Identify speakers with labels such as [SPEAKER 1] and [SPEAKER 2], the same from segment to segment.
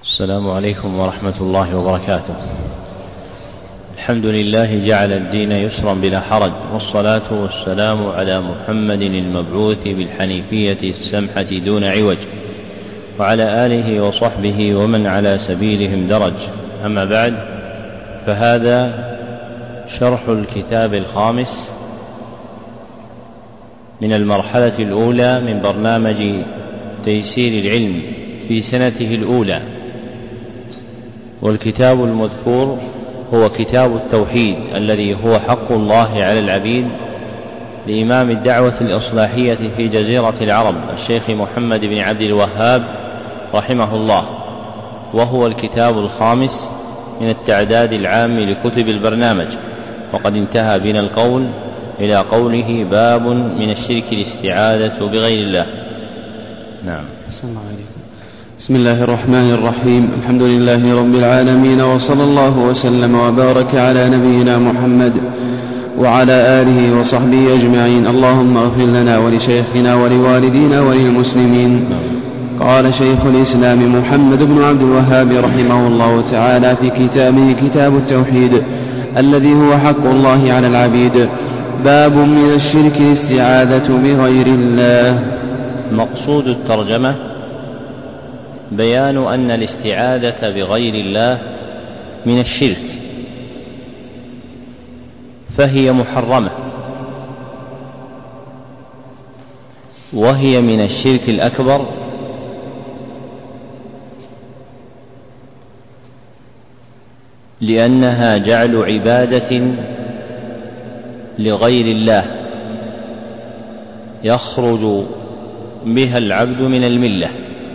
[SPEAKER 1] السلام عليكم ورحمة الله وبركاته. الحمد لله جعل الدين يسرا بلا حرج، والصلاة والسلام على محمد المبعوث بالحنيفية السمحة دون عوج، وعلى آله وصحبه ومن على سبيلهم درج. أما بعد، فهذا شرح الكتاب الخامس من المرحلة الأولى من برنامج تيسير العلم في سنته الأولى، والكتاب المذكور هو كتاب التوحيد الذي هو حق الله على العبيد لإمام الدعوة الإصلاحية في جزيرة العرب الشيخ محمد بن عبد الوهاب رحمه الله، وهو الكتاب الخامس من التعداد العام لكتب البرنامج. وقد انتهى بنا القول إلى قوله: باب من الشرك الاستعاذة بغير الله. نعم.
[SPEAKER 2] بسم الله الرحمن الرحيم. الحمد لله رب العالمين، وصلى الله وسلم وبارك على نبينا محمد وعلى آله وصحبه أجمعين. اللهم اغفر لنا ولشيخنا ولوالدينا وللمسلمين. قال شيخ الإسلام محمد بن عبد الوهاب رحمه الله تعالى في كتابه كتاب التوحيد الذي هو حق الله على العبيد: باب من الشرك الاستعاذة بغير الله.
[SPEAKER 1] مقصود الترجمة بيان أن الاستعاذة بغير الله من الشرك، فهي محرمة، وهي من الشرك الأكبر، لأنها جعل عبادة لغير الله يخرج بها العبد من الملة.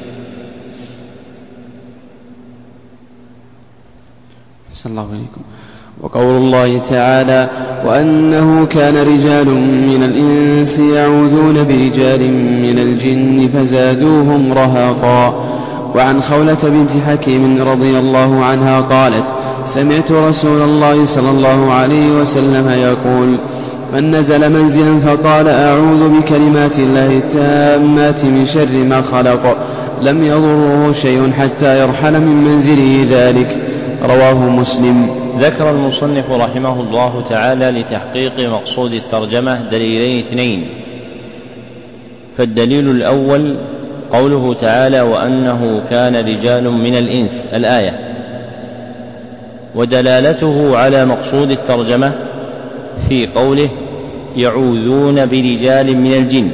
[SPEAKER 2] صلى الله عليكم. وقول الله تعالى: وأنه كان رجال من الإنس يعوذون برجال من الجن فزادوهم رهقا. وعن خولة بنت حكيم رضي الله عنها قالت: سمعت رسول الله صلى الله عليه وسلم يقول: من نزل منزلا فقال أعوذ بكلمات الله التامات من شر ما خلق لم يضره شيء حتى يرحل من منزله ذلك. رواه مسلم.
[SPEAKER 1] ذكر المصنف رحمه الله تعالى لتحقيق مقصود الترجمة دليلين اثنين. فالدليل الأول قوله تعالى: وأنه كان رجال من الإنس، الآية، ودلالته على مقصود الترجمة في قوله: يعوذون برجال من الجن،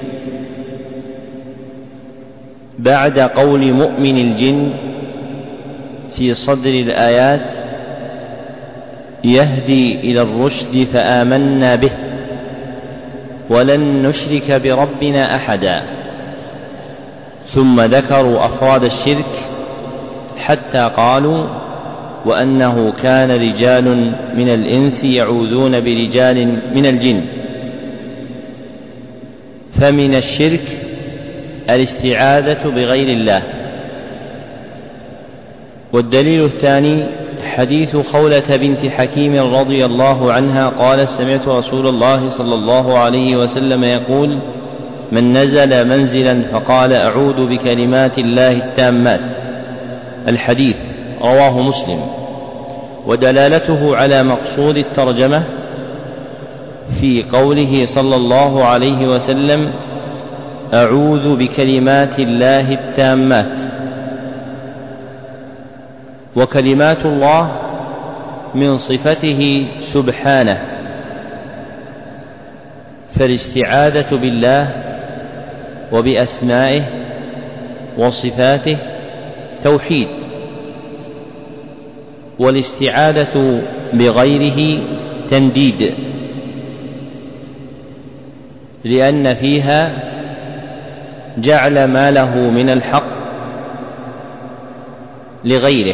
[SPEAKER 1] بعد قول مؤمن الجن في صدر الآيات: يهدي إلى الرشد فآمنا به ولن نشرك بربنا أحدا. ثم ذكروا أفراد الشرك حتى قالوا: وأنه كان رجال من الإنس يعوذون برجال من الجن. فمن الشرك الاستعاذة بغير الله. والدليل الثاني حديث خولة بنت حكيم رضي الله عنها قال: سمعت رسول الله صلى الله عليه وسلم يقول: من نزل منزلا فقال أعوذ بكلمات الله التامات. الحديث رواه مسلم. ودلالته على مقصود الترجمة في قوله صلى الله عليه وسلم: أعوذ بكلمات الله التامات. وكلمات الله من صفته سبحانه، فالاستعاذة بالله وبأسمائه وصفاته توحيد، والاستعاذة بغيره تنديد، لأن فيها جعل ما له من الحق لغيره.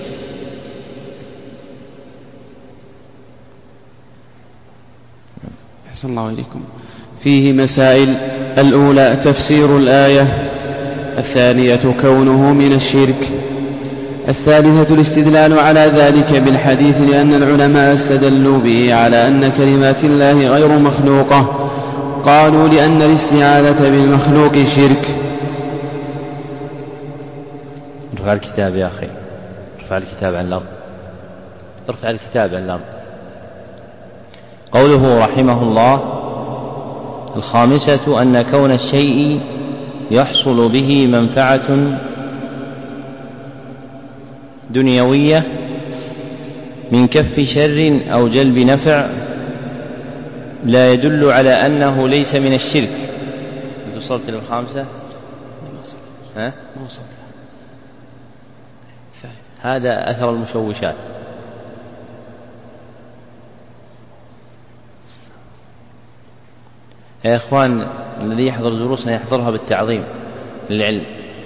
[SPEAKER 2] أحسن الله إليكم. فيه مسائل: الأولى تفسير الآية، الثانية كونه من الشرك، الثالثة الاستدلال على ذلك بالحديث، لأن العلماء استدلوا به على أن كلمات الله غير مخلوقة. قالوا لأن الاستعاذة بالمخلوق شرك.
[SPEAKER 1] ارفع الكتاب يا أخي، ارفع الكتاب عن الأرض، ارفع الكتاب عن الأرض. قوله رحمه الله: الخامسة أن كون الشيء يحصل به منفعة دنيوية من كف شر أو جلب نفع لا يدل على أنه ليس من الشرك. وصلت للخامسة؟ ها؟ هذا أثر المشوشات. يا إخوان، الذي يحضر دروسنا يحضرها بالتعظيم للعلم،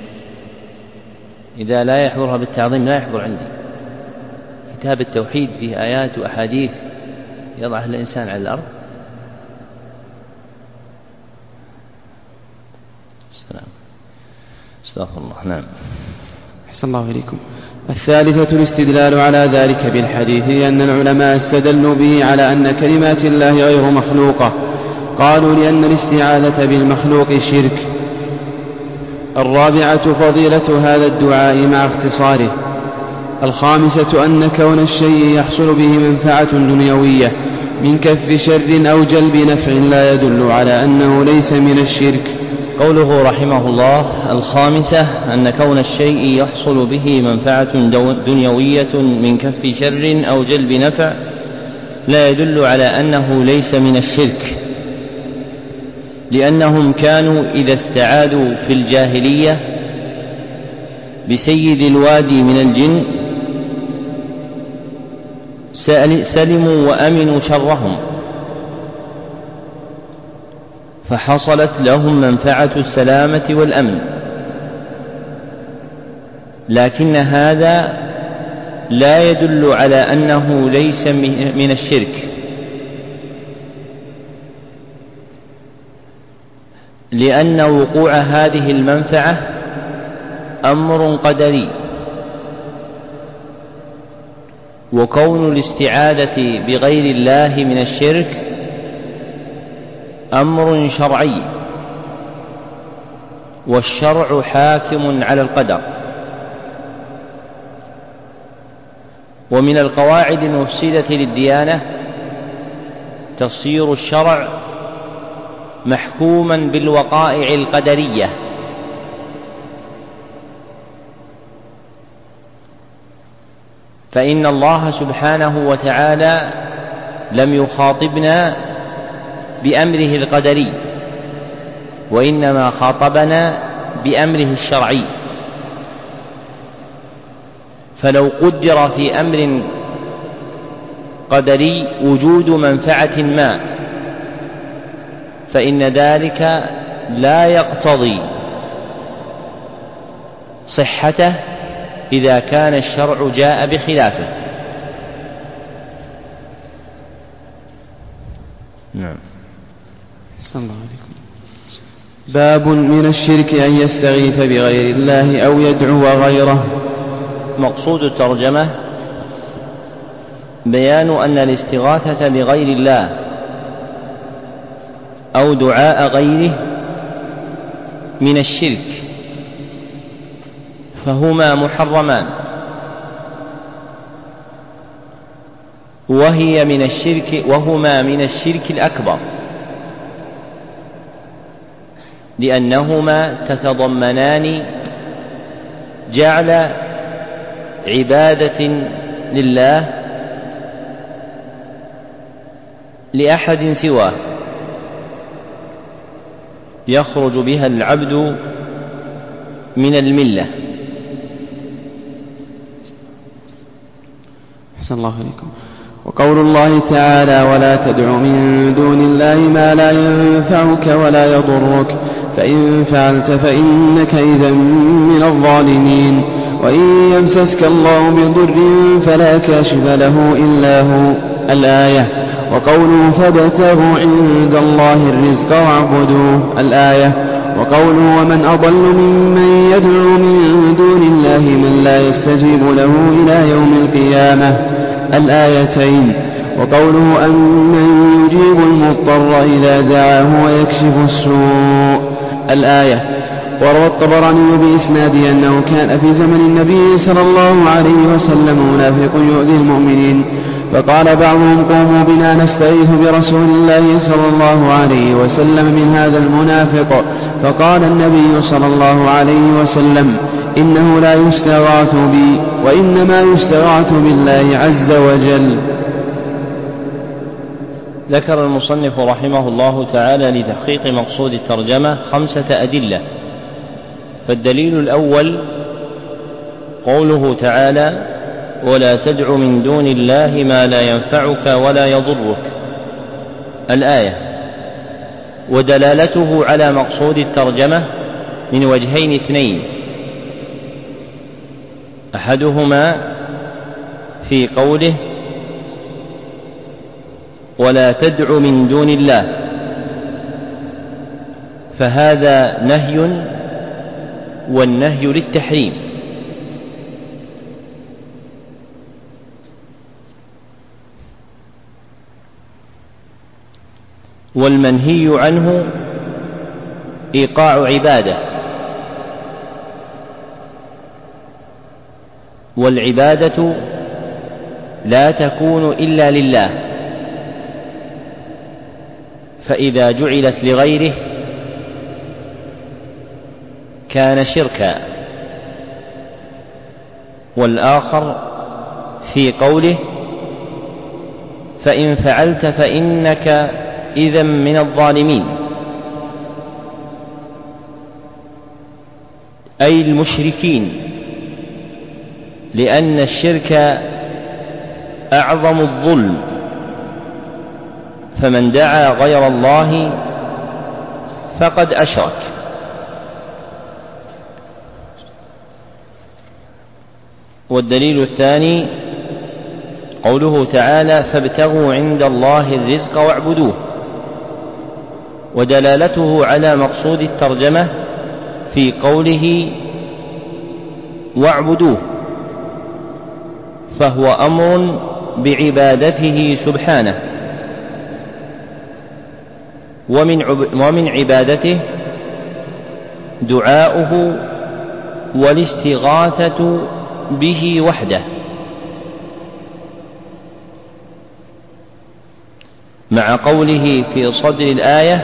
[SPEAKER 1] إذا لا يحضرها بالتعظيم لا يحضر عندي. كتاب التوحيد فيه آيات وأحاديث يضعها الإنسان على الأرض. السلام. استغفر الله. نعم.
[SPEAKER 2] أحسن الله إليكم. الثالثة الاستدلال على ذلك بالحديث، لأن العلماء استدلوا به على أن كلمات الله غير مخلوقة. قالوا لأن الاستعاذة بالمخلوق شرك. الرابعة فضيلة هذا الدعاء مع اختصاره. الخامسة أن كون الشيء يحصل به منفعة دنيوية من كف شر أو جلب نفع لا يدل على أنه ليس من الشرك.
[SPEAKER 1] قوله رحمه الله: الخامسة أن كون الشيء يحصل به منفعة دنيوية من كف شر أو جلب نفع لا يدل على أنه ليس من الشرك، لأنهم كانوا إذا استعاذوا في الجاهلية بسيد الوادي من الجن سلموا وأمنوا شرهم، فحصلت لهم منفعة السلامة والأمن. لكن هذا لا يدل على أنه ليس من الشرك، لأن وقوع هذه المنفعة أمر قدري، وكون الاستعاذة بغير الله من الشرك أمر شرعي، والشرع حاكم على القدر. ومن القواعد المفسدة للديانة تصير الشرع محكوما بالوقائع القدرية، فإن الله سبحانه وتعالى لم يخاطبنا بأمره القدري، وإنما خاطبنا بأمره الشرعي. فلو قدر في أمر قدري وجود منفعة ما، فإن ذلك لا يقتضي صحته إذا كان الشرع جاء بخلافه. نعم.
[SPEAKER 2] الله عليكم. باب من الشرك أن يستغيث بغير الله أو يدعو غيره.
[SPEAKER 1] مقصود الترجمة بيان أن الاستغاثة بغير الله أو دعاء غيره من الشرك، فهما محرمان، وهما من الشرك الأكبر، لأنهما تتضمنان جعل عبادة لله لأحد سواه يخرج بها العبد من الملة.
[SPEAKER 2] أحسن الله إليكم. وقول الله تعالى: ولا تدع من دون الله ما لا ينفعك ولا يضرك فإن فعلت فإنك إذا من الظالمين. وإن يمسسك الله بضر فلا كاشف له إلا هو. الآية. وقوله: فابتغوا عند الله الرزق واعبدوه. الآية. وقوله: ومن أضل ممن يدعو من دون الله من لا يستجيب له إلى يوم القيامة. الآيتين. وقوله: أمن يجيب المضطر إذا دعاه ويكشف السوء. الآية. وروى الطبراني بإسناده أنه كان في زمن النبي صلى الله عليه وسلم منافق يؤذي المؤمنين، فقال بعضهم قوموا بنا نستغيث برسول الله صلى الله عليه وسلم من هذا المنافق، فقال النبي صلى الله عليه وسلم إنه لا يستغاث بي وإنما يستغاث بالله عز وجل.
[SPEAKER 1] ذكر المصنف رحمه الله تعالى لتحقيق مقصود الترجمة 5 أدلة. فالدليل الأول قوله تعالى ولا تدع من دون الله ما لا ينفعك ولا يضرك، الآية، ودلالته على مقصود الترجمة من وجهين اثنين، أحدهما في قوله ولا تدع من دون الله، فهذا نهي، والنهي للتحريم، والمنهي عنه إيقاع عبادة، والعبادة لا تكون إلا لله، فإذا جعلت لغيره كان شركا. والآخر في قوله فإن فعلت فإنك إذا من الظالمين، أي المشركين، لأن الشرك أعظم الظلم، فمن دعا غير الله فقد أشرك. والدليل الثاني قوله تعالى فابتغوا عند الله الرزق واعبدوه، ودلالته على مقصود الترجمة في قوله واعبدوه، فهو أمر بعبادته سبحانه، ومن عبادته دعاؤه والاستغاثة به وحده، مع قوله في صدر الآية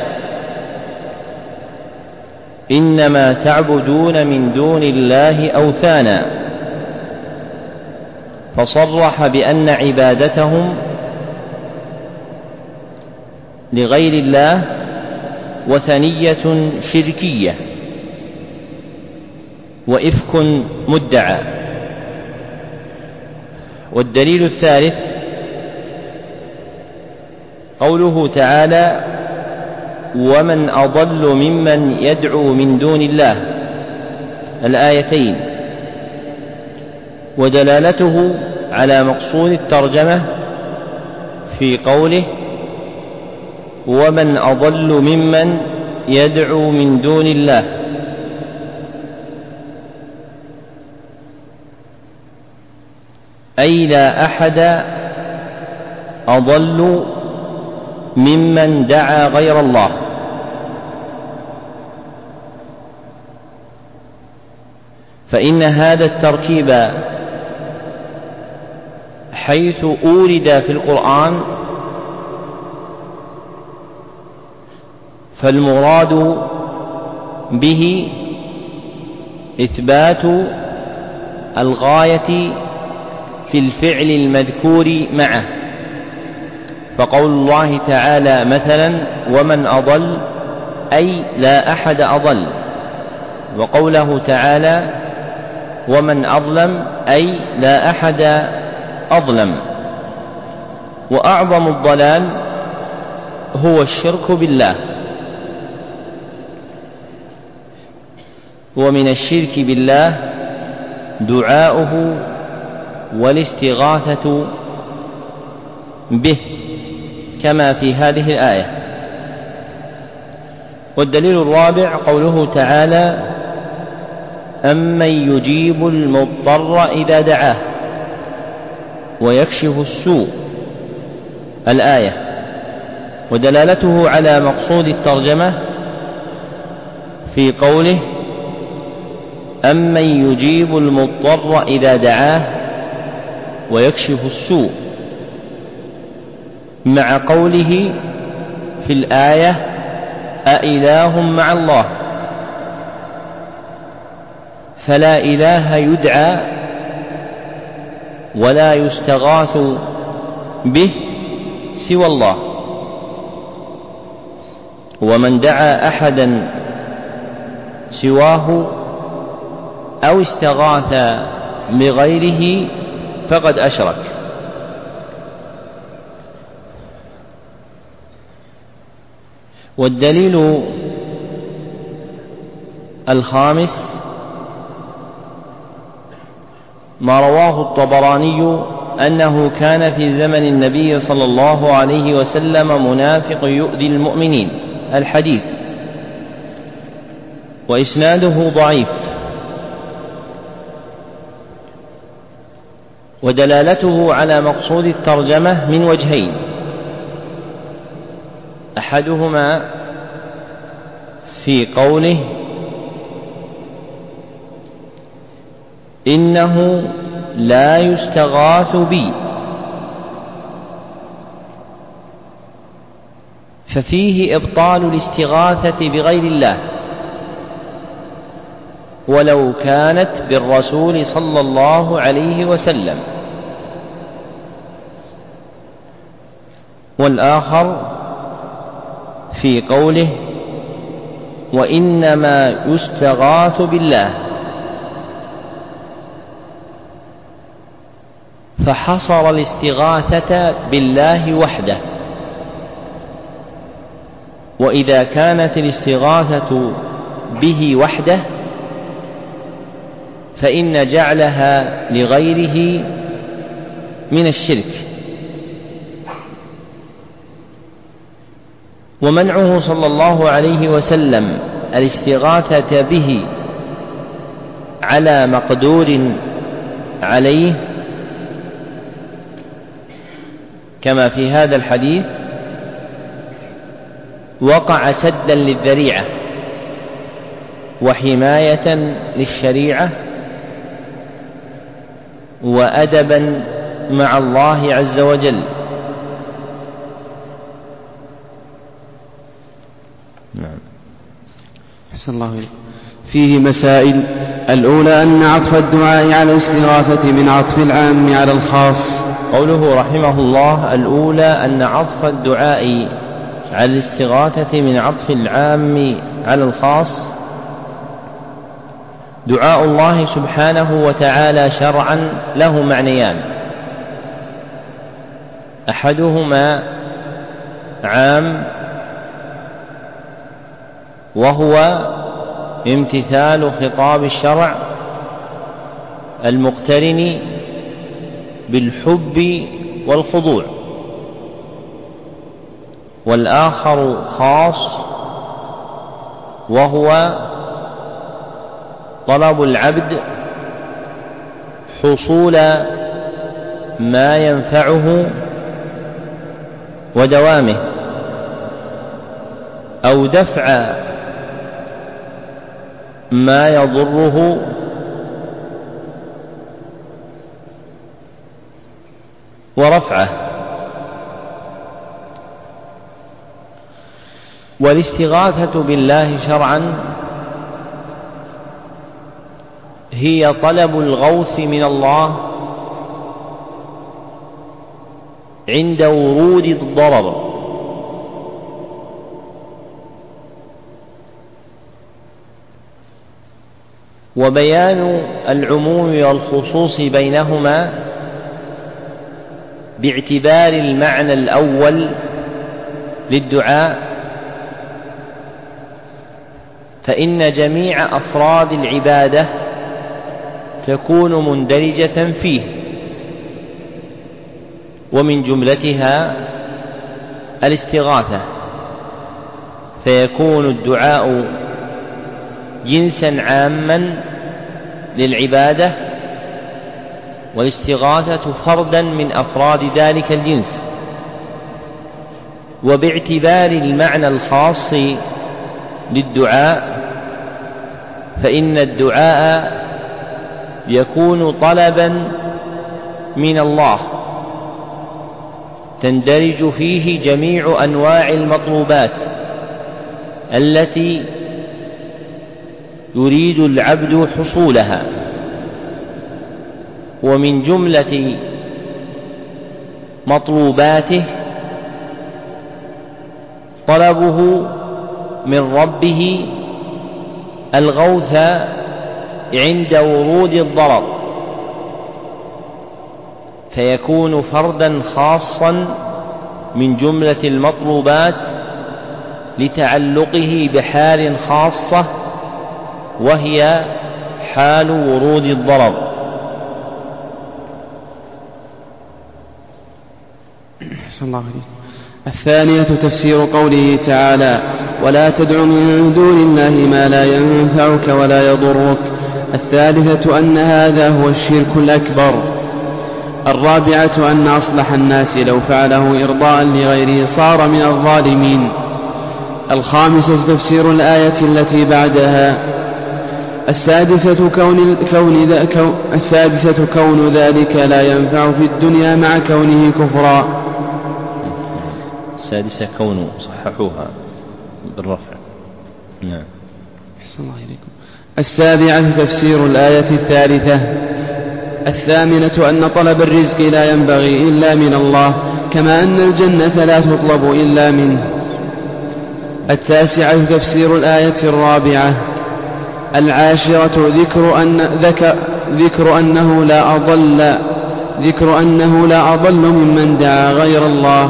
[SPEAKER 1] إنما تعبدون من دون الله أوثانا، فصرح بأن عبادتهم لغير الله وثنية شركية وإفك مدعى. والدليل الثالث قوله تعالى ومن أضل ممن يدعو من دون الله، الآيتين، ودلالته على مقصود الترجمة في قوله ومن أضل ممن يدعو من دون الله، أي لا أحد أضل ممن دعا غير الله. فإن هذا التركيب حيث أورد في القرآن فالمراد به إثبات الغاية في الفعل المذكور معه، فقول الله تعالى مثلا ومن أضل أي لا أحد أضل، وقوله تعالى ومن أظلم أي لا أحد أظلم. وأعظم الضلال هو الشرك بالله، ومن الشرك بالله دعاؤه والاستغاثة به كما في هذه الآية. والدليل الرابع قوله تعالى أمن يجيب المضطر إذا دعاه ويكشف السوء، الآية، ودلالته على مقصود الترجمة في قوله أمن يجيب المضطر إذا دعاه ويكشف السوء، مع قوله في الآية أإله مع الله، فلا إله يدعى ولا يستغاث به سوى الله. ومن دعا أحدا سواه أو استغاث بغيره فقد أشرك. والدليل الخامس ما رواه الطبراني أنه كان في زمن النبي صلى الله عليه وسلم منافق يؤذي المؤمنين، الحديث، وإسناده ضعيف، ودلالته على مقصود الترجمة من وجهين: أحدهما في قوله إنه لا يستغاث بي، ففيه إبطال الاستغاثة بغير الله ولو كانت بالرسول صلى الله عليه وسلم. والآخر في قوله وإنما يستغاث بالله، فحصر الاستغاثة بالله وحده. وإذا كانت الاستغاثة به وحده فإن جعلها لغيره من الشرك. ومنعه صلى الله عليه وسلم الاستغاثة به على مقدور عليه كما في هذا الحديث وقع سدا للذريعة وحماية للشريعة وأدبا مع الله عز وجل.
[SPEAKER 2] نعم. أحسن الله إليك. فيه مسائل: الأولى أن عطف الدعاء على الاستغاثة من عطف العام على الخاص.
[SPEAKER 1] قوله رحمه الله: الأولى أن عطف الدعاء على الاستغاثة من عطف العام على الخاص. دعاء الله سبحانه وتعالى شرعا له معنيان: أحدهما عام وهو امتثال خطاب الشرع المقترن بالحب والخضوع، والآخر خاص وهو طلب العبد حصول ما ينفعه ودوامه أو دفع ما يضره ورفعه. والاستغاثة بالله شرعا هي طلب الغوث من الله عند ورود الضرر، وبيان العموم والخصوص بينهما باعتبار المعنى الأول للدعاء، فإن جميع أفراد العبادة تكون مندرجة فيه، ومن جملتها الاستغاثة، فيكون الدعاء جنسا عاما للعبادة، والاستغاثة فردا من أفراد ذلك الجنس. وباعتبار المعنى الخاص للدعاء فإن الدعاء يكون طلبا من الله تندرج فيه جميع أنواع المطلوبات التي يريد العبد حصولها، ومن جملة مطلوباته طلبه من ربه الغوث عند ورود الضرر، فيكون فردا خاصا من جملة المطلوبات لتعلقه بحال خاصة وهي حال ورود الضرر.
[SPEAKER 2] الثانية تفسير قوله تعالى: ولا تدع من دون الله ما لا ينفعك ولا يضرك. الثالثة أن هذا هو الشرك الأكبر. الرابعة أن أصلح الناس لو فعله إرضاء لغيره صار من الظالمين. الخامسة تفسير الآية التي بعدها. السادسة كون ذلك لا ينفع في الدنيا مع كونه كفرا.
[SPEAKER 1] السادسة كون، صححوها بالرفع. نعم.
[SPEAKER 2] أحسن الله إليكم. السابعة تفسير الآية الثالثة. الثامنة أن طلب الرزق لا ينبغي إلا من الله، كما أن الجنة لا تطلب إلا منه. التاسعة تفسير الآية الرابعة. العاشرة ذكر أنه لا أضل ممن دعا غير الله.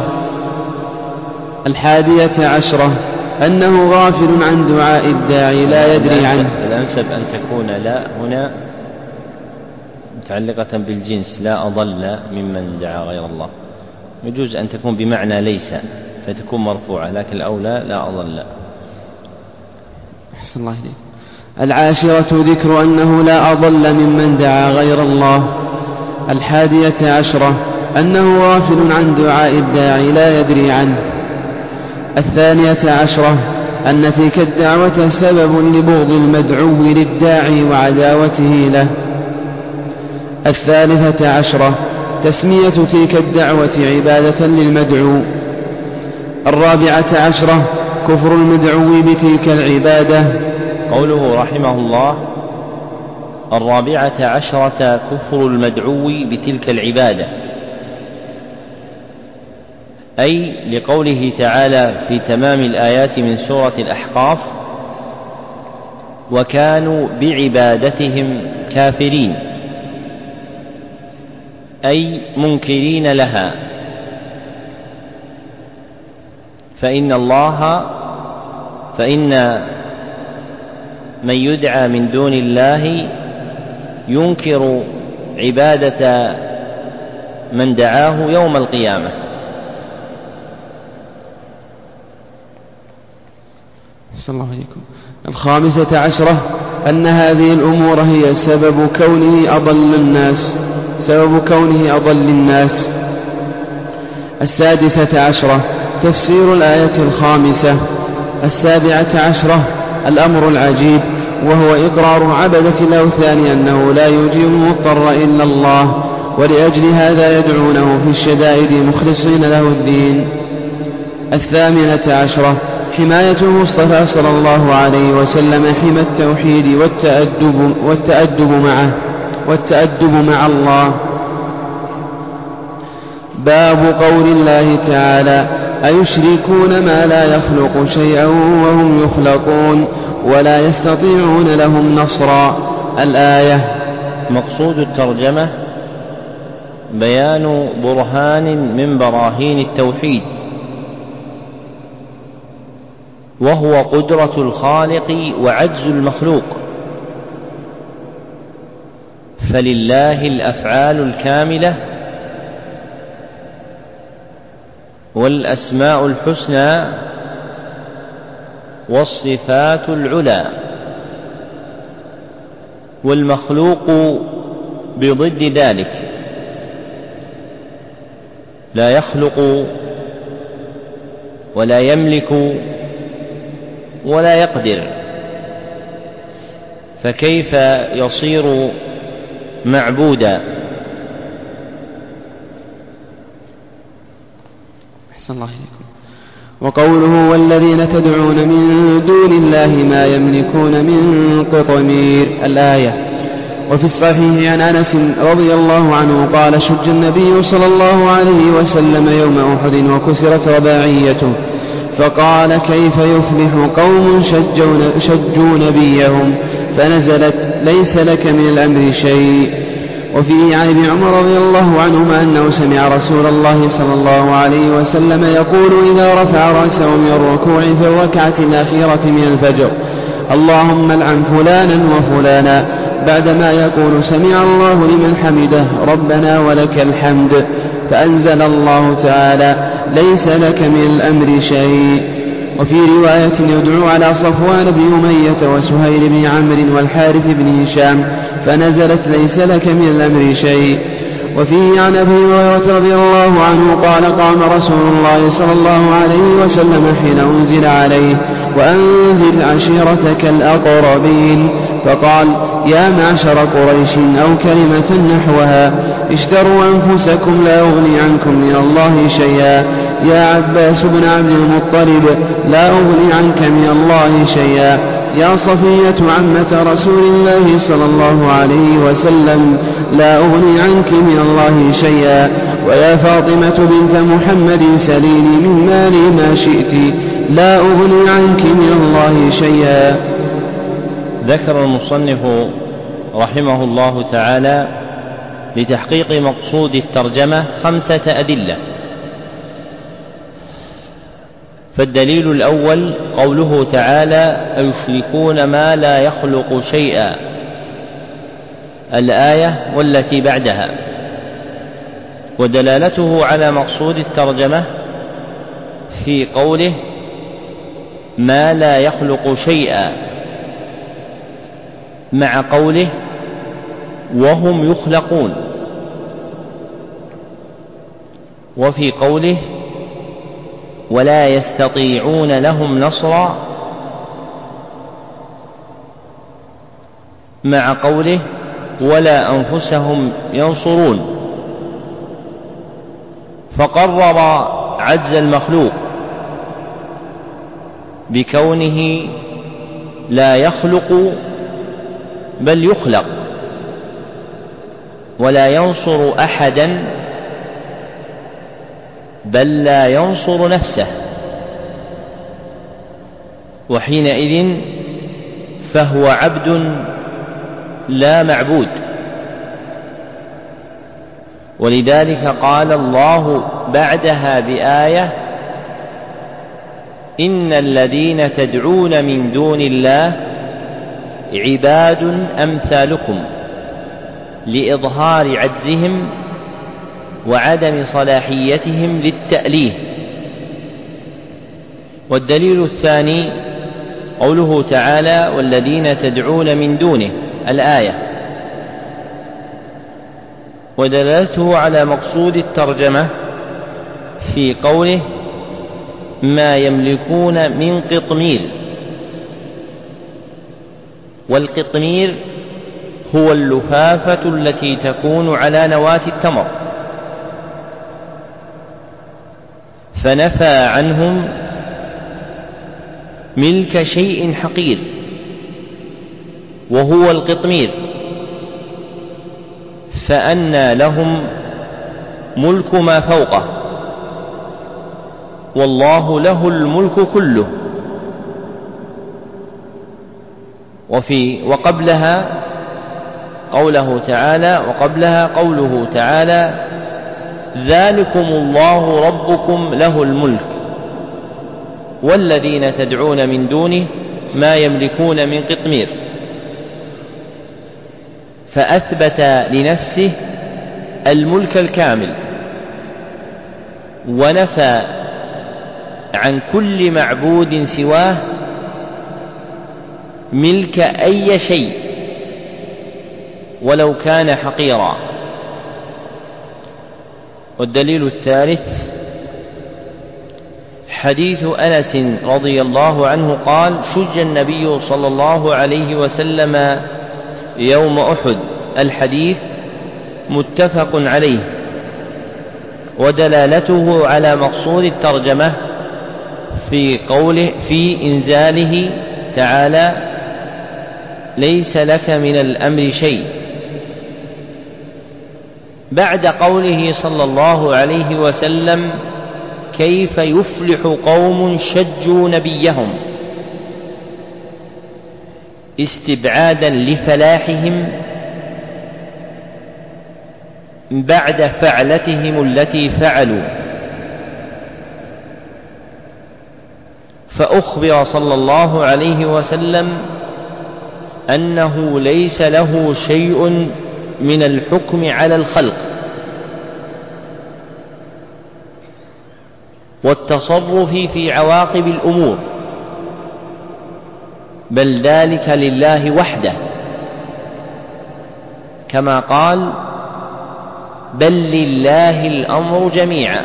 [SPEAKER 2] 11 أنه غافل عن دعاء الداعي لا يدري عنه.
[SPEAKER 1] الأنسب أن تكون لا هنا متعلقة بالجنس، لا أضل ممن دعا غير الله. يجوز أن تكون بمعنى ليس فتكون مرفوعة، لكن الأولى لا أضل.
[SPEAKER 2] أحسن الله إليك. 10 ذكر أنه لا أضل ممن دعا غير الله. 11 أنه غافل عن دعاء الداعي لا يدري عنه. 12 أن تلك الدعوة سبب لبغض المدعو للداعي وعداوته له. 13 تسمية تلك الدعوة عبادة للمدعو. 14 كفر المدعو بتلك العبادة.
[SPEAKER 1] قوله رحمه الله 14 كفر المدعو بتلك العبادة، أي لقوله تعالى في تمام الآيات من سورة الأحقاف: وكانوا بعبادتهم كافرين، أي منكرين لها. فإن من يدعى من دون الله ينكر عبادة من دعاه يوم القيامة.
[SPEAKER 2] صلى الله عليكم. 15 أن هذه الأمور هي سبب كونه أضل الناس. 16 تفسير الآية 5. 17 الأمر العجيب، وهو إقرار عبدة الأوثان أنه لا يجيب المضطر إلا الله، ولأجل هذا يدعونه في الشدائد مخلصين له الدين. 18 حماية المصطفى صلى الله عليه وسلم حمى التوحيد والتأدب مع الله. باب قول الله تعالى: أيشركون ما لا يخلق شيئا وهم يخلقون ولا يستطيعون لهم نصرا. الآية.
[SPEAKER 1] مقصود الترجمة بيان برهان من براهين التوحيد، وهو قدرة الخالق وعجز المخلوق، فلله الأفعال الكاملة والأسماء الحسنى والصفات العلى، والمخلوق بضد ذلك لا يخلق ولا يملك ولا يقدر، فكيف يصير معبودا.
[SPEAKER 2] أحسن الله إليكم. وقوله والذين تدعون من دون الله ما يملكون من قطمير الآية. وفي الصحيح عن أنس رضي الله عنه قال شج النبي صلى الله عليه وسلم يوم أحد وكسرت رباعيته فقال كيف يفلح قوم شجوا نبيهم فنزلت ليس لك من الأمر شيء. وفيه عن ابن عمر رضي الله عنهما أنه سمع رسول الله صلى الله عليه وسلم يقول إذا رفع رأسه من الركوع في الركعة الأخيرة من الفجر اللهم العن فلانا وفلانا بعدما يقول سمع الله لمن حمده ربنا ولك الحمد فأنزل الله تعالى ليس لك من الأمر شيء. وفي رواية يدعو على صفوان بن أمية وسهيل بن عمرو والحارث بن هشام فنزلت ليس لك من الأمر شيء. وفيه عن أبي هريرة رضي الله عنه قال قام رسول الله صلى الله عليه وسلم حين أنزل عليه وأنذر عشيرتك الأقربين فقال يا معشر قريش أو كلمة نحوها اشتروا أنفسكم لا أغني عنكم من الله شيئا يا عباس بن عبد المطلب لا أغني عنك من الله شيئا يا صفية عمة رسول الله صلى الله عليه وسلم لا أغني عنك من الله شيئا ويا فاطمة بنت محمد سليني من مالي ما شئت لا أغني عنك من الله شيئا.
[SPEAKER 1] ذكر المصنف رحمه الله تعالى لتحقيق مقصود الترجمة 5 أدلة. فالدليل الأول قوله تعالى أيشركون ما لا يخلق شيئا الآية والتي بعدها. ودلالته على مقصود الترجمة في قوله ما لا يخلق شيئا مع قوله وهم يخلقون وفي قوله ولا يستطيعون لهم نصرا مع قوله ولا أنفسهم ينصرون. فقرر عجز المخلوق بكونه لا يخلق بل يخلق ولا ينصر أحدا بل لا ينصر نفسه وحينئذ فهو عبد لا معبود. ولذلك قال الله بعدها بآية إن الذين تدعون من دون الله عباد أمثالكم لإظهار عجزهم وعدم صلاحيتهم للتأليه. والدليل الثاني قوله تعالى والذين تدعون من دونه الآية. ودلالته على مقصود الترجمة في قوله ما يملكون من قطمير. والقطمير هو اللفافة التي تكون على نواة التمر. فنفى عنهم ملك شيء حقير وهو القطمير فأنى لهم ملك ما فوقه والله له الملك كله. وقبلها قوله تعالى ذلكم الله ربكم له الملك والذين تدعون من دونه ما يملكون من قطمير. فأثبت لنفسه الملك الكامل ونفى عن كل معبود سواه ملك أي شيء ولو كان حقيرا. والدليل الثالث حديث أنس رضي الله عنه قال شج النبي صلى الله عليه وسلم يوم أحد الحديث متفق عليه، ودلالته على مقصود الترجمة في قوله في إنزاله تعالى ليس لك من الأمر شيء، بعد قوله صلى الله عليه وسلم كيف يفلح قوم شجوا نبيهم، استبعادا لفلاحهم بعد فعلتهم التي فعلوا، فأخبر صلى الله عليه وسلم أنه ليس له شيء من الحكم على الخلق والتصرف في عواقب الأمور، بل ذلك لله وحده، كما قال بل لله الأمر جميعا.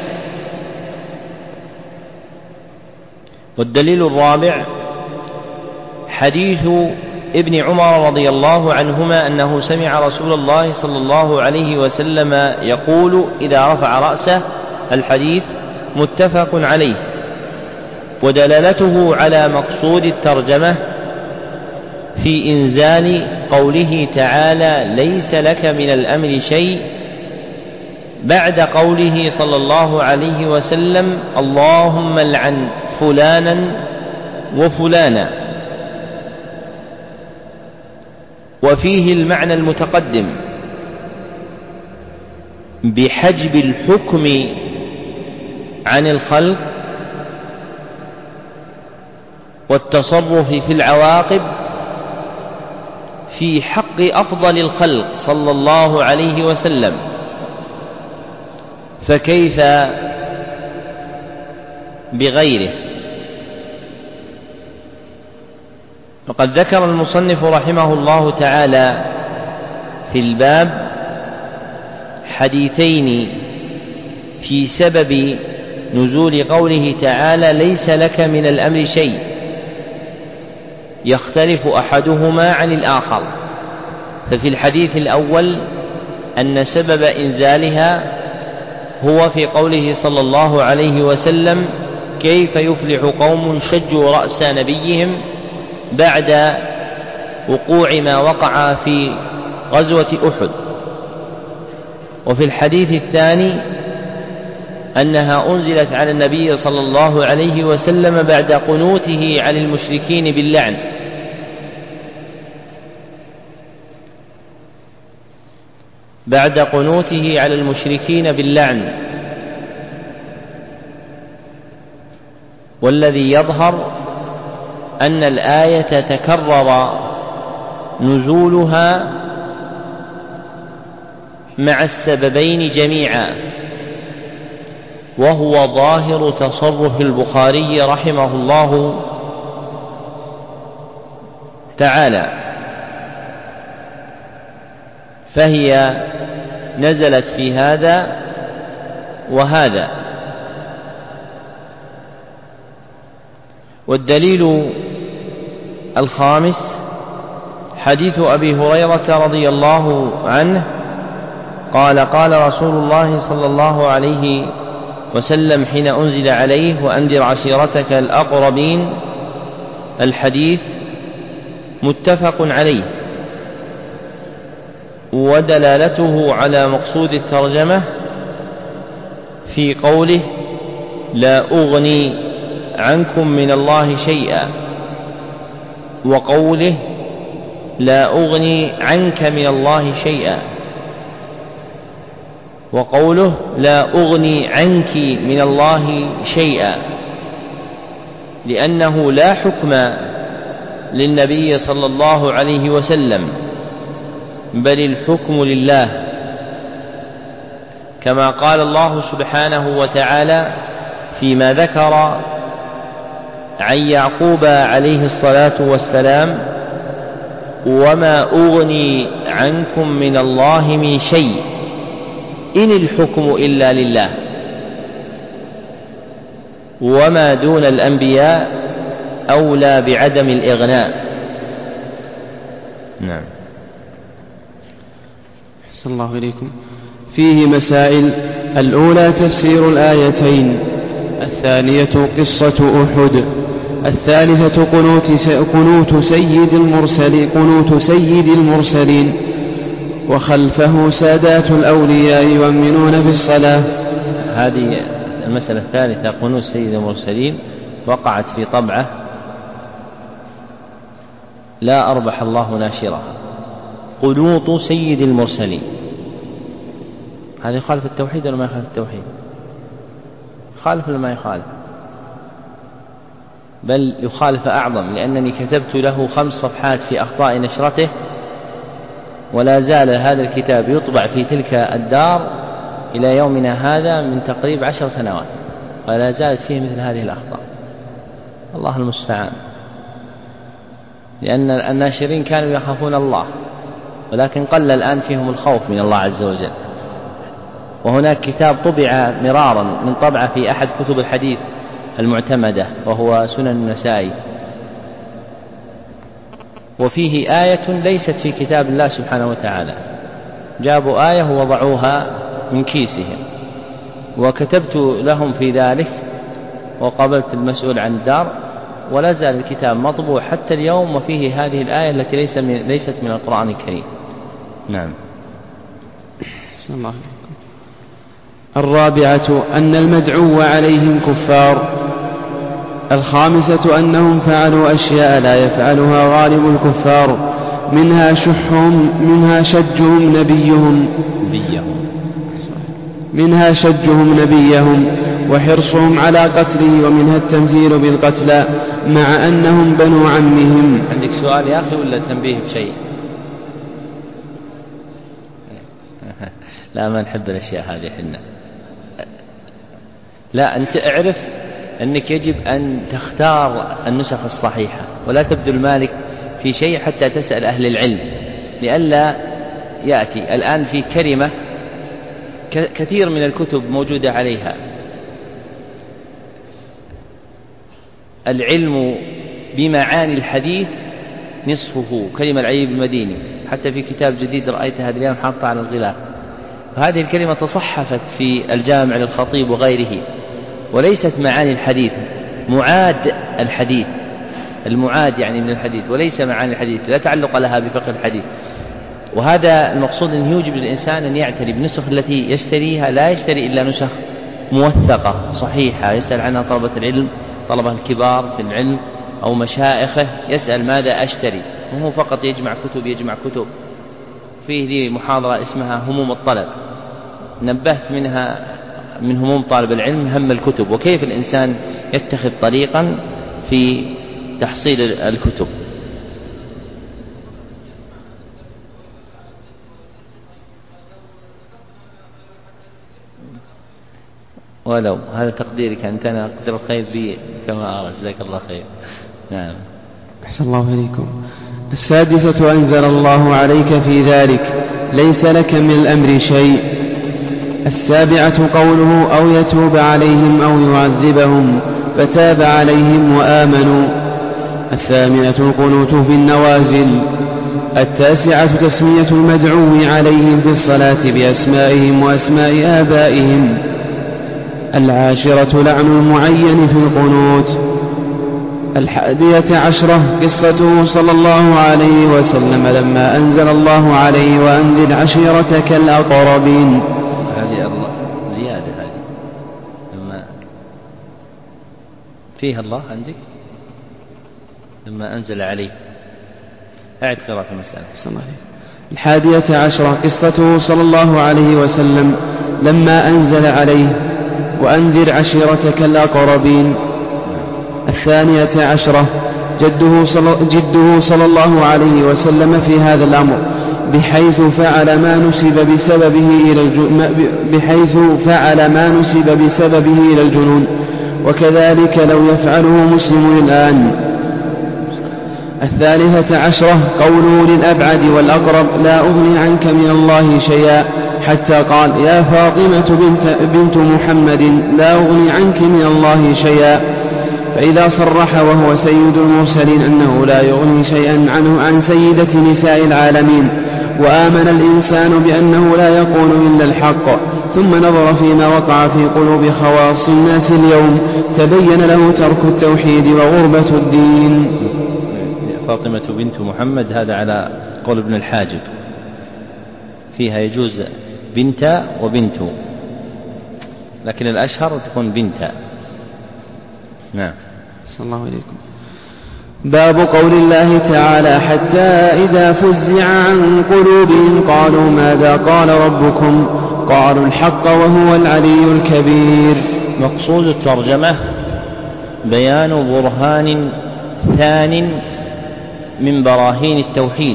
[SPEAKER 1] والدليل الرابع حديث ابن عمر رضي الله عنهما أنه سمع رسول الله صلى الله عليه وسلم يقول إذا رفع رأسه، الحديث متفق عليه، ودلالته على مقصود الترجمة في إنزال قوله تعالى ليس لك من الأمر شيء بعد قوله صلى الله عليه وسلم اللهم لعن فلانا وفلانا، وفيه المعنى المتقدم بحجب الحكم عن الخلق والتصرف في العواقب في حق أفضل الخلق صلى الله عليه وسلم، فكيف بغيره؟ وقد ذكر المصنف رحمه الله تعالى في الباب حديثين في سبب نزول قوله تعالى ليس لك من الأمر شيء، يختلف أحدهما عن الآخر. ففي الحديث الأول أن سبب إنزالها هو في قوله صلى الله عليه وسلم كيف يفلح قوم شجوا رأس نبيهم بعد وقوع ما وقع في غزوة أحد. وفي الحديث الثاني أنها أنزلت على النبي صلى الله عليه وسلم بعد قنوته عن المشركين باللعن، بعد قنوته على المشركين باللعن. والذي يظهر أن الآية تكرر نزولها مع السببين جميعا، وهو ظاهر تصرف البخاري رحمه الله تعالى، فهي نزلت في هذا وهذا. والدليل الخامس حديث أبي هريرة رضي الله عنه قال قال رسول الله صلى الله عليه وسلم حين أنزل عليه وأنذر عشيرتك الأقربين، الحديث متفق عليه، ودلالته على مقصود الترجمة في قوله لا أغني عنكم من الله شيئا، وقوله لا أغني عنك من الله شيئا، وقوله لا أغني عنك من الله شيئا، لأنه لا حكم للنبي صلى الله عليه وسلم بل الحكم لله، كما قال الله سبحانه وتعالى فيما ذكر عن يعقوب عليه الصلاة والسلام وما أغني عنكم من الله من شيء إن الحكم إلا لله، وما دون الأنبياء أولى بعدم الإغناء. نعم.
[SPEAKER 2] صلى الله عليكم. فيه مسائل: الأولى تفسير الآيتين، الثانية قصة أحد، الثالثة قنوت سيد المرسلين، وخلفه سادات الأولياء يؤمنون بالصلاة.
[SPEAKER 1] هذه المسألة الثالثة قنوت سيد المرسلين وقعت في طبعة لا أربح الله ناشرها، قنوت سيد المرسلين. هذا يخالف التوحيد ولا ما يخالف التوحيد؟ يخالف ولا ما يخالف؟ بل يخالف أعظم، لأنني كتبت له 5 صفحات في أخطاء نشرته، ولا زال هذا الكتاب يطبع في تلك الدار إلى يومنا هذا من تقريب 10 سنوات، ولا زالت فيه مثل هذه الأخطاء. الله المستعان. لأن الناشرين كانوا يخافون الله، ولكن قل الآن فيهم الخوف من الله عز وجل. وهناك كتاب طبع مرارا من طبعة في أحد كتب الحديث المعتمدة، وهو سنن النسائي، وفيه آية ليست في كتاب الله سبحانه وتعالى، جابوا آية ووضعوها من كيسهم، وكتبت لهم في ذلك وقابلت المسؤول عن الدار، ولا زال الكتاب مطبوع حتى اليوم، وفيه هذه الآية التي ليست من القرآن الكريم. نعم.
[SPEAKER 2] صلى الله عليه وسلم. الرابعة أن المدعو عليهم كفار. الخامسة أنهم فعلوا أشياء لا يفعلها غالب الكفار، منها شجهم نبيهم وحرصهم على قتله، ومنها التمثيل بالقتلى مع أنهم بنو عمهم.
[SPEAKER 1] عندك سؤال يا أخي ولا تنبيه بشيء؟ لا، ما نحب الأشياء هذه حنا. لا، أنت اعرف أنك يجب أن تختار النسخ الصحيحة، ولا تبذل مالك في شيء حتى تسأل أهل العلم، لئلا يأتي الآن في كلمة كثير من الكتب موجودة عليها: العلم بمعاني الحديث نصفه، كلمة العيب المديني، حتى في كتاب جديد رأيتها هذه الأيام حاطة على الغلاف. هذه الكلمة تصحفت في الجامع للخطيب وغيره، وليست معاني الحديث، معاد الحديث، المعاد يعني من الحديث، وليس معاني الحديث، لا تعلق لها بفقه الحديث. وهذا المقصود أن يوجب للإنسان أن يعتني بالنسخ التي يشتريها، لا يشتري إلا نسخ موثقة صحيحة يسأل عنها طلبة العلم، طلبة الكبار في العلم أو مشائخه، يسأل ماذا أشتري، وهو فقط يجمع كتب. فيه لي محاضرة اسمها هموم الطلب، نبهت من هموم طالب العلم هم الكتب، وكيف الإنسان يتخذ طريقا في تحصيل الكتب. ولو هذا تقديرك أنت، أنا أقدر الخير بي كما أرى، جزاك الله خير. نعم.
[SPEAKER 2] أحسن الله إليكم. السادسة أنزل الله عليك في ذلك ليس لك من الأمر شيء. السابعة قوله أو يتوب عليهم أو يعذبهم فتاب عليهم وآمنوا. الثامنة القنوت في النوازل. التاسعة تسمية المدعو عليهم في الصلاة بأسمائهم وأسماء آبائهم. العاشرة لعن المعين في القنوت. 11 قصته صلى الله عليه وسلم لما أنزل الله عليه وأنذر عشيرتك الأقربين.
[SPEAKER 1] هذه زيادة، هذه لما فيها الله عندك لما أنزل عليه، أعد قراءة المسألة.
[SPEAKER 2] 11 قصته صلى الله عليه وسلم لما أنزل عليه وأنذر عشيرتك الأقربين. 12 جده صلى الله عليه وسلم في هذا الأمر، بحيث فعل ما نسب بسببه إلى الجنون، وكذلك لو يفعله مسلم الآن. 13 قوله للأبعد والأقرب لا أغني عنك من الله شيئا، حتى قال يا فاطمة بنت محمد لا أغني عنك من الله شيئا. فإذا صرح وهو سيد المرسلين أنه لا يغني شيئا عنه عن سيدة نساء العالمين وآمن الإنسان بأنه لا يقول إلا الحق، ثم نظر فيما وقع في قلوب خواص الناس اليوم تبين له ترك التوحيد وغربة الدين.
[SPEAKER 1] فاطمة بنت محمد هذا على قول ابن الحاجب، فيها يجوز بنت وبنت، لكن الأشهر تكون بنت. نعم.
[SPEAKER 2] صلى الله عليكم. باب قول الله تعالى حتى إذا فزع عن قلوبهم قالوا ماذا قال ربكم قالوا الحق وهو العلي الكبير.
[SPEAKER 1] مقصود الترجمة بيان برهان ثان من براهين التوحيد،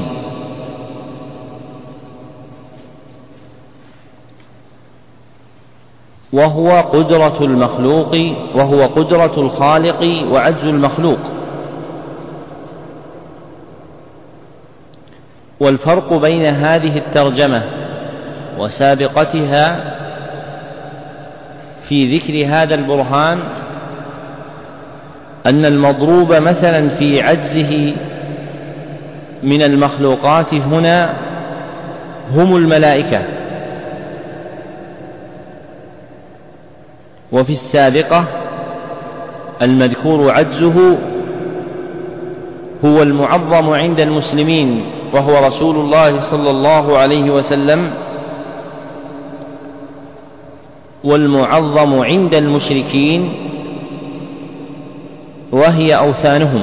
[SPEAKER 1] وهو قدرة الخالق وعجز المخلوق. والفرق بين هذه الترجمة وسابقتها في ذكر هذا البرهان أن المضروب مثلا في عجزه من المخلوقات هنا هم الملائكة، وفي السابقة المذكور عجزه هو المعظم عند المسلمين وهو رسول الله صلى الله عليه وسلم، والمعظم عند المشركين وهي أوثانهم.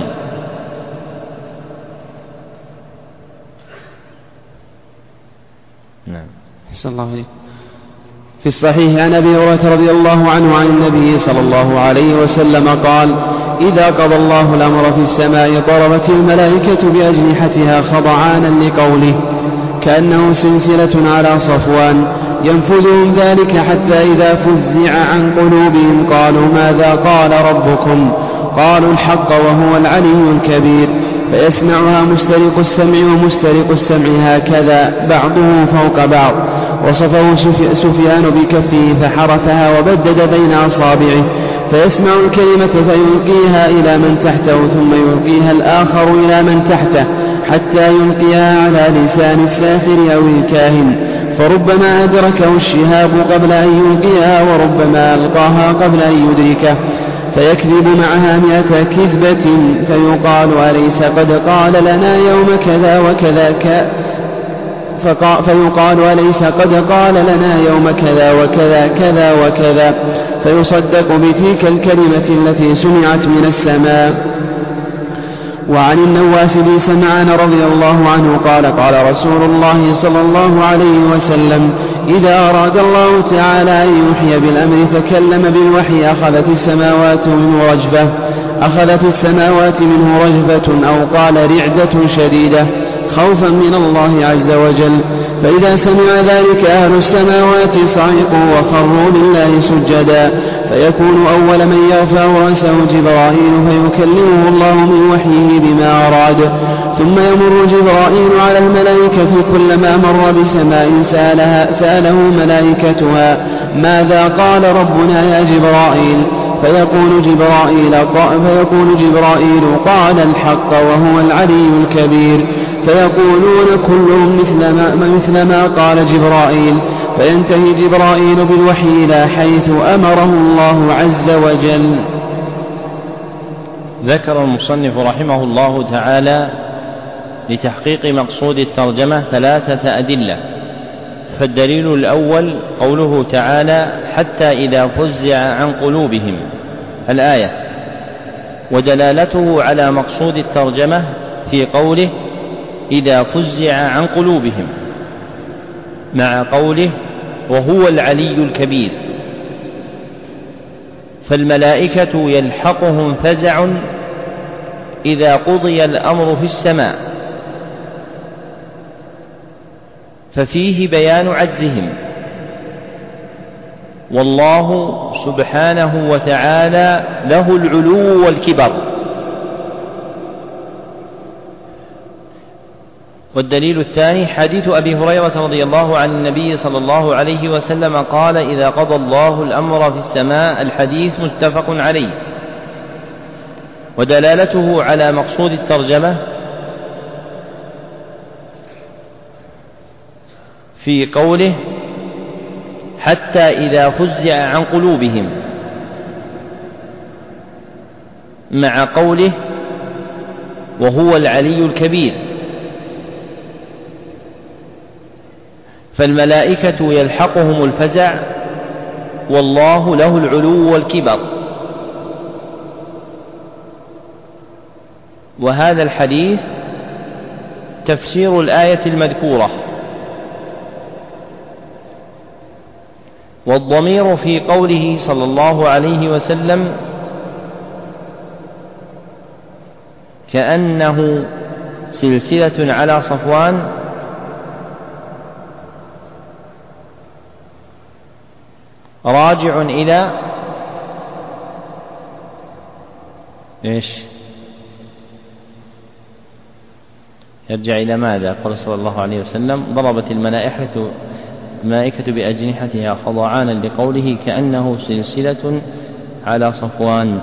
[SPEAKER 2] نعم. صلى الله عليه. في الصحيح عن أبي هريرة رضي الله عنه عن النبي صلى الله عليه وسلم قال إذا قضى الله الأمر في السماء ضربت الملائكة بأجنحتها خضعانا لقوله كأنه سلسلة على صفوان ينفذهم ذلك حتى إذا فزع عن قلوبهم قالوا ماذا قال ربكم قالوا الحق وهو العلي الكبير، فيسمعها مسترق السمع ومسترق السمع هكذا بعضه فوق بعض. وصفه سفيان بكفه فحرفها وبدد بين أصابعه، فيسمع الكلمة فيلقيها إلى من تحته ثم يلقيها الآخر إلى من تحته حتى يلقيها على لسان الساحر أو الكاهن، فربما أدركه الشهاب قبل أن يلقيها وربما ألقاها قبل أن يدركه، فيكذب معها 100 كذبة فيقال أليس قد قال لنا يوم كذا وكذا فيقال أليس قد قال لنا يوم كذا وكذا كذا وكذا، فيصدق بتلك الكلمة التي سمعت من السماء. وعن النواس بن سمعان رضي الله عنه قال قال رسول الله صلى الله عليه وسلم إذا أراد الله تعالى أن يوحي بالأمر تكلم بالوحي أخذت السماوات منه رجفة أو قال رعدة شديدة خوفا من الله عز وجل، فإذا سمع ذلك أهل السماوات صعقوا وخروا لله سجدا، فيكون أول من يرفع رأسه جبرائيل فيكلمه الله من وحيه بما أراد، ثم يمر جبرائيل على الملائكة كلما مر بسماء سأله ملائكتها ماذا قال ربنا يا جبرائيل، فيقول جبرائيل قال الحق وهو العلي الكبير، فيقولون كلهم مثل ما قال جبرائيل، فينتهي جبرائيل بالوحي إلى حيث أمره الله عز وجل.
[SPEAKER 1] ذكر المصنف رحمه الله تعالى لتحقيق مقصود الترجمة 3 أدلة، فالدليل الأول قوله تعالى حتى إذا فزع عن قلوبهم الآية، ودلالته على مقصود الترجمة في قوله إذا فزع عن قلوبهم مع قوله وهو العلي الكبير، فالملائكة يلحقهم فزع إذا قضي الأمر في السماء، ففيه بيان عجزهم، والله سبحانه وتعالى له العلو والكبر. والدليل الثاني حديث أبي هريرة رضي الله عن النبي صلى الله عليه وسلم قال إذا قضى الله الأمر في السماء، الحديث متفق عليه. ودلالته على مقصود الترجمة في قوله حتى إذا فزع عن قلوبهم، مع قوله وهو العلي الكبير. فالملائكة يلحقهم الفزع والله له العلو والكبر. وهذا الحديث تفسير الآية المذكورة. والضمير في قوله صلى الله عليه وسلم كأنه سلسلة على صفوان راجع إلى إيش؟ يرجع إلى ماذا؟ قال صلى الله عليه وسلم ضربت الملائكة بأجنحتها خضعانا لقوله كأنه سلسلة على صفوان.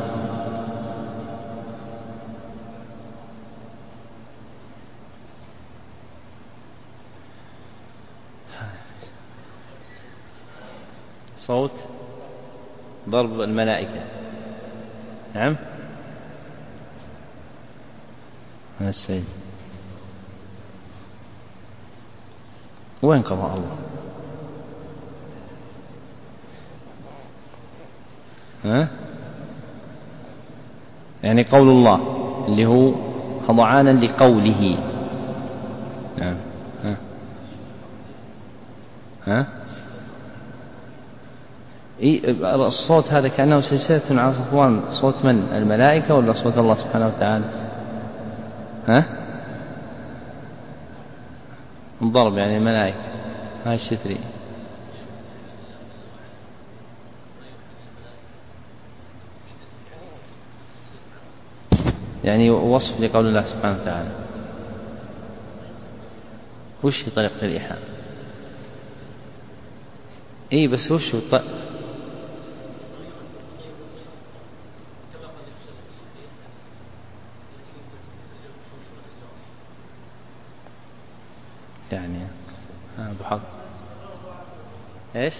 [SPEAKER 1] صوت ضرب الملائكة. نعم السيد وين قضاء الله؟ يعني قول الله اللي هو خضعانا لقوله. نعم. الصوت هذا كأنه سلسلة على صفوان، صوت من؟ الملائكة ولا صوت الله سبحانه وتعالى؟ الضرب يعني الملائكة. هاي الشتري يعني وصف لقول الله سبحانه وتعالى. وش هي طريقة الإيحاء؟ بس وش يعني بحق ايش؟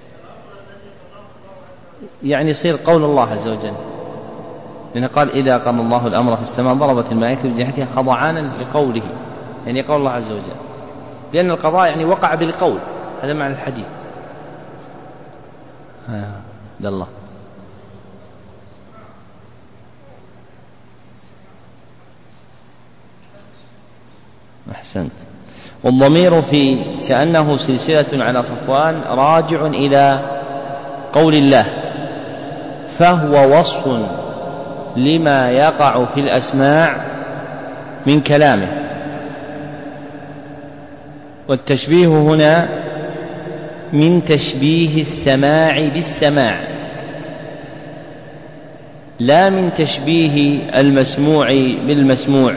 [SPEAKER 1] يعني يصير قول الله عز وجل، لأنه قال إذا قام الله الأمر في السماء ضربت الملائكة بجناحها خضعانا لقوله، يعني قول الله عز وجل، لأن القضاء يعني وقع بالقول. هذا معنى الحديث. الله أحسنت. والضمير في كأنه سلسلة على صفوان راجع إلى قول الله، فهو وصف لما يقع في الأسماع من كلامه. والتشبيه هنا من تشبيه السماع بالسماع، لا من تشبيه المسموع بالمسموع.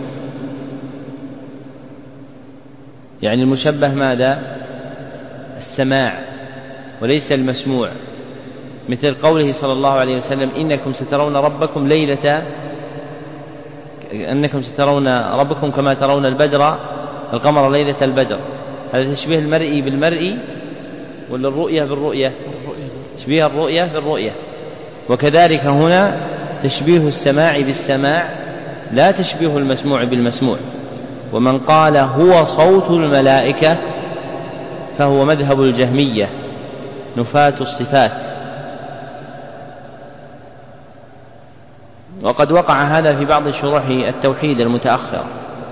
[SPEAKER 1] يعني المشبه ماذا؟ السماع وليس المسموع، مثل قوله صلى الله عليه وسلم إنكم سترون ربكم كما ترون القمر ليلة البدر. هذا تشبيه المرئي بالمرئي ولا الرؤية بالرؤية؟ تشبيه الرؤية بالرؤية. وكذلك هنا تشبيه السماع بالسماع لا تشبيه المسموع بالمسموع. ومن قال هو صوت الملائكة فهو مذهب الجهمية نفاة الصفات. وقد وقع هذا في بعض شروح التوحيد المتأخرة.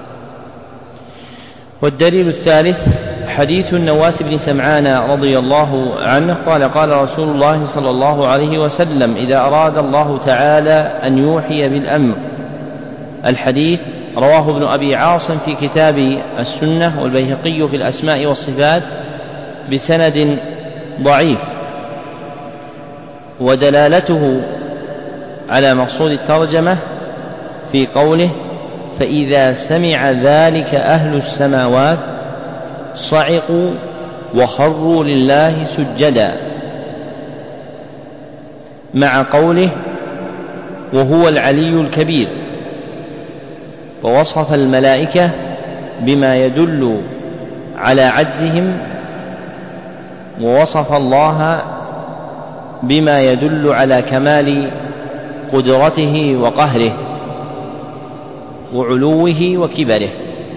[SPEAKER 1] والدليل الثالث حديث النواس بن سمعان رضي الله عنه قال قال رسول الله صلى الله عليه وسلم إذا أراد الله تعالى أن يوحي بالأمر. الحديث رواه ابن أبي عاصم في كتاب السنة والبيهقي في الأسماء والصفات بسند ضعيف. ودلالته على مقصود الترجمة في قوله فإذا سمع ذلك أهل السماوات صعقوا وخروا لله سجدا، مع قوله وهو العلي الكبير. ووصف الملائكة بما يدل على عجزهم ووصف الله بما يدل على كمال قدرته وقهره وعلوه وكبره.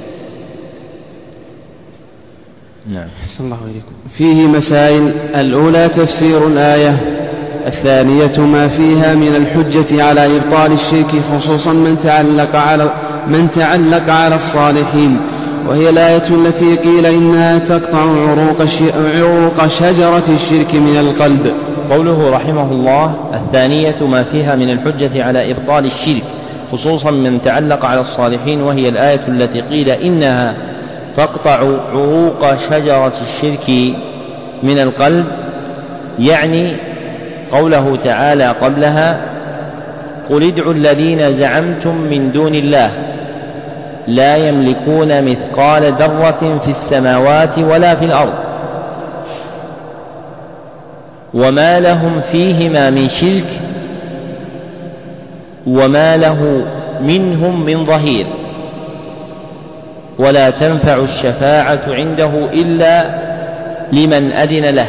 [SPEAKER 2] نعم. أحسن الله إليكم. فيه مسائل: الأولى تفسير الآية، الثانية ما فيها من الحجة على إبطال الشرك، خصوصا من تعلق على الصالحين، وهي الآية التي قيل إنها تقطع عروق شجرة الشرك من القلب.
[SPEAKER 1] قوله رحمه الله: الثانية ما فيها من الحجة على إبطال الشرك، خصوصا من تعلق على الصالحين، وهي الآية التي قيل إنها تقطع عروق شجرة الشرك من القلب، يعني قوله تعالى قبلها: قل ادعوا الذين زعمتم من دون الله لا يملكون مثقال ذرة في السماوات ولا في الأرض وما لهم فيهما من شرك وما له منهم من ظهير ولا تنفع الشفاعة عنده إلا لمن أذن له،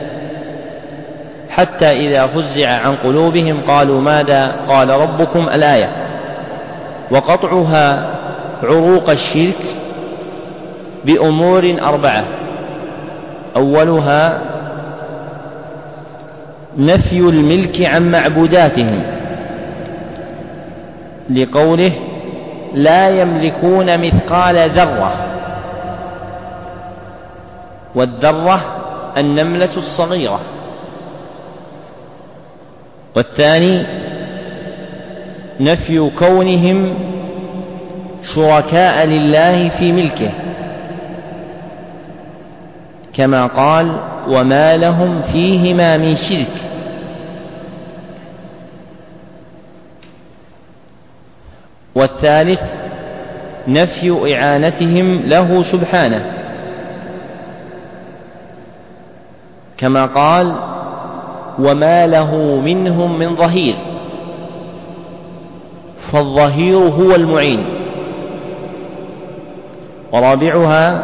[SPEAKER 1] حتى إذا فزع عن قلوبهم قالوا ماذا قال ربكم، الآية. وقطعها عروق الشرك بأمور 4: أولها نفي الملك عن معبوداتهم، لقوله لا يملكون مثقال ذرة، والذرة النملة الصغيرة. والثاني نفي كونهم شركاء لله في ملكه، كما قال وما لهم فيهما من شرك. والثالث نفي إعانتهم له سبحانه، كما قال وما له منهم من ظهير، فالظهير هو المعين. ورابعها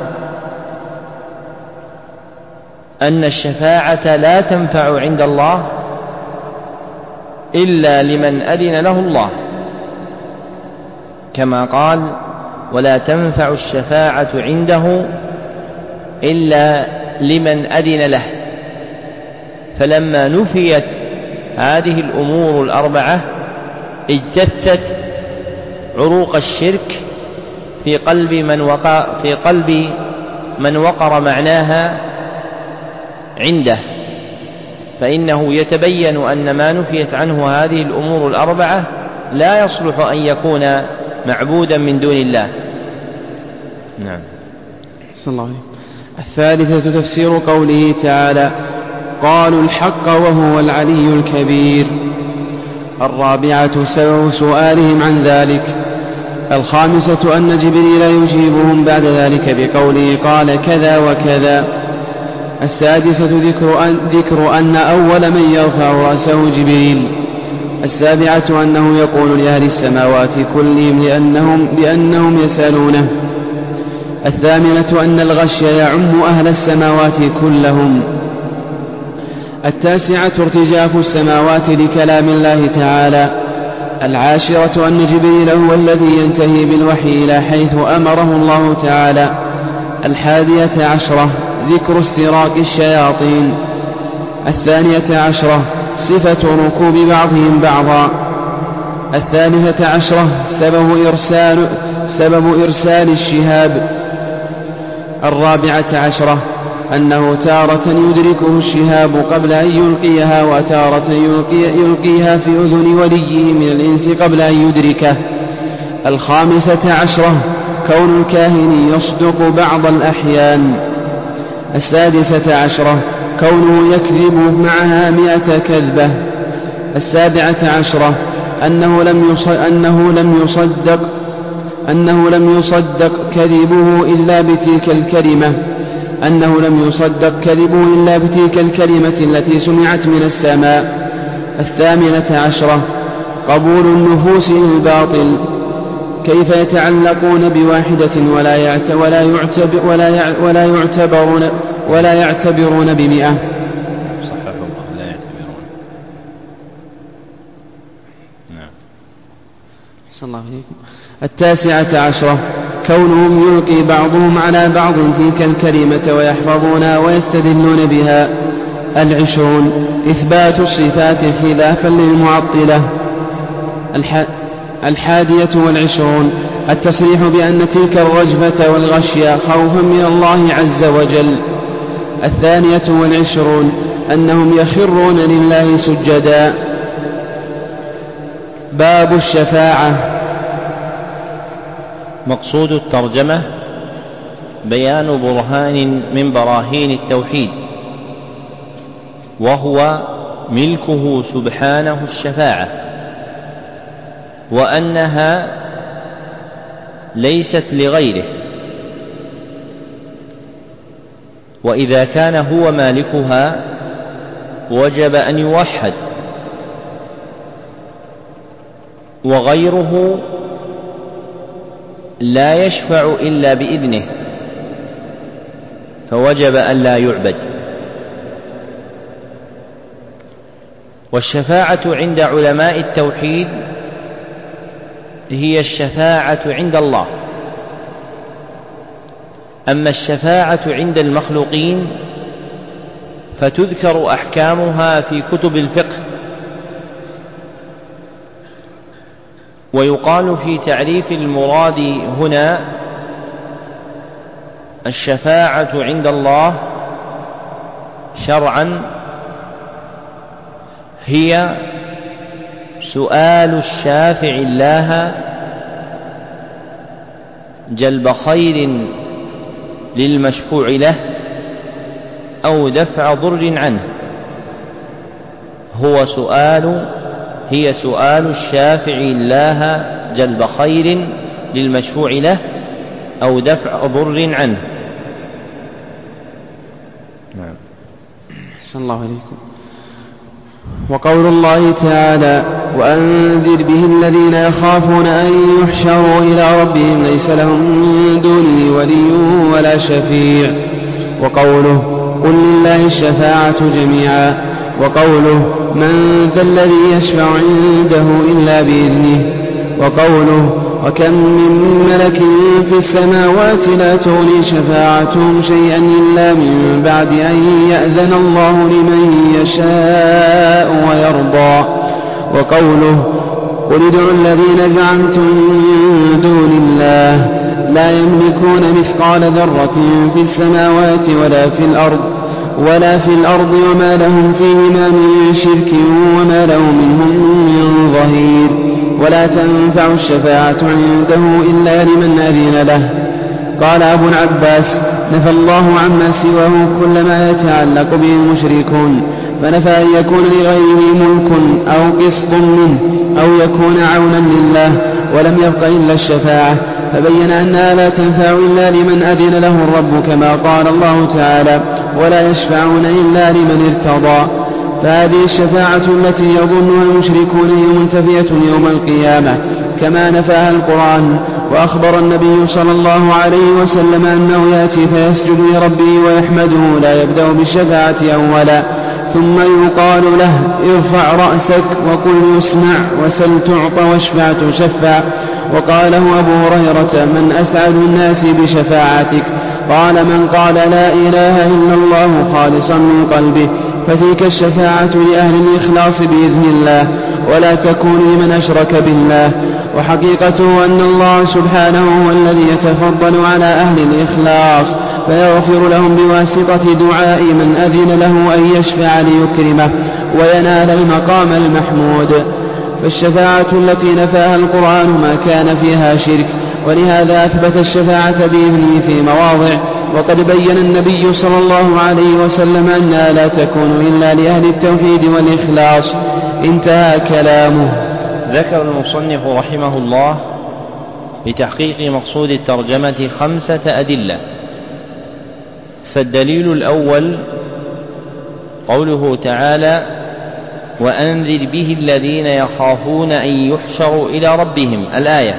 [SPEAKER 1] أن الشفاعة لا تنفع عند الله إلا لمن أذن له الله، كما قال ولا تنفع الشفاعة عنده إلا لمن أذن له. فلما نفيت هذه الأمور 4 اجتثت عروق الشرك في قلب من وقر معناها عنده، فإنه يتبين أن ما نفيت عنه هذه الأمور 4 لا يصلح أن يكون معبودا من دون الله. نعم.
[SPEAKER 2] صلى الله عليه. الثالثة تفسير قوله تعالى قالوا الحق وهو العلي الكبير. الرابعة سبب سؤالهم عن ذلك. الخامسة أن جبريل يجيبهم بعد ذلك بقوله قال كذا وكذا. السادسة ذكر أن أول من يرفع رأسه جبريل. السابعة أنه يقول لأهل السماوات كلهم بأنهم يسألونه. الثامنة أن الغش يعم أهل السماوات كلهم. التاسعة ارتجاف السماوات لكلام الله تعالى. العاشرة أن جبريل هو الذي ينتهي بالوحي إلى حيث أمره الله تعالى. 11 ذكر استراق الشياطين. 12 صفة ركوب بعضهم بعضا. 13 سبب إرسال الشهاب. 14 أنه تارة يدركه الشهاب قبل أن يلقيها، وتارة يلقيها في أذن وليه من الإنس قبل أن يدركه. 15 كون الكاهن يصدق بعض الأحيان. 16 كونه يكذب معها 100 كذبة. 17 أنه لم يصدق كذبه إلا بتلك الكلمة التي سمعت من السماء. 18 قبول النفوس للباطل. كيف يتعلقون بواحدة ولا يعتبرون ب100.
[SPEAKER 1] صححه الله، لا يعتبرون. نعم.
[SPEAKER 2] صلى الله عليكم. 19 كونهم يلقي بعضهم على بعض تلك الكلمة ويحفظونها ويستدلون بها. 20 إثبات الصفات خلافا للمعطلة. 21 التصريح بأن تلك الرجفة والغشية خوفا من الله عز وجل. 22 أنهم يخرون لله سجدا. باب الشفاعة.
[SPEAKER 1] مقصود الترجمة بيان برهان من براهين التوحيد، وهو ملكه سبحانه الشفاعة، وأنها ليست لغيره، وإذا كان هو مالكها وجب أن يوحد، وغيره لا يشفع إلا بإذنه، فوجب أن لا يعبد. والشفاعة عند علماء التوحيد هي الشفاعة عند الله. أما الشفاعة عند المخلوقين فتذكر أحكامها في كتب الفقه، ويقال في تعريف المراد هنا: الشفاعة عند الله شرعا هي سؤال الشافع الله جلب خير للمشفوع له أو دفع ضر عنه. هي سؤال الشافع الله جلب خير للمشفوع له أو دفع ضر عنه.
[SPEAKER 2] نعم. صلى الله عليكم. وقول الله تعالى: وأنذر به الذين يخافون أن يحشروا إلى ربهم ليس لهم من دونه ولي ولا شفيع. وقوله: قل لله الشفاعة جميعا. وقوله: من ذا الذي يشفع عنده إلا بإذنه. وقوله: وكم من ملك في السماوات لا تغني شفاعتهم شيئا إلا من بعد أن يأذن الله لمن يشاء ويرضى. وقوله: قل ادعوا الذين زعمتم من دون الله لا يملكون مثقال ذرة في السماوات ولا في الأرض وما لهم فيهما من شرك وما له منهم من ظهير. ولا تنفع الشفاعة عنده إلا لمن أذن له. قال أبو العباس: نفى الله عما سواه كل ما يتعلق به المشركون، فنفى أن يكون لغيره ملك أو قسط منه أو يكون عونا لله، ولم يبق إلا الشفاعة، فبين أنها لا تنفع إلا لمن أذن له الرب، كما قال الله تعالى: ولا يشفعون إلا لمن ارتضى. فهذه الشفاعة التي يظنها المشركون هي منتفية يوم القيامة كما نفاها القرآن. وأخبر النبي صلى الله عليه وسلم أنه يأتي فيسجد لربه ويحمده، لا يبدأ بالشفاعة أولا، ثم يقال له: ارفع رأسك وقل يسمع، وسل تعطى، واشفع تشفع. وقاله أبو هريرة: من أسعد الناس بشفاعتك؟ قال: من قال لا إله إلا الله خالصا من قلبه، فتلك الشفاعة لأهل الإخلاص بإذن الله، ولا تكون لمن أشرك بالله. وحقيقته أن الله سبحانه هو الذي يتفضل على أهل الإخلاص فيغفر لهم بواسطة دعاء من أذن له أن يشفع ليكرمه وينال المقام المحمود. فالشفاعة التي نفاها القرآن ما كان فيها شرك، ولهذا أثبت الشفاعة بإذنه في مواضع. وقد بين النبي صلى الله عليه وسلم أنها لا تكون إلا لأهل التوحيد والإخلاص. انتهى كلامه.
[SPEAKER 1] ذكر المصنف رحمه الله لتحقيق مقصود الترجمة 5 أدلة. فالدليل الأول قوله تعالى: وأنذر به الذين يخافون أن يحشروا إلى ربهم، الآية.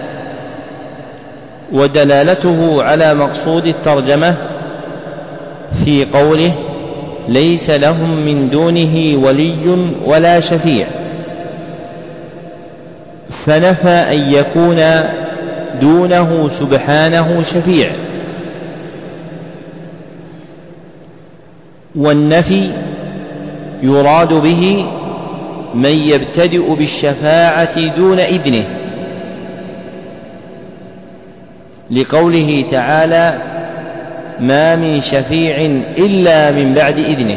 [SPEAKER 1] ودلالته على مقصود الترجمة في قوله ليس لهم من دونه ولي ولا شفيع، فنفى أن يكون دونه سبحانه شفيع. والنفي يراد به من يبتدئ بالشفاعة دون إذنه، لقوله تعالى ما من شفيع إلا من بعد إذنه،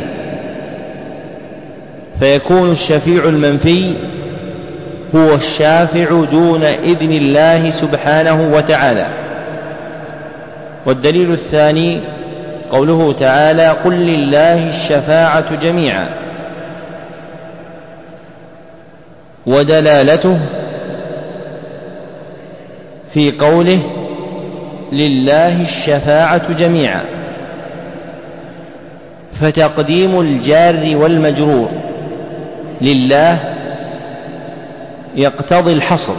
[SPEAKER 1] فيكون الشفيع المنفي هو الشافع دون إذن الله سبحانه وتعالى. والدليل الثاني قوله تعالى قل لله الشفاعة جميعا، ودلالته في قوله لله الشفاعة جميعا، فتقديم الجار والمجرور لله يقتضي الحصر،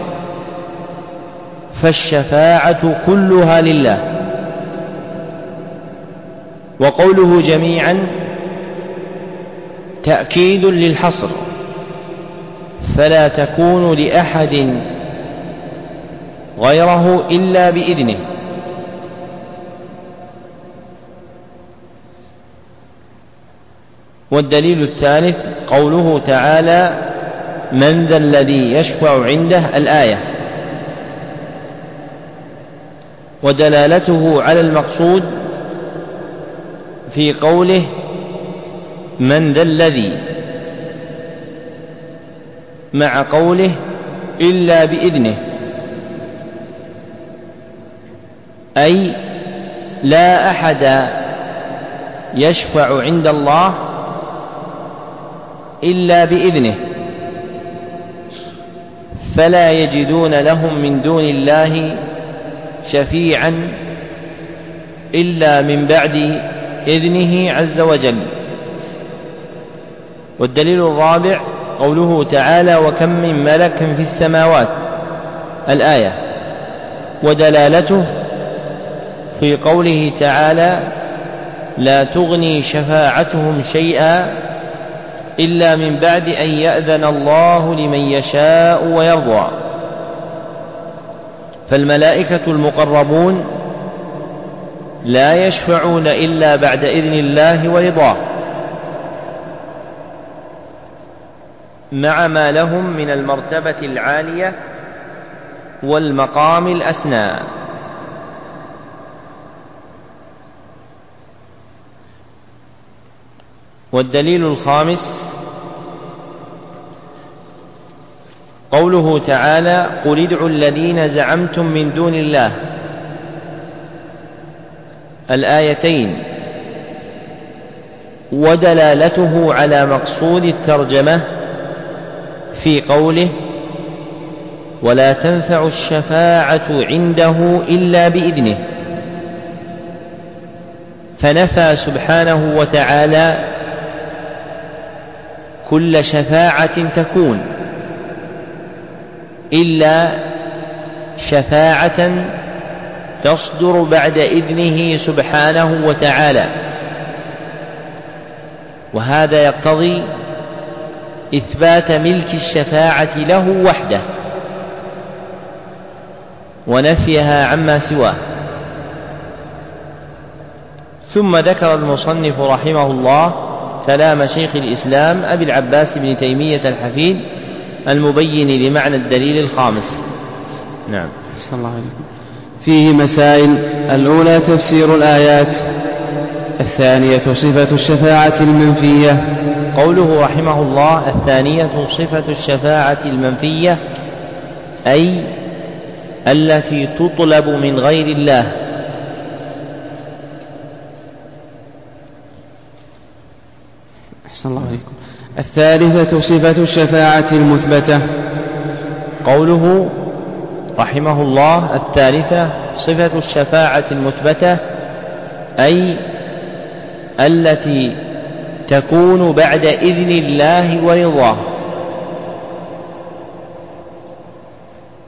[SPEAKER 1] فالشفاعة كلها لله. وقوله جميعا تأكيد للحصر، فلا تكون لأحد غيره إلا بإذنه. والدليل الثالث قوله تعالى من ذا الذي يشفع عنده الآية، ودلالته على المقصود في قوله من ذا الذي مع قوله إلا بإذنه، أي لا أحد يشفع عند الله إلا بإذنه، فلا يجدون لهم من دون الله شفيعا إلا من بعد إذنه عز وجل. والدليل الرابع قوله تعالى وكم من ملك في السماوات الآية، ودلالته في قوله تعالى لا تغني شفاعتهم شيئا إلا من بعد أن يأذن الله لمن يشاء ويرضى. فالملائكة المقربون لا يشفعون إلا بعد إذن الله ورضاه، مع ما لهم من المرتبة العالية والمقام الأسنى. والدليل الخامس قوله تعالى قل ادعوا الذين زعمتم من دون الله الآيتين، ودلالته على مقصود الترجمة في قوله ولا تنفع الشفاعة عنده إلا بإذنه، فنفى سبحانه وتعالى كل شفاعة تكون إلا شفاعة تصدر بعد إذنه سبحانه وتعالى، وهذا يقتضي إثبات ملك الشفاعة له وحده ونفيها عما سواه. ثم ذكر المصنف رحمه الله كلام شيخ الإسلام أبي العباس بن تيمية الحفيد المبين لمعنى الدليل الخامس. نعم.
[SPEAKER 2] صلى الله عليه وسلم. فيه مسائل: الأولى تفسير الآيات، الثانية صفة الشفاعة المنفية.
[SPEAKER 1] قوله رحمه الله الثانية صفة الشفاعة المنفية، أي التي تطلب من غير الله.
[SPEAKER 2] أحسن الله عليكم. الثالثة صفة الشفاعة المثبتة.
[SPEAKER 1] قوله رحمه الله الثالثة صفة الشفاعة المثبتة، أي التي تكون بعد إذن الله ورضاه،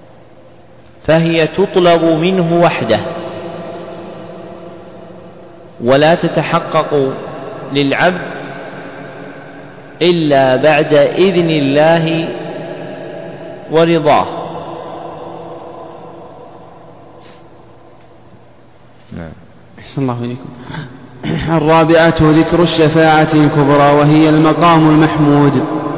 [SPEAKER 1] فهي تطلب منه وحده ولا تتحقق للعبد إلا بعد إذن الله ورضاه.
[SPEAKER 2] أحسن الله إليكم. الرابعة ذكر الشفاعة الكبرى وهي المقام المحمود.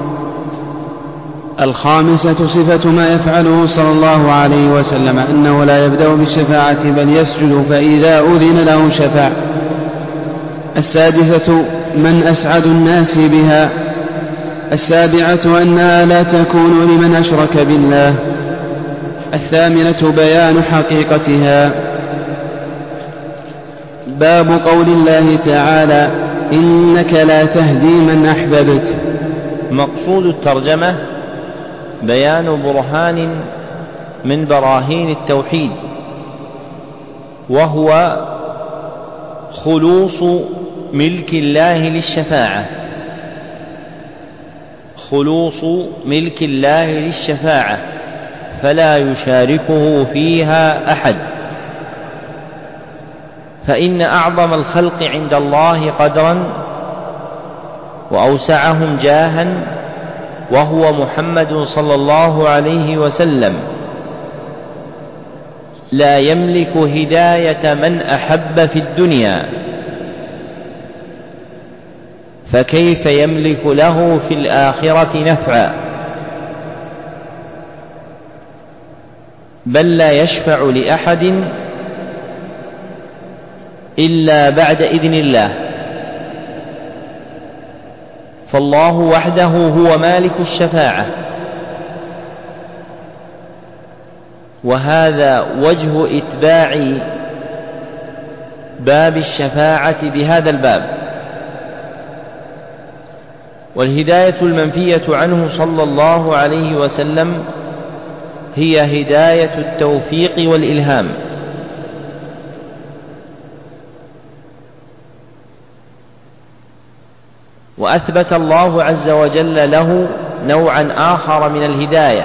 [SPEAKER 2] الخامسة صفة ما يفعله صلى الله عليه وسلم أنه لا يبدأ بالشفاعة بل يسجد فإذا أذن له شفع. السادسة من أسعد الناس بها. السابعة أنها لا تكون لمن أشرك بالله. الثامنة بيان حقيقتها. باب قول الله تعالى إنك لا تهدي من أحببت.
[SPEAKER 1] مقصود الترجمة بيان برهان من براهين التوحيد، وهو خلوص ملك الله للشفاعة، خلوص ملك الله للشفاعة فلا يشاركه فيها أحد. فإن أعظم الخلق عند الله قدرا وأوسعهم جاها وهو محمد صلى الله عليه وسلم لا يملك هداية من أحب في الدنيا، فكيف يملك له في الآخرة نفعا؟ بل لا يشفع لأحد إلا بعد إذن الله، فالله وحده هو مالك الشفاعة. وهذا وجه إتباع باب الشفاعة بهذا الباب. والهداية المنفية عنه صلى الله عليه وسلم هي هداية التوفيق والإلهام. وأثبت الله عز وجل له نوعا آخر من الهداية،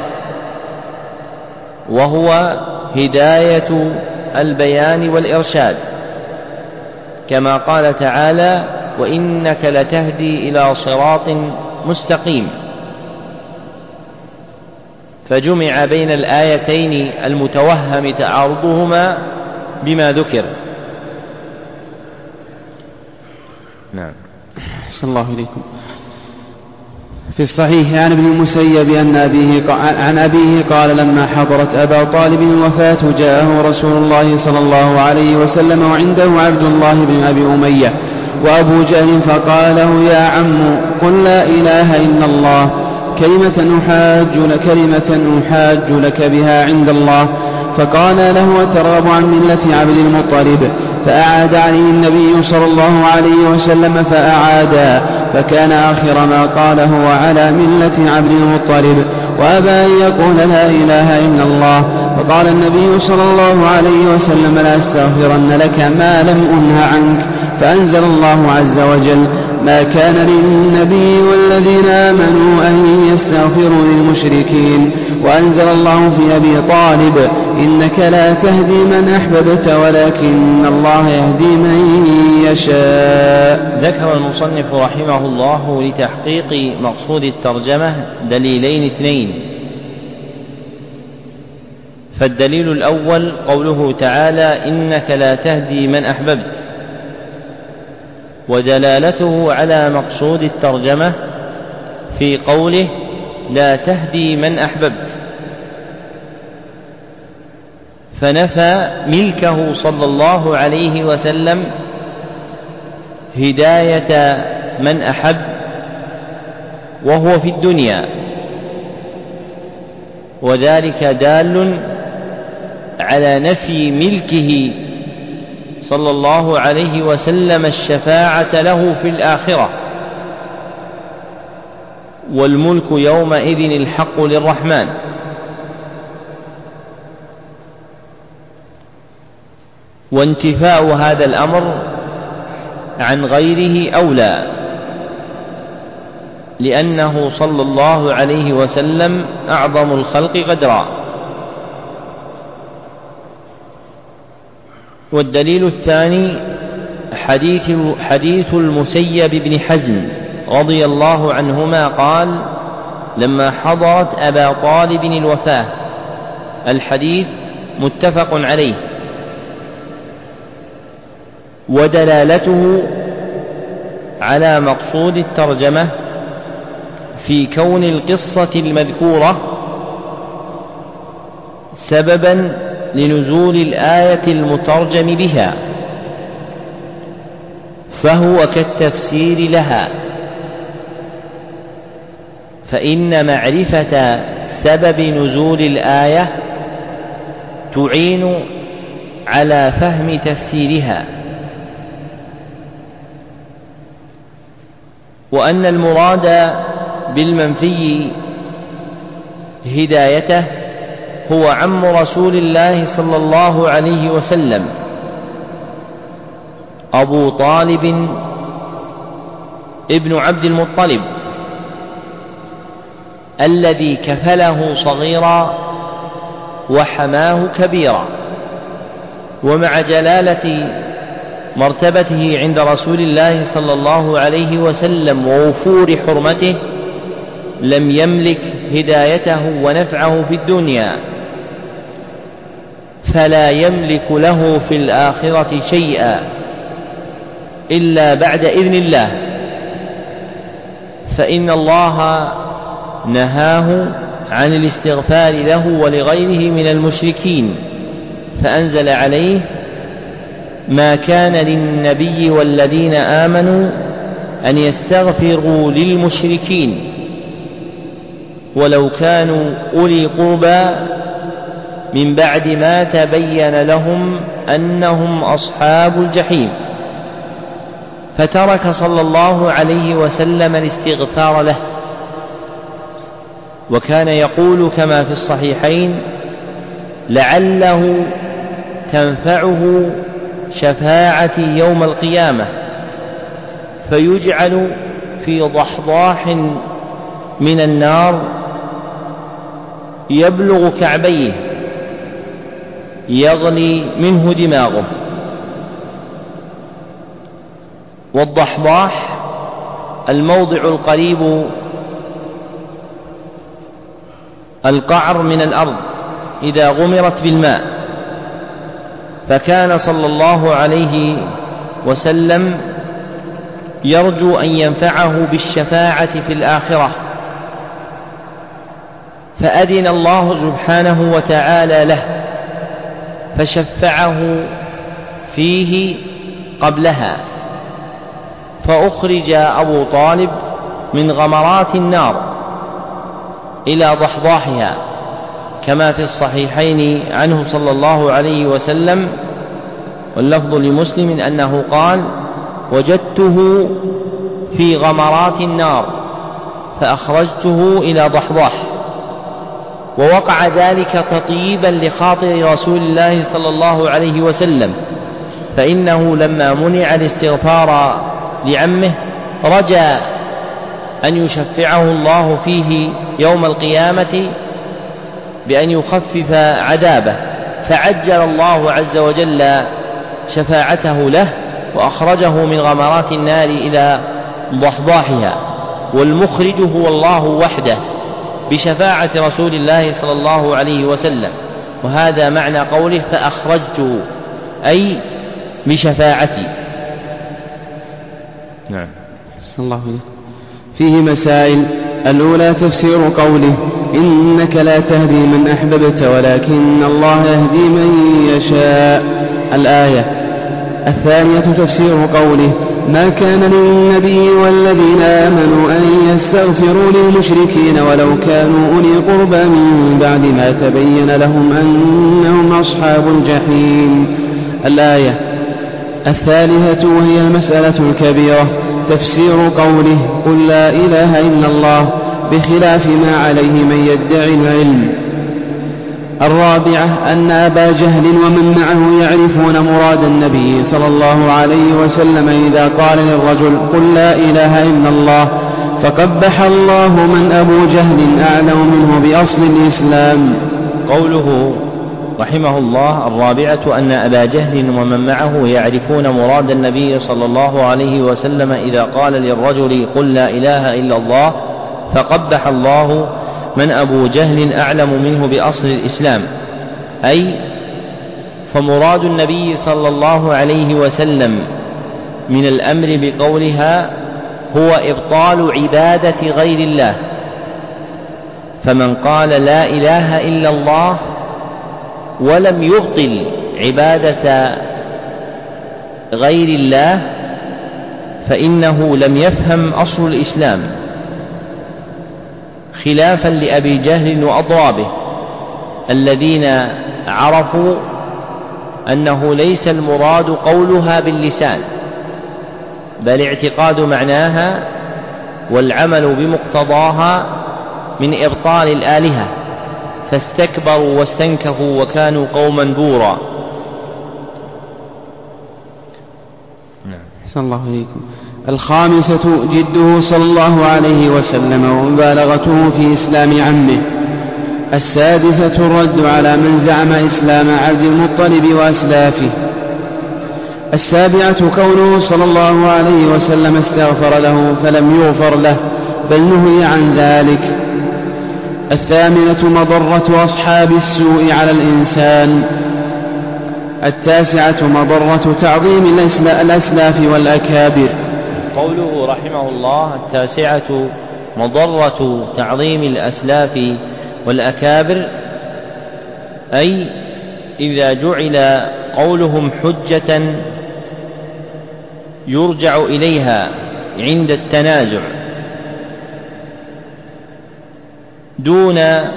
[SPEAKER 1] وهو هداية البيان والإرشاد، كما قال تعالى وإنك لتهدي إلى صراط مستقيم. فجمع بين الآيتين المتوهم تعارضهما بما ذكر. نعم.
[SPEAKER 2] أحسن الله إليكم. في الصحيح عن ابن المسيب عن أبيه قال لما حضرت أبا طالب الوفاة جاءه رسول الله صلى الله عليه وسلم وعنده عبد الله بن أبي أمية وأبو جهل فقال له يا عم قل لا إله إلا الله كلمة أحاج لك بها عند الله. فقال له أترغب عن ملة عبد المطلب؟ فأعاد عليه النبي صلى الله عليه وسلم فأعادا، فكان آخر ما قال هو على ملة عبد المطلب، وأبى أن يقول لا إله إلا الله. فقال النبي صلى الله عليه وسلم لا أستغفرن لك ما لم أنه عنك. فأنزل الله عز وجل ما كان للنبي والذين آمنوا أن يستغفروا للمشركين. وأنزل الله في أبي طالب إنك لا تهدي من أحببت ولكن الله يهدي من يشاء.
[SPEAKER 1] ذكر المصنف رحمه الله لتحقيق مقصود الترجمة دليلين اثنين. فالدليل الأول قوله تعالى إنك لا تهدي من أحببت، ودلالته على مقصود الترجمة في قوله لا تهدي من أحببت، فنفى ملكه صلى الله عليه وسلم هداية من أحب وهو في الدنيا، وذلك دال على نفي ملكه صلى الله عليه وسلم الشفاعة له في الآخرة، والملك يومئذ الحق للرحمن. وانتفاء هذا الأمر عن غيره أولى، لأنه صلى الله عليه وسلم أعظم الخلق قدرا. والدليل الثاني حديث المسيب بن حزم رضي الله عنهما قال: لما حضرت أبا طالب الوفاة. الحديث متفق عليه، ودلالته على مقصود الترجمة في كون القصة المذكورة سببا لنزول الآية المترجم بها، فهو كالتفسير لها، فإن معرفة سبب نزول الآية تعين على فهم تفسيرها، وأن المراد بالمنفي هدايته هو عم رسول الله صلى الله عليه وسلم أبو طالب ابن عبد المطلب، الذي كفله صغيرا وحماه كبيرا. ومع جلالة مرتبته عند رسول الله صلى الله عليه وسلم ووفور حرمته لم يملك هدايته ونفعه في الدنيا، فلا يملك له في الآخرة شيئا إلا بعد إذن الله، فإن الله نهاه عن الاستغفار له ولغيره من المشركين، فأنزل عليه: ما كان للنبي والذين آمنوا أن يستغفروا للمشركين ولو كانوا أولي قربى من بعد ما تبين لهم أنهم أصحاب الجحيم. فترك صلى الله عليه وسلم الاستغفار له، وكان يقول كما في الصحيحين: لعله تنفعه شفاعتي يوم القيامة، فيجعل في ضحضاح من النار يبلغ كعبيه يغلي منه دماغه. والضحضاح الموضع القريب القعر من الأرض إذا غمرت بالماء. فكان صلى الله عليه وسلم يرجو أن ينفعه بالشفاعة في الآخرة، فأذن الله سبحانه وتعالى له فشفعه فيه قبلها، فأخرج أبو طالب من غمرات النار إلى ضحضاحها، كما في الصحيحين عنه صلى الله عليه وسلم، واللفظ لمسلم أنه قال: وجدته في غمرات النار فأخرجته إلى ضحضاح. ووقع ذلك تطييبا لخاطر رسول الله صلى الله عليه وسلم، فإنه لما منع الاستغفار لعمه رجا أن يشفعه الله فيه يوم القيامة بأن يخفف عذابه، فعجل الله عز وجل شفاعته له وأخرجه من غمرات النار إلى ضحضاحها. والمخرج هو الله وحده بشفاعة رسول الله صلى الله عليه وسلم، وهذا معنى قوله فأخرجته، أي بشفاعتي.
[SPEAKER 2] نعم. صلى الله عليه. فيه مسائل: الأولى تفسير قوله: إنك لا تهدي من أحببت ولكن الله يهدي من يشاء، الآية. الثانية تفسير قوله: ما كان للنبي والذين آمنوا أن يستغفروا للمشركين ولو كانوا أولي قربى من بعد ما تبين لهم أنهم أصحاب الجحيم، الآية. الثالثة وهي المسألة الكبيرة تفسير قوله: قل لا إله إلا الله، بخلاف ما عليه من يدعي العلم. الرابعة أن أبا جهل ومن معه يعرفون مراد النبي صلى الله عليه وسلم إذا قال للرجل: قل لا إله إلا الله، فقبح الله من أبو جهل أعلم منه بأصل الإسلام.
[SPEAKER 1] قوله رحمه الله: الرابعة أن أبا جهل ومن معه يعرفون مراد النبي صلى الله عليه وسلم إذا قال للرجل قل لا إله إلا الله، فقبح الله من أبو جهل أعلم منه بأصل الإسلام، أي فمراد النبي صلى الله عليه وسلم من الأمر بقولها هو إبطال عبادة غير الله، فمن قال لا إله إلا الله ولم يبطل عبادة غير الله فإنه لم يفهم أصل الإسلام، خلافا لأبي جهل وأضرابه الذين عرفوا أنه ليس المراد قولها باللسان بل اعتقاد معناها والعمل بمقتضاها من إبطال الآلهة، فاستكبروا واستنكفوا وكانوا قوما بورا.
[SPEAKER 2] صلى الله عليكم. الخامسة جده صلى الله عليه وسلم ومبالغته في إسلام عمه. السادسة الرد على من زعم إسلام عبد المطلب وأسلافه. السابعة كونه صلى الله عليه وسلم استغفر له فلم يغفر له بل نهي عن ذلك. الثامنة مضرة أصحاب السوء على الإنسان. التاسعة مضرة تعظيم الأسلاف والأكابر.
[SPEAKER 1] قوله رحمه الله: التاسعة مضرة تعظيم الأسلاف والأكابر، أي إذا جعل قولهم حجة يرجع إليها عند التنازع دون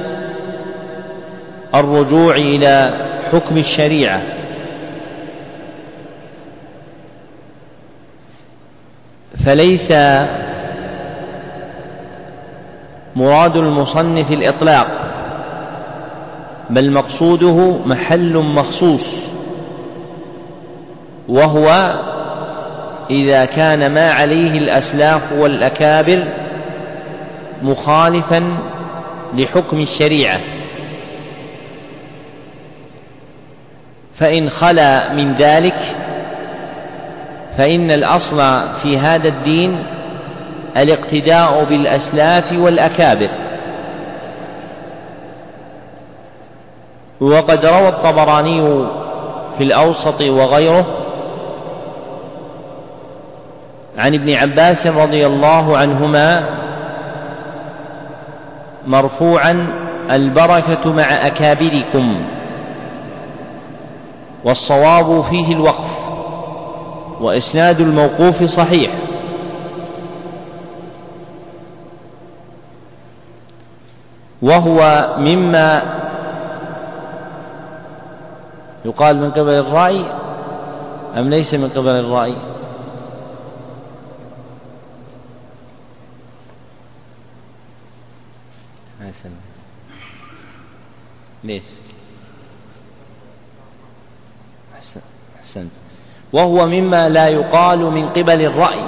[SPEAKER 1] الرجوع إلى حكم الشريعة، فليس مراد المصنف الإطلاق بل مقصوده محل مخصوص، وهو إذا كان ما عليه الأسلاف والأكابر مخالفا لحكم الشريعة، فإن خلا من ذلك فإن الأصل في هذا الدين الاقتداء بالأسلاف والأكابر. وقد روى الطبراني في الأوسط وغيره عن ابن عباس رضي الله عنهما مرفوعا: البركة مع أكابركم، والصواب فيه الوقف، وإسناد الموقوف صحيح. وهو مما يقال من قبل الرأي أم ليس من قبل الرأي؟ ليش؟ أحسنت. وهو مما لا يقال من قبل الرأي،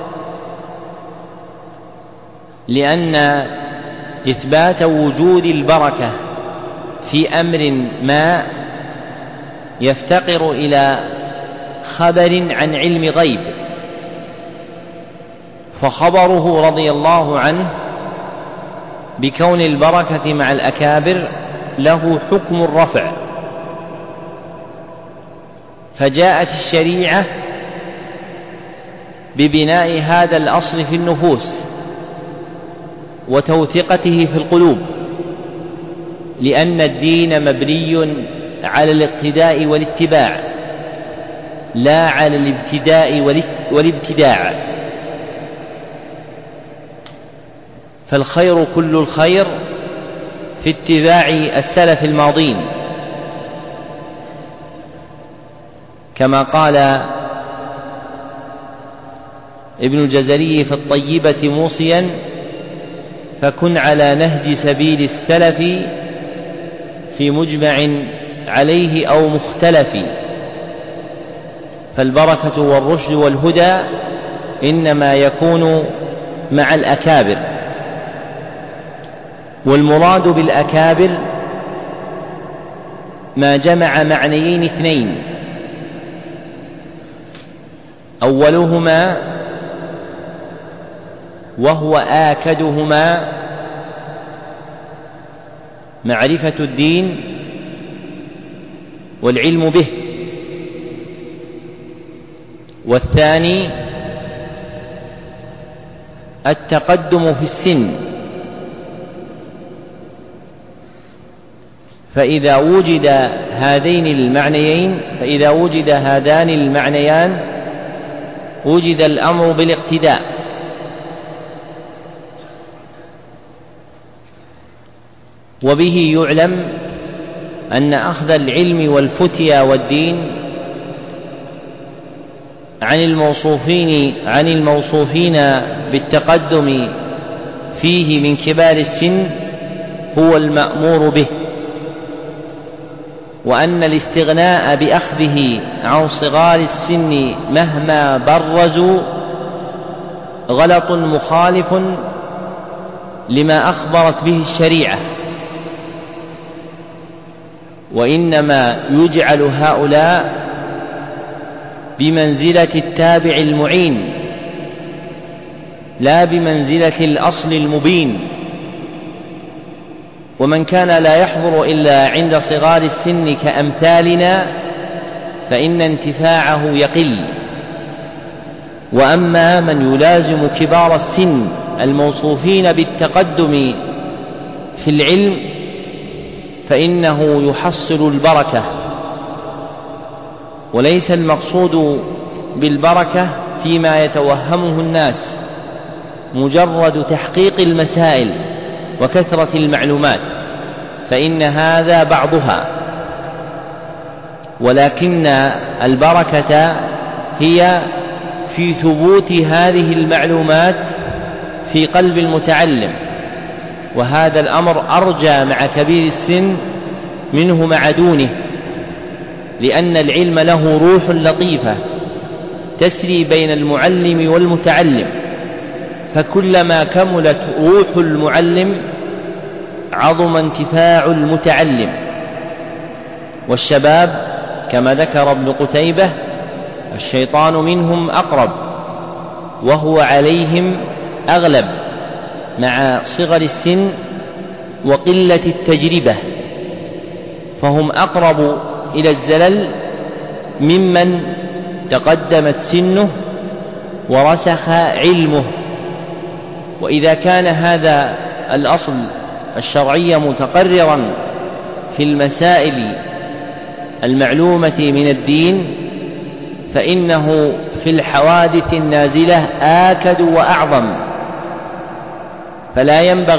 [SPEAKER 1] لأن إثبات وجود البركة في أمر ما يفتقر إلى خبر عن علم غيب، فخبره رضي الله عنه بكون البركة مع الأكابر له حكم الرفع، فجاءت الشريعة ببناء هذا الأصل في النفوس وتوثيقته في القلوب، لأن الدين مبني على الاقتداء والاتباع لا على الابتداء والابتداع، فالخير كل الخير في اتباع السلف الماضين، كما قال ابن الجزري في الطيبة موصيا: فكن على نهج سبيل السلف في مجمع عليه أو مختلف، فالبركة والرشد والهدى إنما يكون مع الأكابر. والمراد بالأكابر ما جمع معنيين اثنين: أولهما وهو آكدهما معرفة الدين والعلم به، والثاني التقدم في السن. فإذا وجد هذان المعنيان وجد الأمر بالاقتداء. وبه يعلم أن أخذ العلم والفتيا والدين عن الموصوفين بالتقدم فيه من كبار السن هو المأمور به، وأن الاستغناء بأخذه عن صغار السن مهما برزوا غلط مخالف لما أخبرت به الشريعة، وإنما يجعل هؤلاء بمنزلة التابع المعين لا بمنزلة الأصل المبين. ومن كان لا يحضر إلا عند صغار السن كأمثالنا فإن انتفاعه يقل. وأما من يلازم كبار السن الموصوفين بالتقدم في العلم فإنه يحصل البركة. وليس المقصود بالبركة فيما يتوهمه الناس مجرد تحقيق المسائل وكثرة المعلومات، فإن هذا بعضها، ولكن البركة هي في ثبوت هذه المعلومات في قلب المتعلم، وهذا الأمر أرجى مع كبير السن منه مع دونه، لأن العلم له روح لطيفة تسري بين المعلم والمتعلم، فكلما كملت روح المعلم عظم انتفاع المتعلم. والشباب كما ذكر ابن قتيبة الشيطان منهم أقرب وهو عليهم أغلب مع صغر السن وقلة التجربة، فهم أقرب إلى الزلل ممن تقدمت سنه ورسخ علمه. وإذا كان هذا الأصل الشرعي متقررا في المسائل المعلومة من الدين فإنه في الحوادث النازلة آكد وأعظم. فلا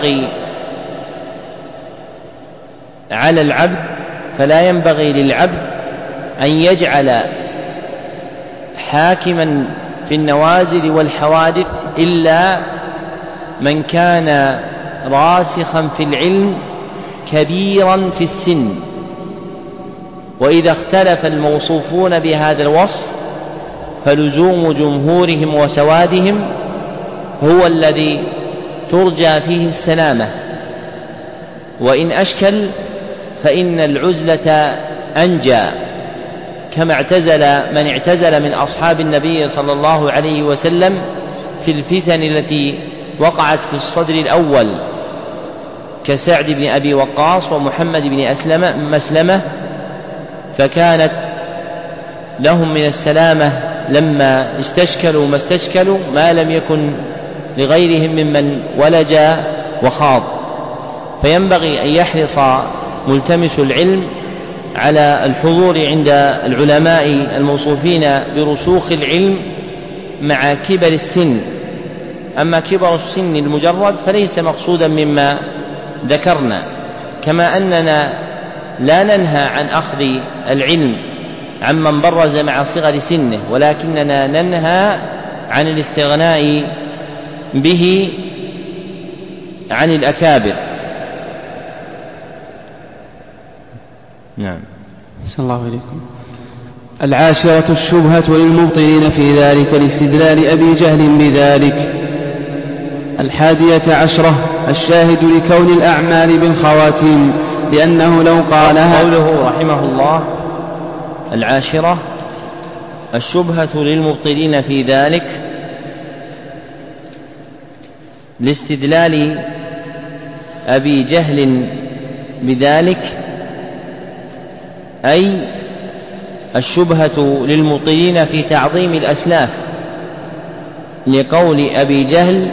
[SPEAKER 1] ينبغي للعبد أن يجعل حاكما في النوازل والحوادث إلا من كان راسخا في العلم كبيرا في السن. وإذا اختلف الموصوفون بهذا الوصف فلزوم جمهورهم وسوادهم هو الذي ترجى فيه السلامة، وإن أشكل فإن العزلة أنجى، كما اعتزل من اعتزل من أصحاب النبي صلى الله عليه وسلم في الفتن التي وقعت في الصدر الأول كسعد بن أبي وقاص ومحمد بن مسلمة، فكانت لهم من السلامة لما استشكلوا ما استشكلوا ما لم يكن لغيرهم ممن ولج وخاض. فينبغي أن يحرص ملتمس العلم على الحضور عند العلماء الموصوفين برسوخ العلم مع كبر السن. أما كبر السن المجرد فليس مقصودا مما ذكرنا، كما أننا لا ننهى عن أخذ العلم عمن برز مع صغر سنه، ولكننا ننهى عن الاستغناء به عن الأكابر. نعم.
[SPEAKER 2] صلى الله عليكم. العاشرة الشبهة للمبطلين في ذلك لاستدلال أبي جهل بذلك. 11 الشاهد لكون الأعمال بالخواتيم لأنه لو قالها.
[SPEAKER 1] قوله رحمه الله 10 الشبهة للمبطلين في ذلك لاستدلال أبي جهل بذلك، أي الشبهة للمبطلين في تعظيم الأسلاف، لقول أبي جهل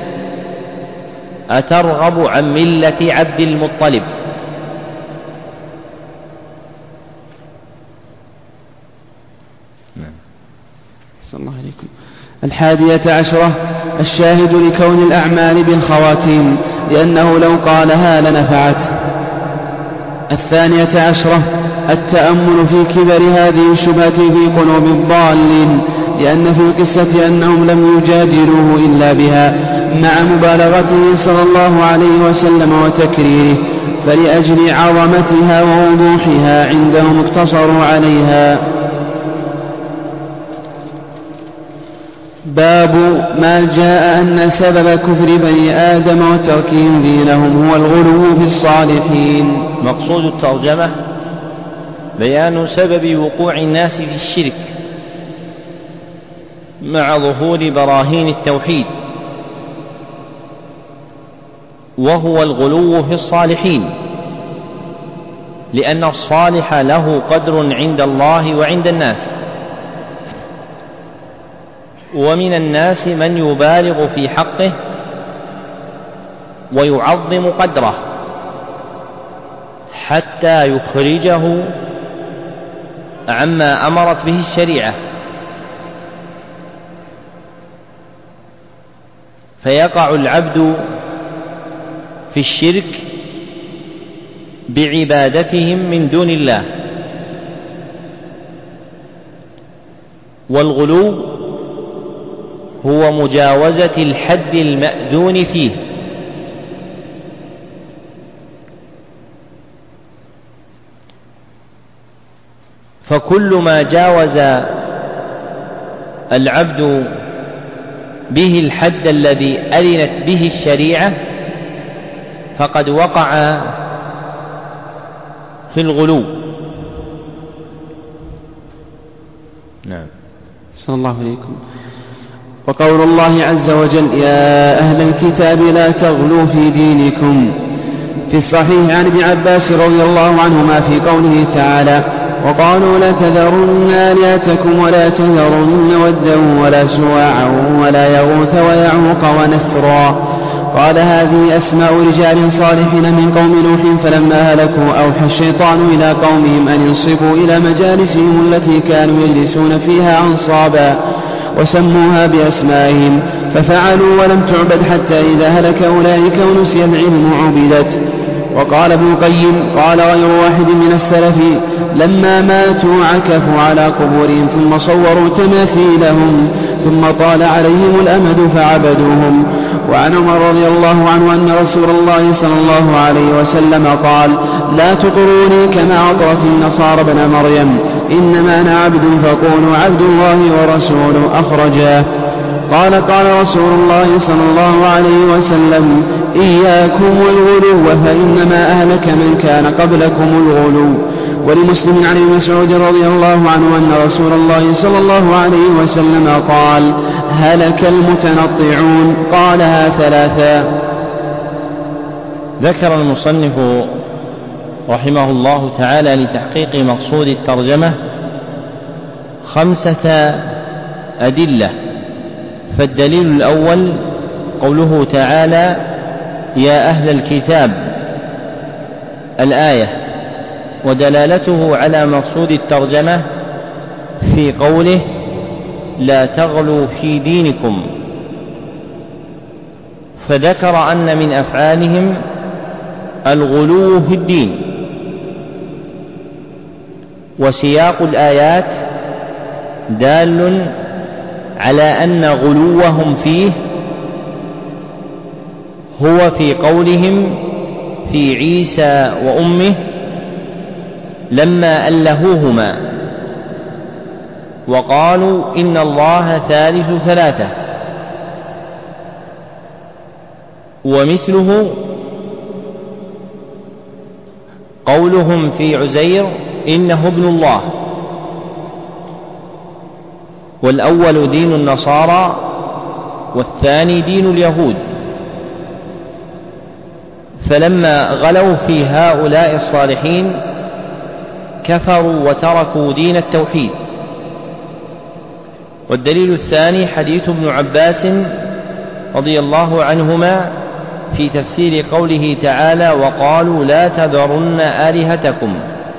[SPEAKER 1] أترغب عن ملة عبد المطلب.
[SPEAKER 2] صلى الله عليكم. 11 الشاهد لكون الأعمال بالخواتيم، لأنه لو قالها لنفعت. 12 التأمل في كبر هذه الشبهة في قلوب الضالين، لأن في القصة أنهم لم يجادلوه إلا بها مع مبالغته صلى الله عليه وسلم وتكريره، فلأجل عظمتها ووضوحها عندهم اقتصروا عليها. باب ما جاء أن سبب كفر بني آدم وتركهم دينهم هو الغلو في الصالحين.
[SPEAKER 1] مقصود الترجمة بيان سبب وقوع الناس في الشرك مع ظهور براهين التوحيد، وهو الغلو في الصالحين، لأن الصالح له قدر عند الله وعند الناس، ومن الناس من يبالغ في حقه ويعظم قدره حتى يخرجه عما أمرت به الشريعة، فيقع العبد في الشرك بعبادتهم من دون الله. والغلو هو مجاوزة الحد المأذون فيه، فكل ما جاوز العبد به الحد الذي أذنت به الشريعة فقد وقع في الغلو. نعم.
[SPEAKER 2] صلى الله عليكم. وقول الله عز وجل يا أهل الكتاب لا تغلوا في دينكم، في الصحيح عن ابن عباس رضي الله عنهما في قوله تعالى وقالوا لا تذرن آلهتكم ولا تذرن ودا ولا سواعا ولا يغوث ويعوق ونسرا. قال هذه أسماء رجال صالحين من قوم نوح فلما هلكوا أوحى الشيطان إلى قومهم أن ينصبوا إلى مجالسهم التي كانوا يجلسون فيها أنصابا وسموها بأسمائهم ففعلوا ولم تعبد حتى إذا هلك أولئك ونسي العلم عبدت. وقال ابن القيم قال غير واحد من السلف لما ماتوا عكفوا على قبورهم ثم صوروا تماثيلهم ثم طال عليهم الأمد فعبدوهم. وعن عمر رضي الله عنه أن رسول الله صلى الله عليه وسلم قال لا تطروني كما أطرت النصارى ابن مريم إنما أنا عبد فقولوا عبد الله ورسوله أخرجاه. قال رسول الله صلى الله عليه وسلم إياكم والغلو فإنما أهلك من كان قبلكم الغلو. ولمسلم عن ابن مسعود رضي الله عنه أن رسول الله صلى الله عليه وسلم قال هلك المتنطعون. قالها 3.
[SPEAKER 1] ذكر المصنف رحمه الله تعالى لتحقيق مقصود الترجمة 5 أدلة. فالدليل الأول قوله تعالى يا أهل الكتاب الآية، ودلالته على مقصود الترجمة في قوله لا تغلوا في دينكم، فذكر أن من أفعالهم الغلو في الدين، وسياق الآيات دال على أن غلوهم فيه هو في قولهم في عيسى وأمه لما ألهوهما وقالوا إن الله ثالث 3. ومثله قولهم في عزير إنه ابن الله، والأول دين النصارى والثاني دين اليهود، فلما غلوا في هؤلاء الصالحين كفروا وتركوا دين التوحيد. والدليل الثاني حديث ابن عباس رضي الله عنهما في تفسير قوله تعالى وقالوا لا تذرن آلهتكم.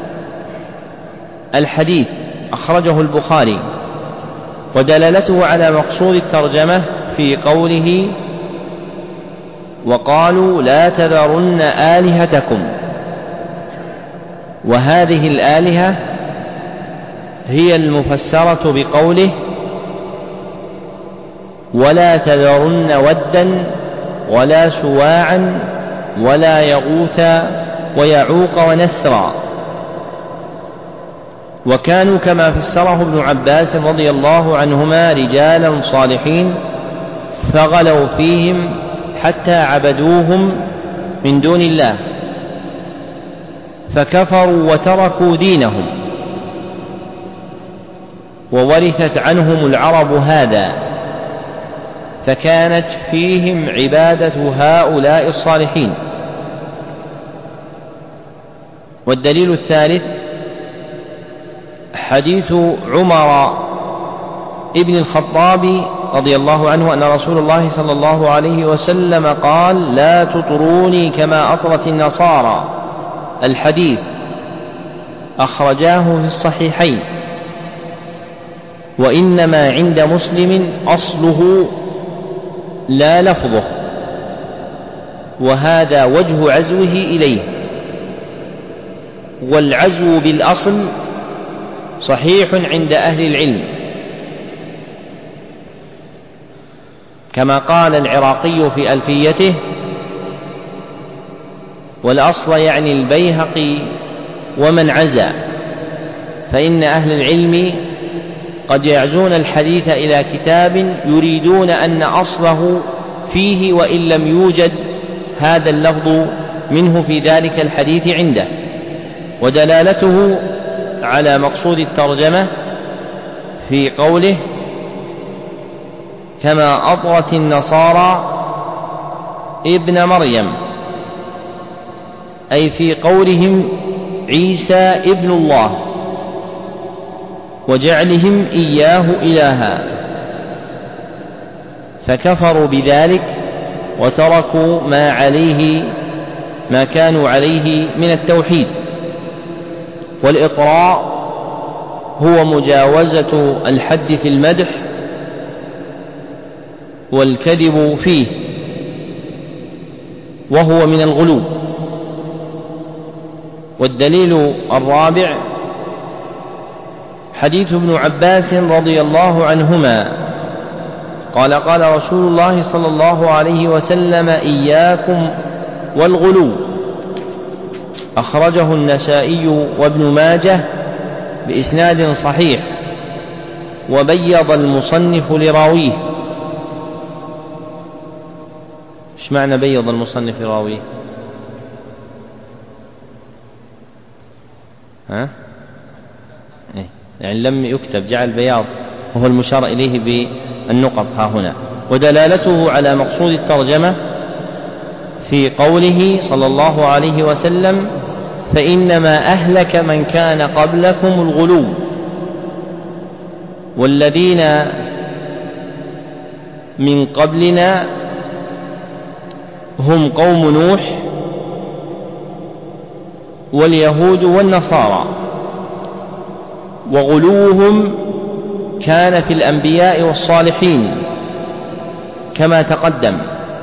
[SPEAKER 1] الحديث أخرجه البخاري، ودلالته على مقصود الترجمة في قوله وقالوا لا تذرن آلهتكم، وهذه الآلهة هي المفسرة بقوله ولا تذرن ودا ولا سواعا ولا يغوث ويعوق ونسرا. وكانوا كما فسره ابن عباس رضي الله عنهما رجالا صالحين فغلوا فيهم حتى عبدوهم من دون الله فكفروا وتركوا دينهم، وورثت عنهم العرب هذا، فكانت فيهم عبادة هؤلاء الصالحين. والدليل الثالث حديث عمر ابن الخطاب رضي الله عنه أن رسول الله صلى الله عليه وسلم قال لا تطروني كما أطرت النصارى. الحديث أخرجاه في الصحيحين، وإنما عند مسلم أصله لا لفظه، وهذا وجه عزوه إليه. والعزو بالأصل صحيح عند أهل العلم، كما قال العراقي في ألفيته والأصل يعني البيهقي ومن عزى، فإن أهل العلم قد يعزون الحديث إلى كتاب يريدون أن أصله فيه وإن لم يوجد هذا اللفظ منه في ذلك الحديث عنده. ودلالته على مقصود الترجمة في قوله كما أطرت النصارى ابن مريم، أي في قولهم عيسى ابن الله وجعلهم إياه إلها، فكفروا بذلك وتركوا ما كانوا عليه من التوحيد. والإطراء هو مجاوزة الحد في المدح والكذب فيه، وهو من الغلو. والدليل الرابع حديث ابن عباس رضي الله عنهما قال قال رسول الله صلى الله عليه وسلم إياكم والغلو. أخرجه النسائي وابن ماجه بإسناد صحيح، وبيض المصنف لراويه. ايش معنى بيض المصنف لراويه؟ يعني لم يكتب، جعل بياض، وهو المشار إليه بالنقط ها هنا. ودلالته على مقصود الترجمة في قوله صلى الله عليه وسلم فإنما أهلك من كان قبلكم الغلو، والذين من قبلنا هم قوم نوح واليهود والنصارى، وغلوهم كان في الأنبياء والصالحين كما تقدم،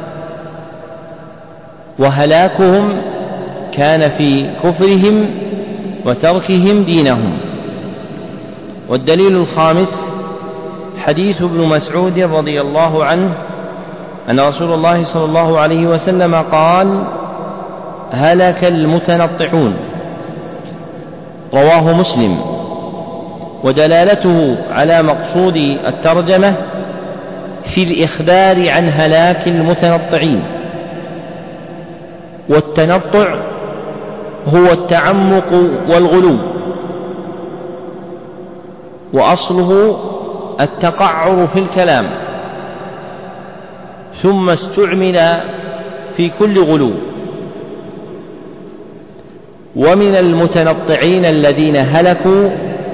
[SPEAKER 1] وهلاكهم كان في كفرهم وتركهم دينهم. والدليل الخامس حديث ابن مسعود رضي الله عنه أن رسول الله صلى الله عليه وسلم قال هلك المتنطعون، رواه مسلم. ودلالته على مقصود الترجمة في الإخبار عن هلاك المتنطعين. والتنطع هو التعمق والغلو، وأصله التقعر في الكلام، ثم استعمل في كل غلو. ومن المتنطعين الذين هلكوا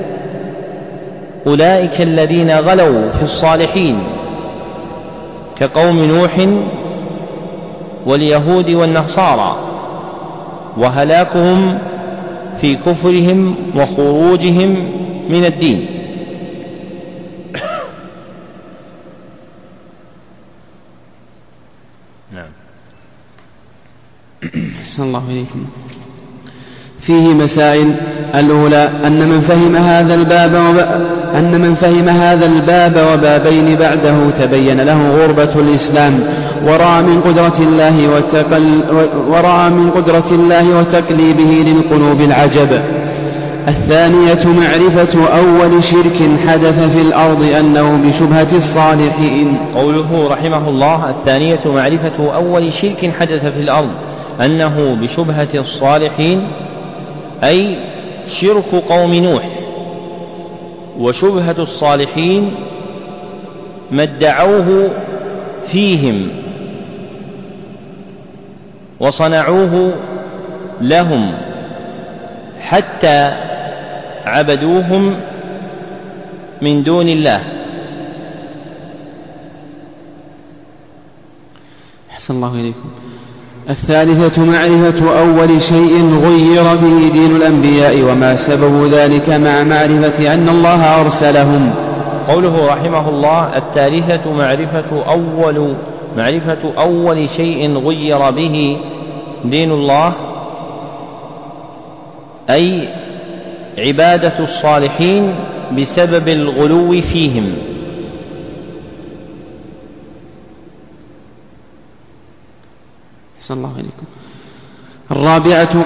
[SPEAKER 1] أولئك الذين غلوا في الصالحين كقوم نوح واليهود والنصارى، وهلاكهم في كفرهم وخروجهم من الدين. نعم.
[SPEAKER 2] أحسن الله إليكم. فيه مسائل. الأولى أن من فهم هذا الباب وبابين بعده تبين له غربة الإسلام، ورأى من قدرة الله وتقليبه للقلوب العجب. الثانية معرفة أول شرك حدث في الأرض أنه بشبهة الصالحين.
[SPEAKER 1] قوله رحمه الله: الثانية معرفة أول شرك حدث في الأرض أنه بشبهة الصالحين، أي شرك قوم نوح. وشبهة الصالحين ما ادعوه فيهم وصنعوه لهم حتى عبدوهم من دون الله.
[SPEAKER 2] أحسن الله إليكم. الثالثة معرفة أول شيء غير به دين الأنبياء وما سبب ذلك مع معرفة أن الله أرسلهم.
[SPEAKER 1] قوله رحمه الله: الثالثة معرفة أول شيء غير به دين الله، أي عبادة الصالحين بسبب الغلو فيهم.
[SPEAKER 2] أحسن الله إليكم. الرابعة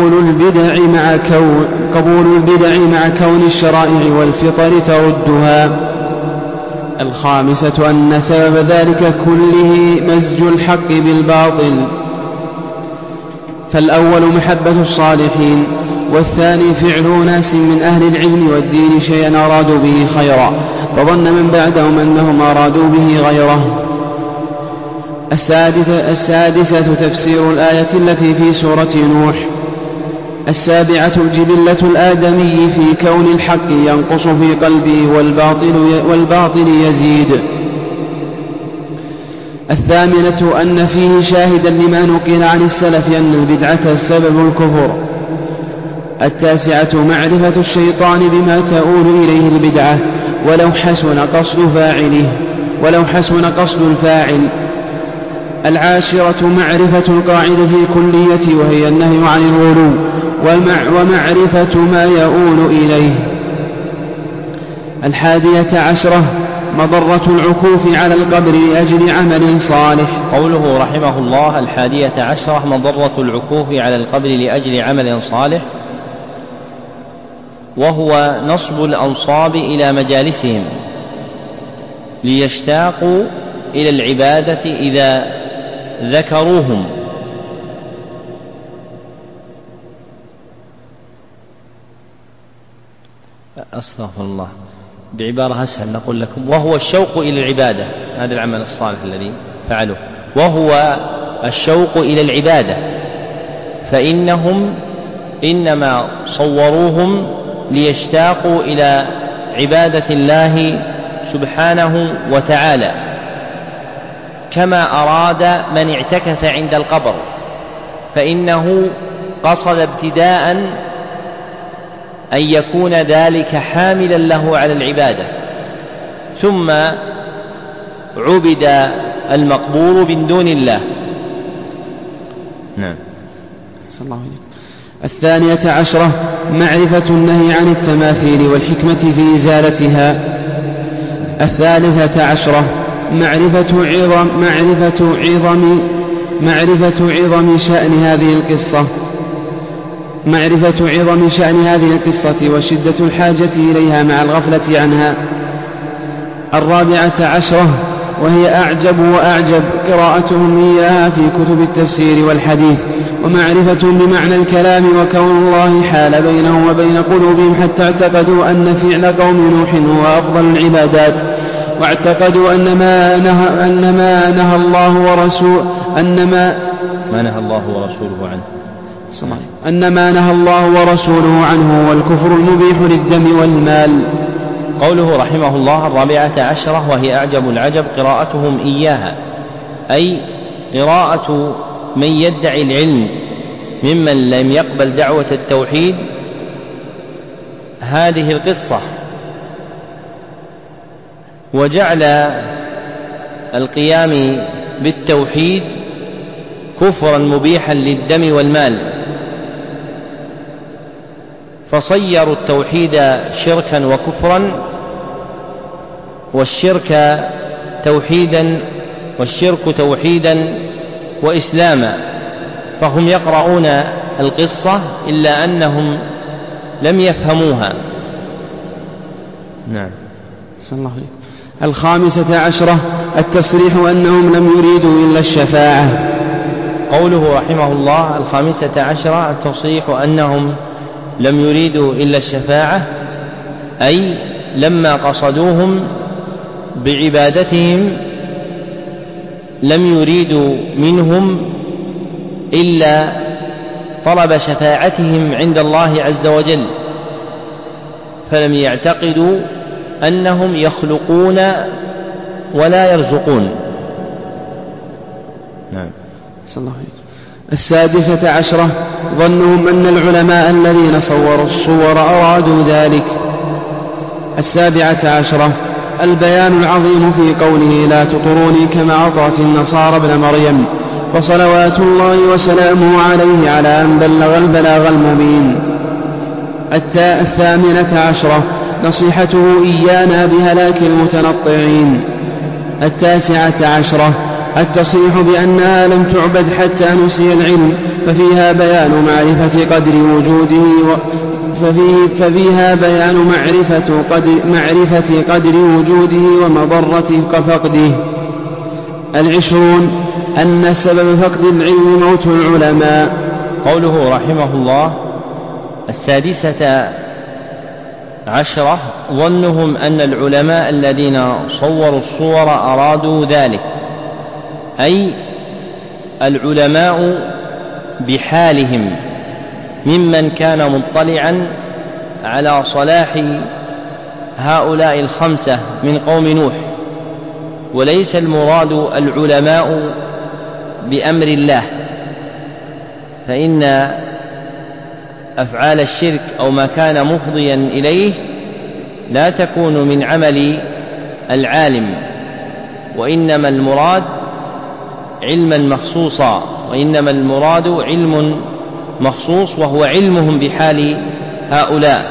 [SPEAKER 2] قبول البدع مع كون الشرائع والفطر تردها. الخامسة أن سبب ذلك كله مزج الحق بالباطل، فالأول محبة الصالحين، والثاني فعل ناس من أهل العلم والدين شيئا أرادوا به خيرا، فظن من بعدهم أنهم أرادوا به غيره. السادسة تفسير الآية التي في سورة نوح. السابعة الجبلة الآدمي في كون الحق ينقص في قلبه والباطل يزيد. الثامنة أن فيه شاهدا لما نقل عن السلف أن البدعة سبب الكفر. التاسعة معرفة الشيطان بما تؤول إليه البدعة ولو حسن قصد الفاعل. العاشرة معرفة القاعدة الكلية وهي النهي عن الغلو ومعرفة ما يؤول إليه. 11 مضرة العكوف على القبر لأجل عمل صالح.
[SPEAKER 1] قوله رحمه الله: 11 مضرة العكوف على القبر لأجل عمل صالح، وهو نصب الأنصاب إلى مجالسهم ليشتاقوا إلى العبادة إذا ذكروهم. أستغفر الله، بعبارة أسهل نقول لكم: وهو الشوق إلى العبادة. هذا العمل الصالح الذي فعلوه، وهو الشوق إلى العبادة، فإنهم إنما صوروهم ليشتاقوا إلى عبادة الله سبحانه وتعالى، كما أراد من اعتكف عند القبر، فإنه قصد ابتداء أن يكون ذلك حاملا له على العبادة، ثم عبد المقبور من دون الله. نعم.
[SPEAKER 2] صلى الله عليه وسلم. 12 معرفة النهي عن التماثيل والحكمة في إزالتها. 13 معرفة عظم شأن هذه القصة وشدة الحاجة إليها مع الغفلة عنها. 14 وهي أعجب وأعجب قراءتهم إياها في كتب التفسير والحديث، ومعرفة بمعنى الكلام، وكون الله حال بينهم وبين قلوبهم حتى اعتقدوا أن فعل قوم نوح هو أفضل العبادات، واعتقدوا أن ما نهى الله ورسوله عنه والكفر المبيح للدم والمال.
[SPEAKER 1] قوله رحمه الله 14 وهي أعجب العجب قراءتهم إياها، أي قراءة من يدعي العلم ممن لم يقبل دعوة التوحيد هذه القصة، وجعل القيام بالتوحيد كفرا مبيحا للدم والمال، فصيروا التوحيد شركا وكفرا، والشرك توحيدا وإسلاما، فهم يقرؤون القصة إلا أنهم لم يفهموها.
[SPEAKER 2] نعم. 15 التصريح أنهم لم يريدوا إلا الشفاعة.
[SPEAKER 1] قوله رحمه الله 15 التصريح أنهم لم يريدوا إلا الشفاعة، أي لما قصدوهم بعبادتهم لم يريدوا منهم إلا طلب شفاعتهم عند الله عز وجل، فلم يعتقدوا أنهم يخلقون ولا يرزقون.
[SPEAKER 2] نعم. 16 ظنهم أن العلماء الذين صوروا الصور أرادوا ذلك. 17 البيان العظيم في قوله لا تطروني كما أطرت النصارى ابن مريم، فصلوات الله وسلامه عليه على أن بلغ البلاغ المبين. 18 نصيحته إيانا بهلاك المتنطعين. 19 التصريح بأنها لم تعبد حتى نسي العلم، ففيها بيان معرفة قدر وجوده ومضرة فقده. 20 أن سبب فقد العلم موت العلماء.
[SPEAKER 1] قوله رحمه الله 16 ظنهم أن العلماء الذين صوروا الصور أرادوا ذلك، أي العلماء بحالهم ممن كان مطلعا على صلاح هؤلاء 5 من قوم نوح، وليس المراد العلماء بأمر الله، فإن أفعال الشرك أو ما كان مفضيا إليه لا تكون من عمل العالم، وإنما المراد علما مخصوصا، وإنما المراد علم مخصوص وهو علمهم بحال هؤلاء.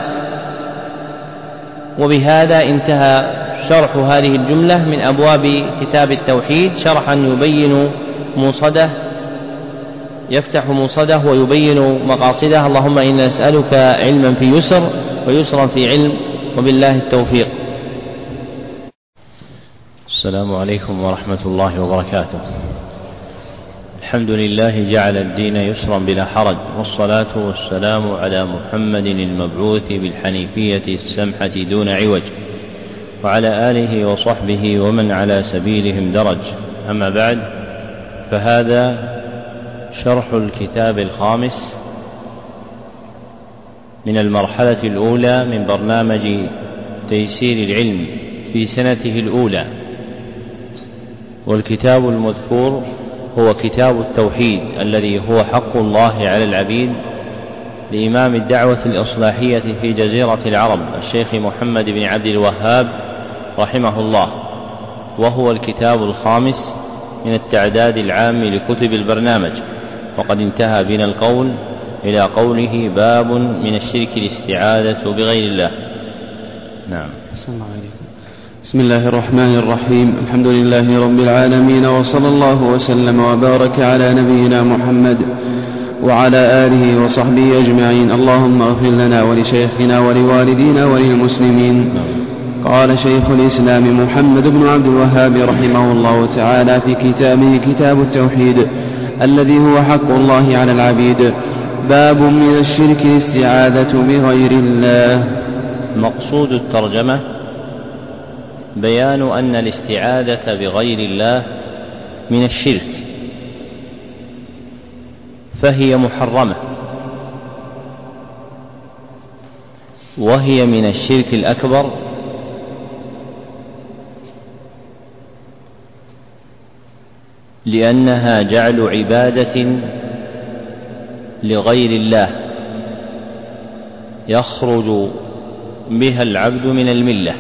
[SPEAKER 1] وبهذا انتهى شرح هذه الجملة من أبواب كتاب التوحيد، شرحا يبين موصده، يفتح موصده ويبين مقاصده. اللهم إنا نسألك علما في يسر ويسرا في علم، وبالله التوفيق.
[SPEAKER 3] السلام عليكم ورحمة الله وبركاته. الحمد لله جعل الدين يسرا بلا حرج، والصلاة والسلام على محمد المبعوث بالحنيفية السمحة دون عوج، وعلى آله وصحبه ومن على سبيلهم درج. أما بعد، فهذا شرح الكتاب الخامس من المرحلة الأولى من برنامج تيسير العلم في سنته الأولى، والكتاب المذكور هو كتاب التوحيد الذي هو حق الله على العبيد لإمام الدعوة الإصلاحية في جزيرة العرب الشيخ محمد بن عبد الوهاب رحمه الله، وهو الكتاب الخامس من التعداد العام لكتب البرنامج، وقد انتهى بنا القول إلى قوله باب من الشرك الاستعاذة بغير الله. نعم.
[SPEAKER 2] بسم الله الرحمن الرحيم. الحمد لله رب العالمين، وصلى الله وسلم وبارك على نبينا محمد وعلى آله وصحبه أجمعين. اللهم اغفر لنا ولشيخنا ولوالدينا وللمسلمين. قال شيخ الإسلام محمد بن عبد الوهاب رحمه الله تعالى في كتابه كتاب التوحيد الذي هو حق الله على العبيد: باب من الشرك الاستعاذة بغير الله.
[SPEAKER 3] مقصود الترجمة بيان أن الاستعاذة بغير الله من الشرك، فهي محرمة، وهي من الشرك الأكبر، لأنها جعل عبادة لغير الله يخرج بها العبد من الملة.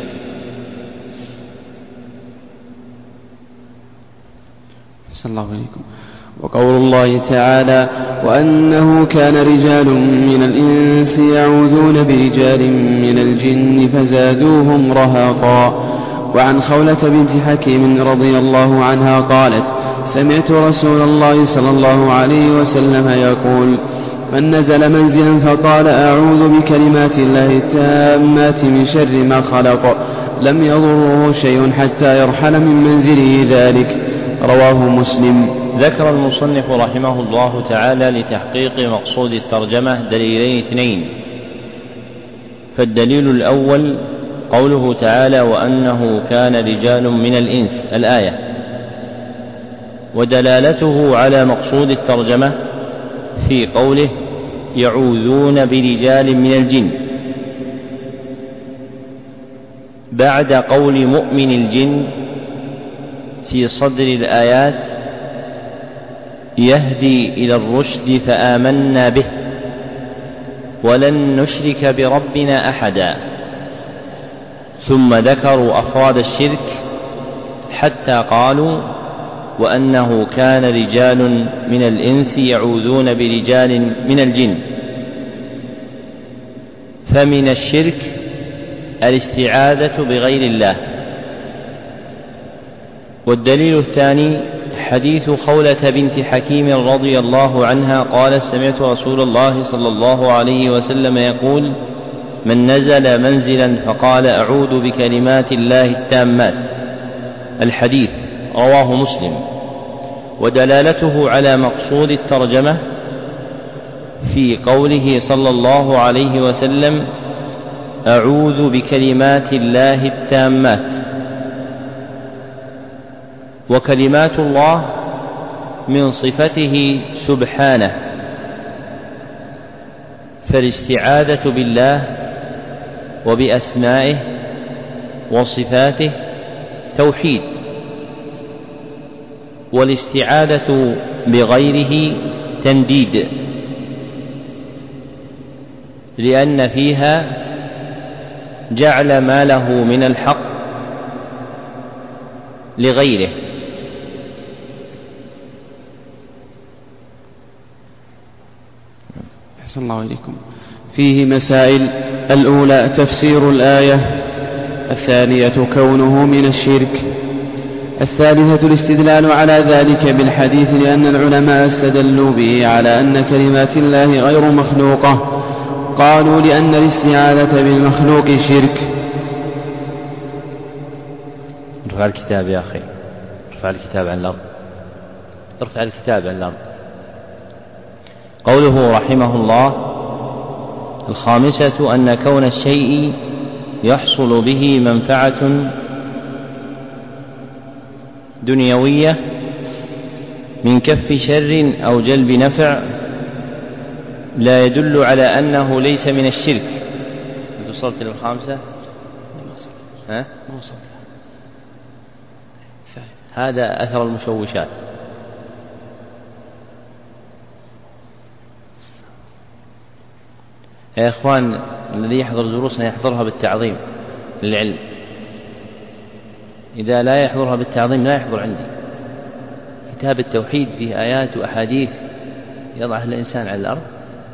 [SPEAKER 2] صلى الله عليكم. وقول الله تعالى: وأنه كان رجال من الإنس يعوذون برجال من الجن فزادوهم رهقا. وعن خولة بنت حكيم رضي الله عنها قالت: سمعت رسول الله صلى الله عليه وسلم يقول: من نزل منزلا فقال أعوذ بكلمات الله التامات من شر ما خلق لم يضره شيء حتى يرحل من منزله ذلك. رواه مسلم.
[SPEAKER 3] ذكر المصنف رحمه الله تعالى لتحقيق مقصود الترجمة دليلين اثنين. فالدليل الأول قوله تعالى: وأنه كان رجال من الإنس، الآية، ودلالته على مقصود الترجمة في قوله: يعوذون برجال من الجن، بعد قول مؤمن الجن في صدر الآيات: يهدي إلى الرشد فآمنا به ولن نشرك بربنا أحدا. ثم ذكروا أفراد الشرك حتى قالوا: وأنه كان رجال من الإنس يعوذون برجال من الجن. فمن الشرك الاستعاذة بغير الله. والدليل الثاني حديث خولة بنت حكيم رضي الله عنها قالت: سمعت رسول الله صلى الله عليه وسلم يقول: من نزل منزلا فقال أعوذ بكلمات الله التامات، الحديث. رواه مسلم. ودلالته على مقصود الترجمة في قوله صلى الله عليه وسلم: أعوذ بكلمات الله التامات. وكلمات الله من صفته سبحانه، فالاستعاذة بالله وبأسمائه وصفاته توحيد، والاستعاذة بغيره تنديد، لأن فيها جعل ما له من الحق لغيره.
[SPEAKER 2] أحسن الله إليكم. فيه مسائل: الأولى تفسير الآية، الثانية كونه من الشرك، الثالثة الاستدلال على ذلك بالحديث لأن العلماء استدلوا به على أن كلمات الله غير مخلوقة، قالوا لأن الاستعاذة بالمخلوق شرك.
[SPEAKER 3] ارفع الكتاب يا أخي، ارفع الكتاب عن الأرض، ارفع الكتاب عن الأرض. قوله رحمه الله: الخامسة أن كون الشيء يحصل به منفعة دنيوية من كف شر أو جلب نفع لا يدل على أنه ليس من الشرك. وصلت للخامسة؟ ها؟ هذا أثر المشوشات. يا إخوان، الذي يحضر دروسنا يحضرها بالتعظيم للعلم، إذا لا يحضرها بالتعظيم لا يحضر عندي. كتاب التوحيد فيه آيات وأحاديث يضعها الإنسان على الأرض.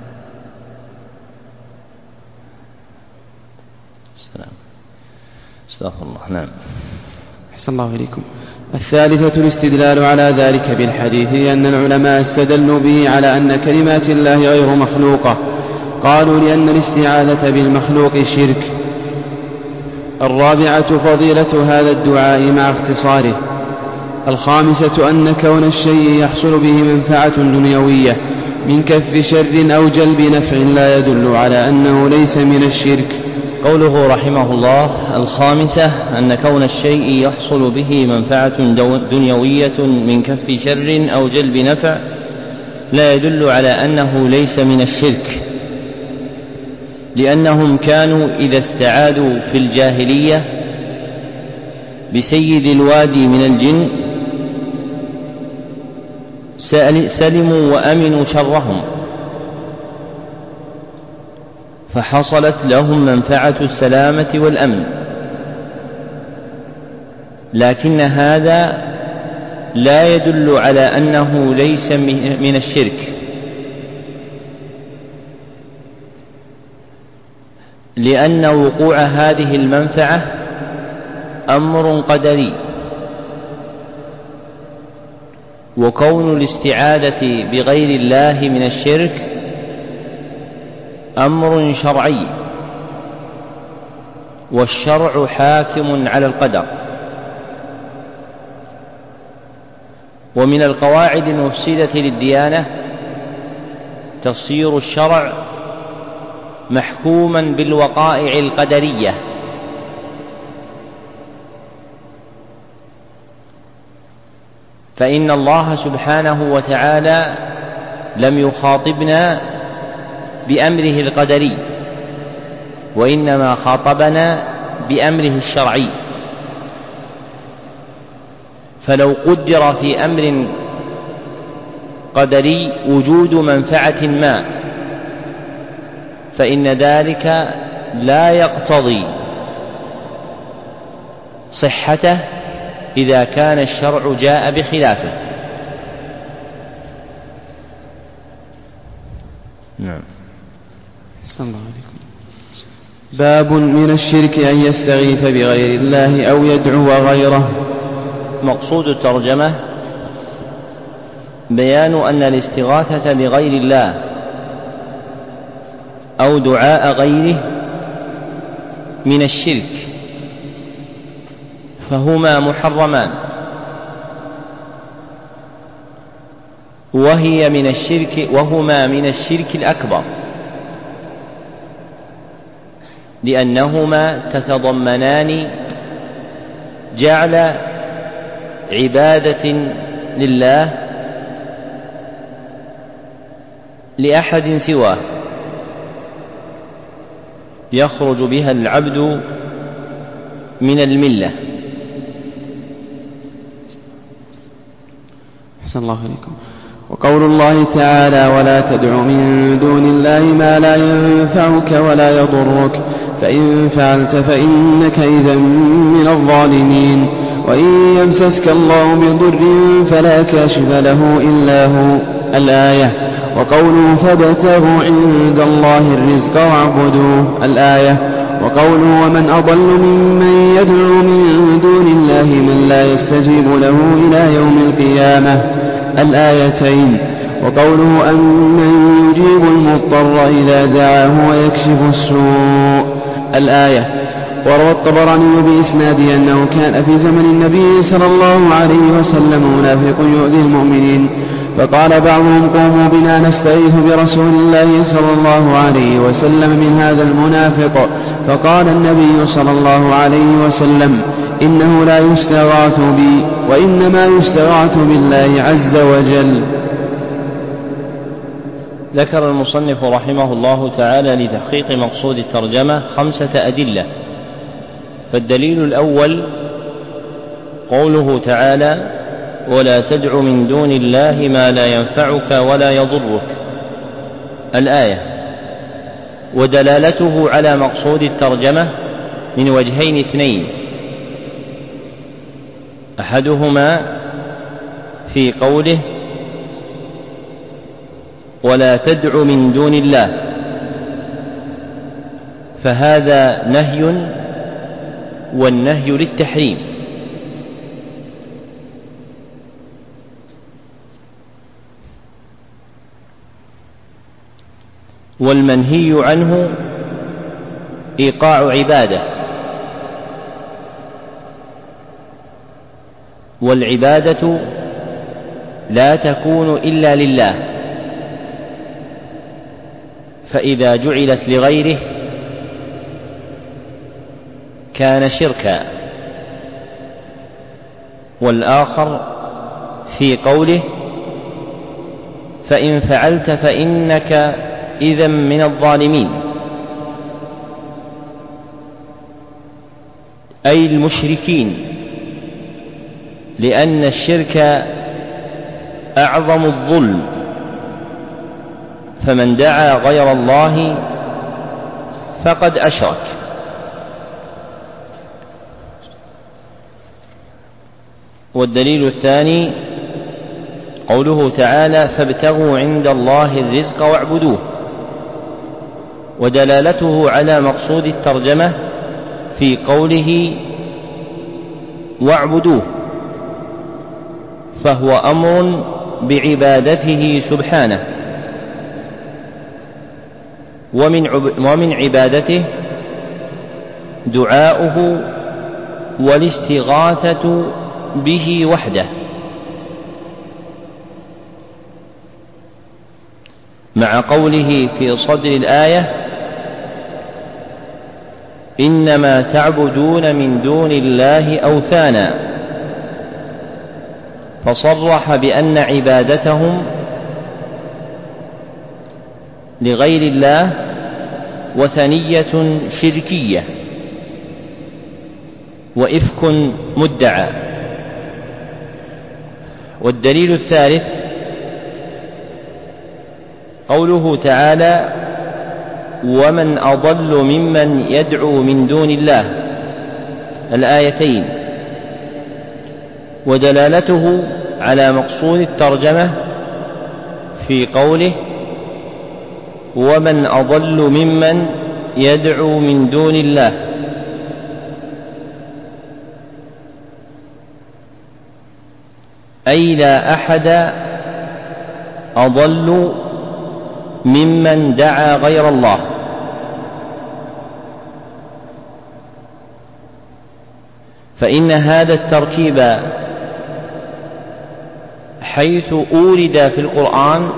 [SPEAKER 3] السلام. استغفر الله. نعم.
[SPEAKER 2] أحسن الله إليكم. الثالثة الاستدلال على ذلك بالحديث لأن العلماء استدلوا به على أن كلمات الله غير مخلوقة، قالوا لأن الاستعاذة بالمخلوق شرك. الرابعة فضيلة هذا الدعاء مع اختصاره. الخامسة أن كون الشيء يحصل به منفعة دنيوية من كف شر أو جلب نفع لا يدل على أنه ليس من الشرك.
[SPEAKER 1] قوله رحمه الله: الخامسة أن كون الشيء يحصل به منفعة دنيوية من كف شر أو جلب نفع لا يدل على أنه ليس من الشرك، لأنهم كانوا إذا استعاذوا في الجاهلية بسيد الوادي من الجن سلموا وأمنوا شرهم، فحصلت لهم منفعة السلامة والأمن، لكن هذا لا يدل على أنه ليس من الشرك، لأن وقوع هذه المنفعة أمر قدري، وكون الاستعاذة بغير الله من الشرك أمر شرعي، والشرع حاكم على القدر. ومن القواعد المفسدة للديانة تصير الشرع محكوما بالوقائع القدرية، فإن الله سبحانه وتعالى لم يخاطبنا بأمره القدري، وإنما خاطبنا بأمره الشرعي. فلو قدر في أمر قدري وجود منفعة ما، فإن ذلك لا يقتضي صحته إذا كان الشرع جاء بخلافه.
[SPEAKER 2] نعم. صلى الله عليكم. باب من الشرك أن يستغيث بغير الله أو يدعو غيره.
[SPEAKER 1] مقصود الترجمة بيان أن الاستغاثة بغير الله أو دعاء غيره من الشرك، فهما محرمان، وهما من الشرك الأكبر، لأنهما تتضمنان جعل عبادة لله لأحد سواه يخرج بها العبد من الملة.
[SPEAKER 2] أحسن الله إليكم. وقول الله تعالى: ولا تدع من دون الله ما لا ينفعك ولا يضرك فإن فعلت فإنك إذا من الظالمين. وإن يمسسك الله بضر فلا كاشف له إلا هو. الآية. وقوله: فابتغوا عند الله الرزق واعبدوه. الآية. وقوله: ومن أضل ممن يدعو من دون الله من لا يستجيب له إلى يوم القيامة. الآيتين. وقوله: أمن يجيب المضطر إذا دعاه ويكشف السوء. الآية. وروى الطبراني بإسناد أنه كان في زمن النبي صلى الله عليه وسلم منافق يؤذي المؤمنين، فقال بعضهم: قوموا بنا نستغيث برسول الله صلى الله عليه وسلم من هذا المنافق. فقال النبي صلى الله عليه وسلم: إنه لا يستغاث بي وإنما يستغاث بالله عز وجل.
[SPEAKER 1] ذكر المصنف رحمه الله تعالى لتحقيق مقصود الترجمة 5 أدلة. فالدليل الأول قوله تعالى: ولا تدع من دون الله ما لا ينفعك ولا يضرك. الآية. ودلالته على مقصود الترجمة من وجهين اثنين: أحدهما في قوله: ولا تدع من دون الله، فهذا نهي، والنهي للتحريم، والمنهي عنه إيقاع عبادة، والعبادة لا تكون إلا لله، فإذا جعلت لغيره كان شركا. والآخر في قوله فإن فعلت فإنك إذا من الظالمين، أي المشركين، لأن الشرك أعظم الظلم، فمن دعا غير الله فقد أشرك. والدليل الثاني قوله تعالى فابتغوا عند الله الرزق واعبدوه، ودلالته على مقصود الترجمة في قوله واعبدوه، فهو أمر بعبادته سبحانه، ومن عبادته دعاؤه والاستغاثة به وحده، مع قوله في صدر الآية إنما تعبدون من دون الله أوثانا، فصرح بأن عبادتهم لغير الله وثنية شركية وإفك مدعى. والدليل الثالث قوله تعالى ومن أضل ممن يدعو من دون الله، الآيتين، ودلالته على مقصود الترجمة في قوله ومن أضل ممن يدعو من دون الله، أي لا أحد أضل ممن دعا غير الله. فإن هذا التركيب حيث أورد في القرآن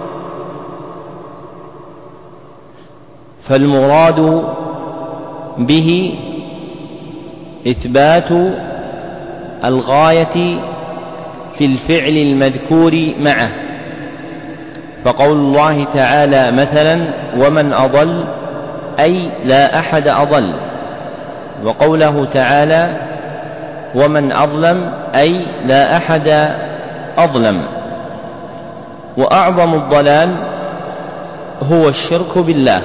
[SPEAKER 1] فالمراد به إثبات الغاية في الفعل المذكور معه، فقول الله تعالى مثلا ومن أضل أي لا أحد أضل، وقوله تعالى ومن أظلم أي لا أحد أظلم. وأعظم الضلال هو الشرك بالله،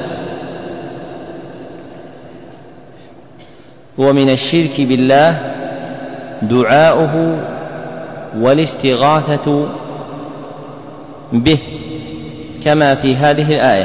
[SPEAKER 1] ومن الشرك بالله دعاؤه والاستغاثة به كما في هذه الآية.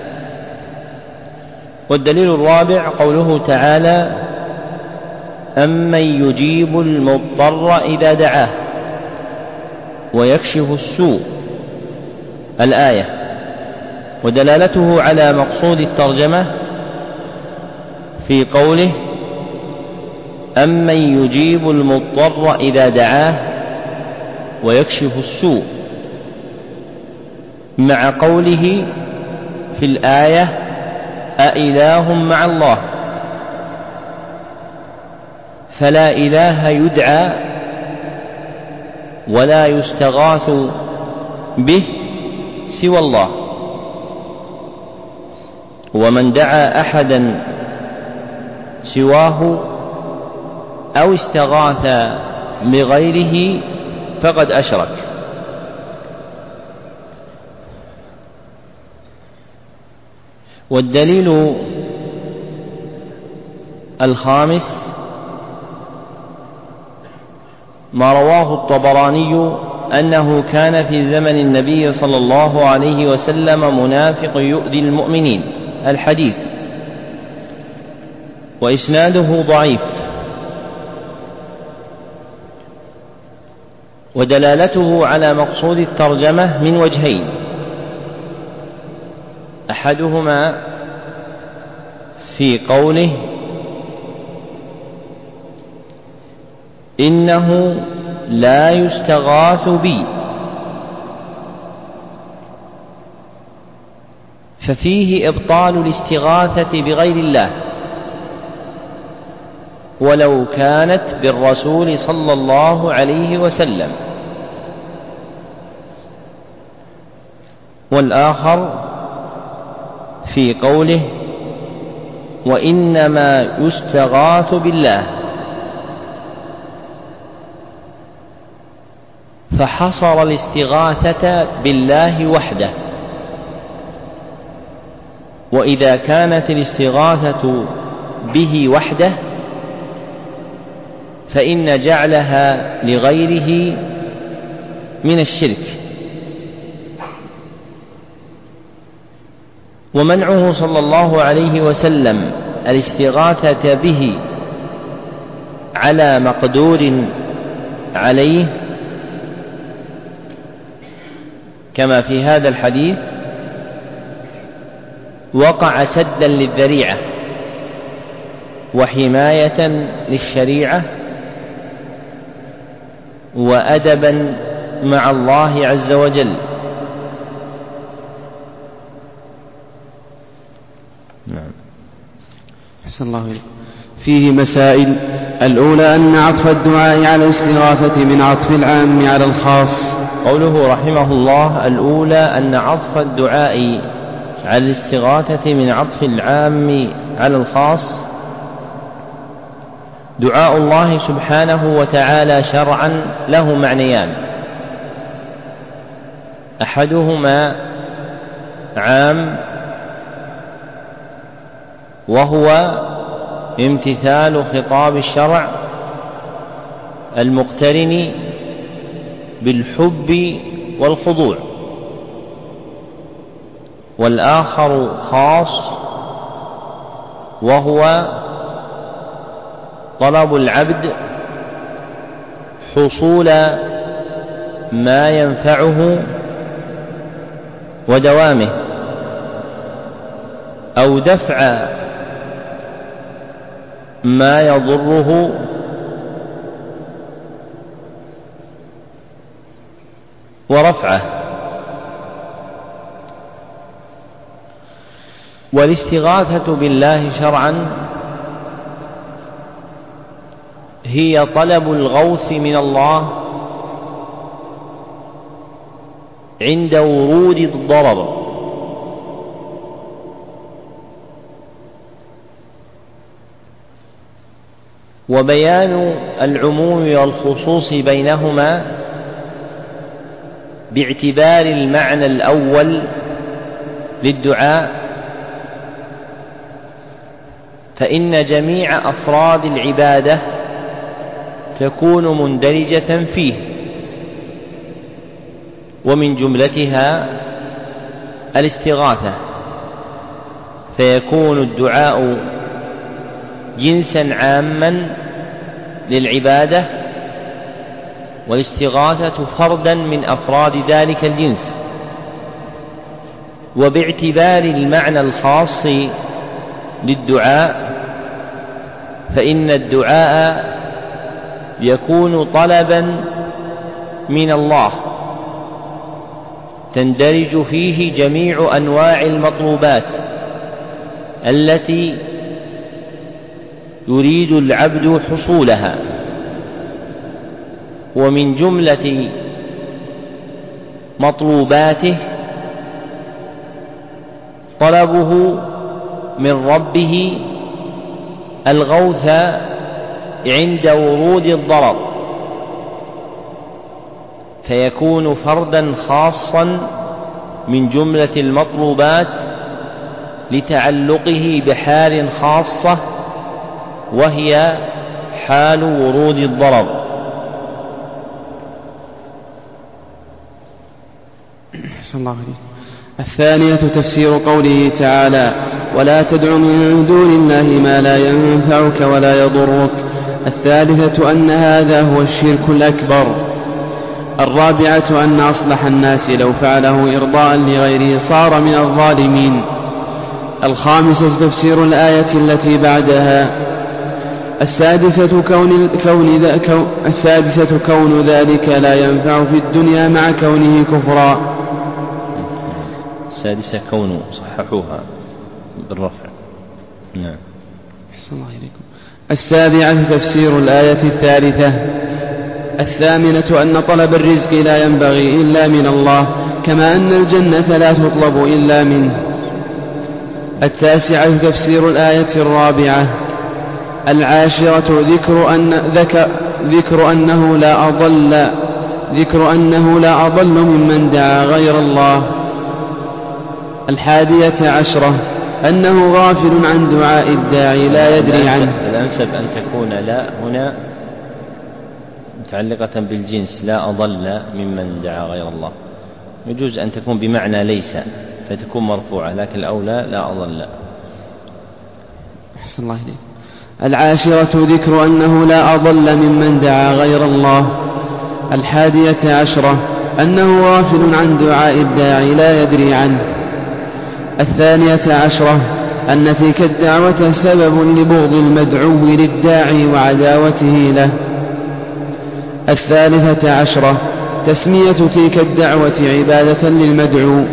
[SPEAKER 1] والدليل الرابع قوله تعالى أمن يجيب المضطر إذا دعاه ويكشف السوء، الآية، ودلالته على مقصود الترجمة في قوله أمن يجيب المضطر إذا دعاه ويكشف السوء، مع قوله في الآية أإله مع الله، فلا إله يدعى ولا يستغاث به سوى الله، ومن دعا أحدا سواه أو استغاث بغيره فقد أشرك. والدليل الخامس ما رواه الطبراني أنه كان في زمن النبي صلى الله عليه وسلم منافق يؤذي المؤمنين، الحديث، وإسناده ضعيف. ودلالته على مقصود الترجمة من وجهين، أحدهما في قوله إنه لا يستغاث بي، ففيه إبطال الاستغاثة بغير الله ولو كانت بالرسول صلى الله عليه وسلم. والآخر في قوله وإنما يستغاث بالله، فحصر الاستغاثة بالله وحده. وإذا كانت الاستغاثة به وحده فإن جعلها لغيره من الشرك. ومنعه صلى الله عليه وسلم الاستغاثة به على مقدور عليه كما في هذا الحديث وقع سدا للذريعة وحماية للشريعة وأدبا مع الله عز وجل.
[SPEAKER 2] نعم. أحسن الله إليك. فيه مسائل. الأولى أن عطف الدعاء على الاستغاثة من عطف العام على الخاص.
[SPEAKER 1] قوله رحمه الله الأولى أن عطف الدعاء على الاستغاثة من عطف العام على الخاص. دعاء الله سبحانه وتعالى شرعا له معنيان، أحدهما عام وهو امتثال خطاب الشرع المقترن بالحب والخضوع، والآخر خاص وهو طلب العبد حصول ما ينفعه ودوامه أو دفع ما يضره ورفعه. والاستغاثة بالله شرعا هي طلب الغوث من الله عند ورود الضرر، وبيان العموم والخصوص بينهما باعتبار المعنى الأول للدعاء، فإن جميع أفراد العبادة تكون مندرجة فيه، ومن جملتها الاستغاثة، فيكون الدعاء جنسا عاما للعبادة والاستغاثة فردا من أفراد ذلك الجنس. وباعتبار المعنى الخاص للدعاء فإن الدعاء يكون طلبا من الله تندرج فيه جميع أنواع المطلوبات التي يريد العبد حصولها. ومن جملة مطلوباته طلبه من ربه الغوث عند ورود الضرر، فيكون فردا خاصا من جملة المطلوبات لتعلقه بحال خاصة وهي حال ورود الضرر.
[SPEAKER 2] الثانية تفسير قوله تعالى ولا تدع من دون الله ما لا ينفعك ولا يضرك. الثالثة أن هذا هو الشرك الأكبر. الرابعة أن أصلح الناس لو فعله إرضاء لغيره صار من الظالمين. الخامسة تفسير الآية التي بعدها. السادسة كون ذلك لا ينفع في الدنيا مع كونه كفرا.
[SPEAKER 3] السادسة كون، صححوها بالرفع. نعم.
[SPEAKER 2] أحسن الله إليكم. السابعة تفسير الآية الثالثة. الثامنة أن طلب الرزق لا ينبغي إلا من الله، كما أن الجنة لا تطلب إلا منه. التاسعة تفسير الآية الرابعة. العاشرة ذكر أنه لا أضل ممن دعا غير الله. 11 أنه غافل عن دعاء الداعي لا يدري عنه.
[SPEAKER 3] الأنسب أن تكون لا هنا متعلقة بالجنس، لا أضل ممن دعا غير الله. يجوز أن تكون بمعنى ليس فتكون مرفوعة، لكن الأولى لا أضل.
[SPEAKER 2] أحسن الله إليك. 10 ذكر أنه لا أضل ممن دعا غير الله. 11 أنه غافل عن دعاء الداعي لا يدري عنه. 12 أن تلك الدعوة سبب لبغض المدعو للداعي وعداوته له. 13 تسمية تلك الدعوة عبادة للمدعو.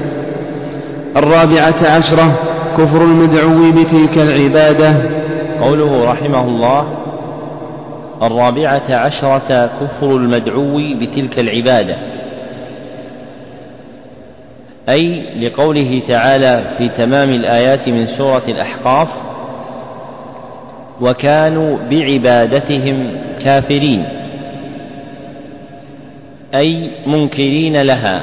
[SPEAKER 2] 14 كفر المدعو بتلك العبادة.
[SPEAKER 3] قوله رحمه الله 14 كفر المدعو بتلك العبادة، أي لقوله تعالى في تمام الآيات من سورة الأحقاف: وكانوا بعبادتهم كافرين، أي منكرين لها.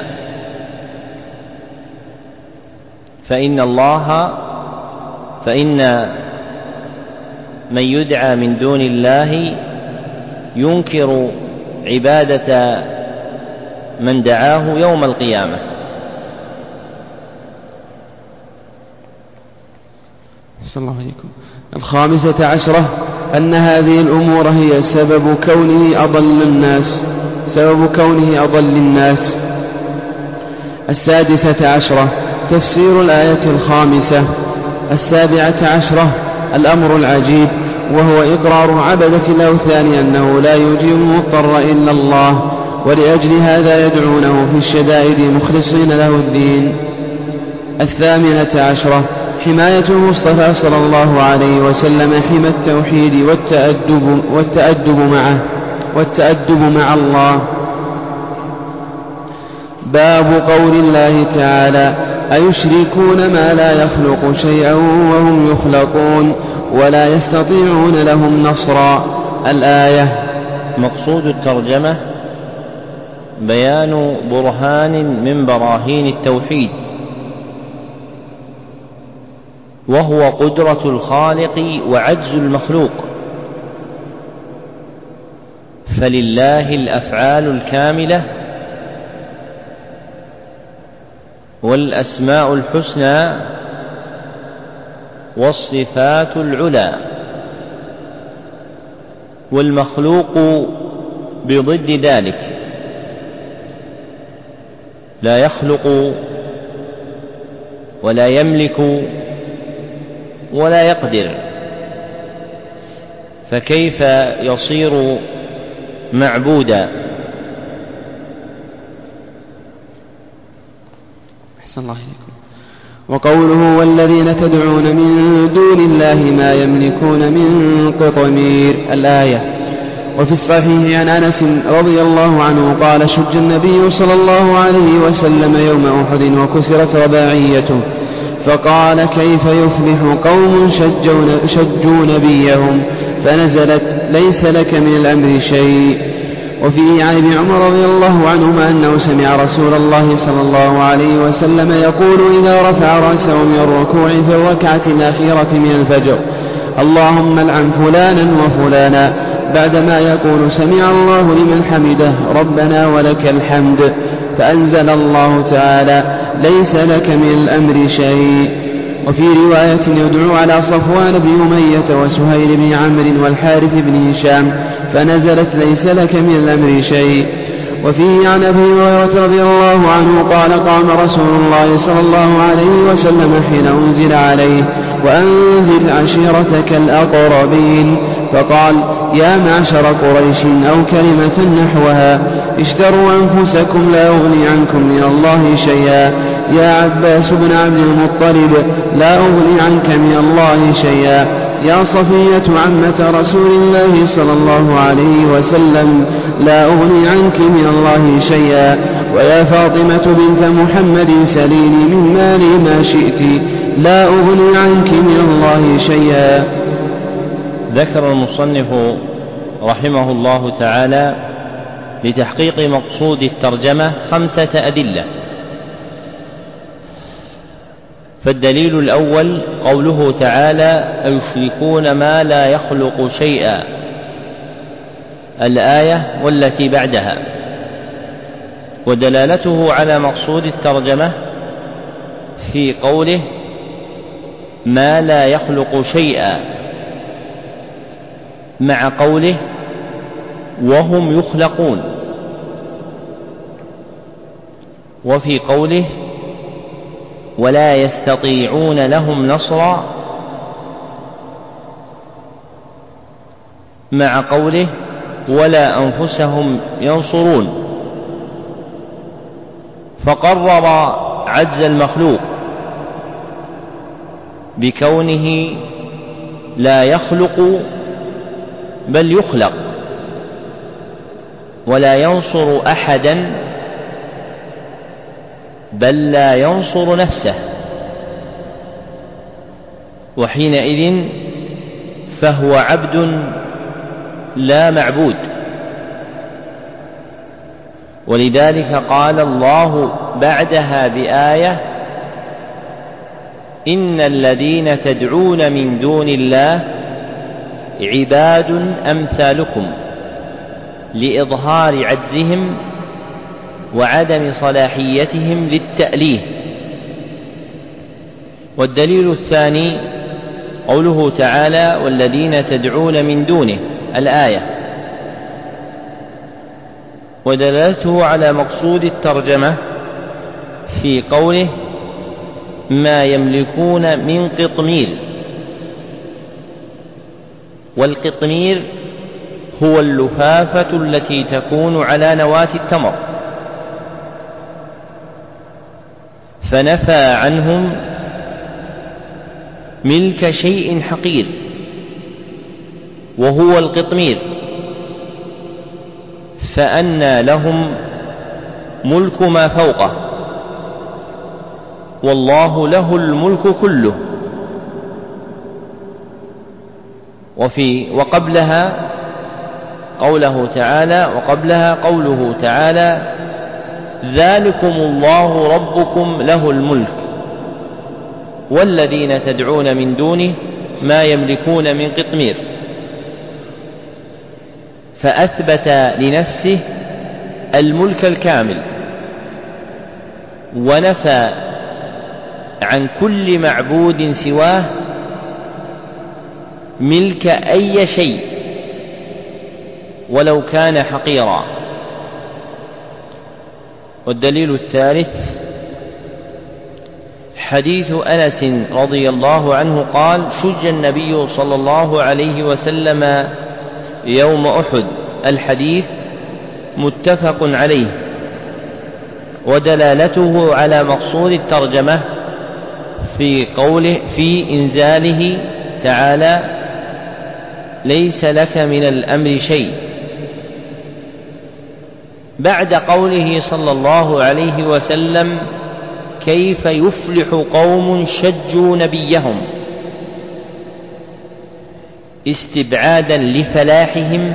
[SPEAKER 3] فإن من يدعى من دون الله ينكر عبادة من دعاه يوم القيامة.
[SPEAKER 2] صلى الله عليكم. 15 أن هذه الأمور هي سبب كونه أضل الناس. 16 تفسير الآية 5. 17 الأمر العجيب، وهو إقرار عبدة الأوثان أنه لا يجيب المضطر إلا الله، ولأجل هذا يدعونه في الشدائد مخلصين له الدين. 18 حماية المصطفى صلى الله عليه وسلم حمى التوحيد والتأدب مع الله. باب قول الله تعالى: أيشركون ما لا يخلق شيئا وهم يخلقون ولا يستطيعون لهم نصرا. الآية.
[SPEAKER 3] مقصود الترجمة بيان برهان من براهين التوحيد، وهو قدرة الخالق وعجز المخلوق، فلله الأفعال الكاملة والأسماء الحسنى والصفات العلى، والمخلوق بضد ذلك لا يخلق ولا يملك ولا يقدر، فكيف يصير معبودا؟
[SPEAKER 2] أحسن الله إليكم. وقوله: والذين تدعون من دون الله ما يملكون من قطمير. الآية. وفي الصحيح عن أنس رضي الله عنه قال: شج النبي صلى الله عليه وسلم يوم أحد وكسرت رباعيته، فقال: كيف يفلح قوم شجوا نبيهم؟ فنزلت: ليس لك من الأمر شيء. وفيه عن ابن عمر رضي الله عنهما أنه سمع رسول الله صلى الله عليه وسلم يقول إذا رفع رأسه من الركوع في الركعة الأخيرة من الفجر: اللهم العن فلانا وفلانا، بعدما يقول: سمع الله لمن حمده ربنا ولك الحمد. فأنزل الله تعالى: ليس لك من الأمر شيء. وفي رواية: يدعو على صفوان بن أمية وسهيل بن عمرو والحارث بن هشام، فنزلت: ليس لك من الأمر شيء. وفيه عن أبي هريرة رضي الله عنه قال: قام رسول الله صلى الله عليه وسلم حين أنزل عليه: وأنذر عشيرتك الأقربين، فقال: يا معشر قريش، أو كلمة نحوها: اشتروا أنفسكم لا أغني عنكم من الله شيئا. يا عباس بن عبد المطلب، لا أغني عنك من الله شيئا. يا صفية عمة رسول الله صلى الله عليه وسلم، لا أغني عنك من الله شيئا. ويا فاطمة بنت محمد، سليني من مالي ما شئت، لا أغني عنك من الله شيئا.
[SPEAKER 3] ذكر المصنف رحمه الله تعالى لتحقيق مقصود الترجمة 5 أدلة. فالدليل الأول قوله تعالى: أيشركون ما لا يخلق شيئا، الآية والتي بعدها. ودلالته على مقصود الترجمة في قوله: ما لا يخلق شيئا، مع قوله: وهم يخلقون، وفي قوله: ولا يستطيعون لهم نصرا، مع قوله: ولا أنفسهم ينصرون. فقرر عجز المخلوق بكونه لا يخلق بل يخلق، ولا ينصر أحدا بل لا ينصر نفسه، وحينئذ فهو عبد لا معبود. ولذلك قال الله بعدها بآية: إن الذين تدعون من دون الله عباد أمثالكم، لإظهار عجزهم وعدم صلاحيتهم للتأليه. والدليل الثاني قوله تعالى: والذين تدعون من دونه، الآية. ودلالته على مقصود الترجمة في قوله: ما يملكون من قطمير. والقطمير هو اللفافة التي تكون على نواة التمر. فنفى عنهم ملك شيء حقير وهو القطمير، فأنى لهم ملك ما فوقه، والله له الملك كله. وقبلها قوله تعالى: ذلكم الله ربكم له الملك والذين تدعون من دونه ما يملكون من قطمير. فأثبت لنفسه الملك الكامل، ونفى عن كل معبود سواه ملك أي شيء ولو كان حقيرا. والدليل الثالث حديث أنس رضي الله عنه قال: شج النبي صلى الله عليه وسلم يوم أحد. الحديث متفق عليه. ودلالته على مقصود الترجمة في قوله في إنزاله تعالى: ليس لك من الأمر شيء، بعد قوله صلى الله عليه وسلم: كيف يفلح قوم شجوا نبيهم، استبعادا لفلاحهم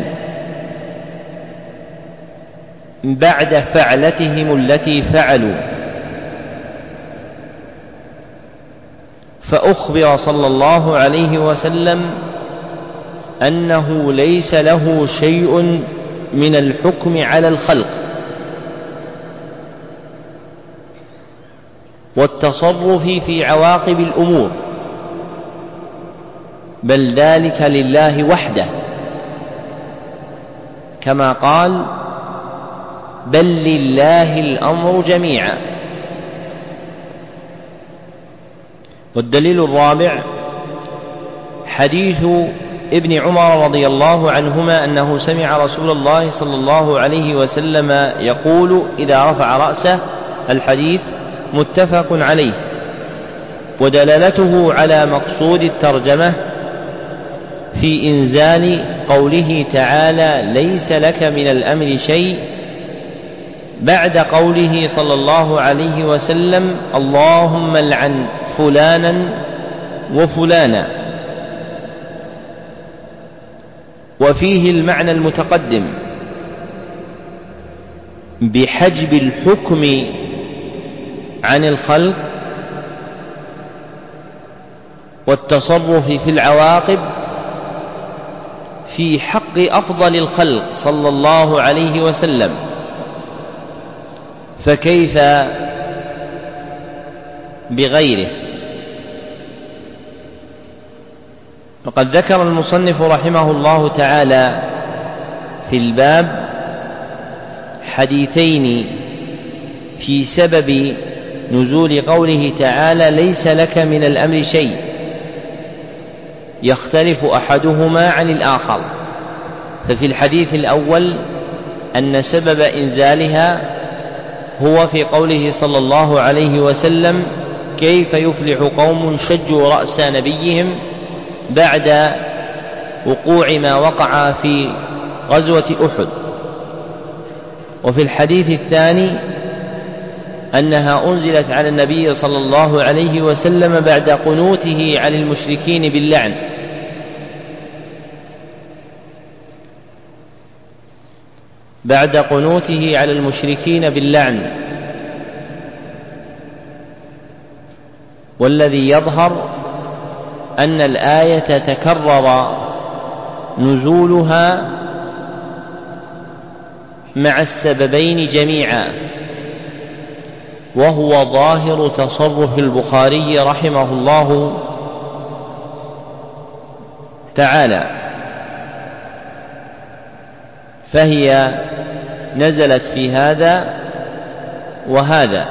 [SPEAKER 3] بعد فعلتهم التي فعلوا. فأخبر صلى الله عليه وسلم أنه ليس له شيء من الحكم على الخلق والتصرف في عواقب الأمور، بل ذلك لله وحده، كما قال: بل لله الأمر جميعا. والدليل الرابع حديث
[SPEAKER 1] ابن عمر رضي الله عنهما أنه سمع رسول الله صلى الله عليه وسلم يقول إذا رفع رأسه. الحديث متفق عليه. ودلالته على مقصود الترجمة في إنزال قوله تعالى ليس لك من الأمر شيء بعد قوله صلى الله عليه وسلم اللهم لعن فلانا وفلانا، وفيه المعنى المتقدم بحجب الحكم عن الخلق والتصرف في العواقب في حق أفضل الخلق صلى الله عليه وسلم، فكيف بغيره؟ وقد ذكر المصنف رحمه الله تعالى في الباب حديثين في سبب نزول قوله تعالى ليس لك من الأمر شيء، يختلف أحدهما عن الآخر. ففي الحديث الأول أن سبب إنزالها هو في قوله صلى الله عليه وسلم كيف يفلح قوم شجوا رأس نبيهم بعد وقوع ما وقع في غزوة أحد. وفي الحديث الثاني أنها أنزلت على النبي صلى الله عليه وسلم بعد قنوته عن المشركين باللعن، بعد قنوته على المشركين باللعن. والذي يظهر أن الآية تكرر نزولها مع السببين جميعا، وهو ظاهر تصرف البخاري رحمه الله تعالى، فهي نزلت في هذا وهذا.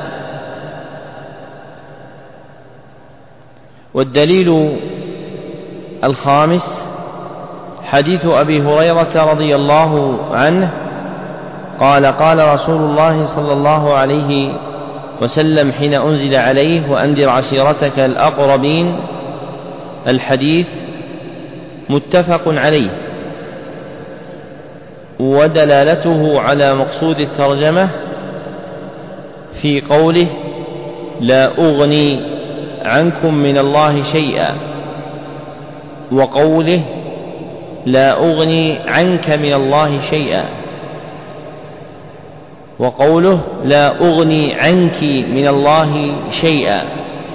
[SPEAKER 1] والدليل الخامس حديث أبي هريرة رضي الله عنه قال قال رسول الله صلى الله عليه وسلم حين أنزل عليه وأنذر عشيرتك الأقربين. الحديث متفق عليه. ودلالته على مقصود الترجمة في قوله لا أغني عنكم من الله شيئا، وقوله لا أغني عنك من الله شيئا، وقوله لا أغني عنك من الله شيئا،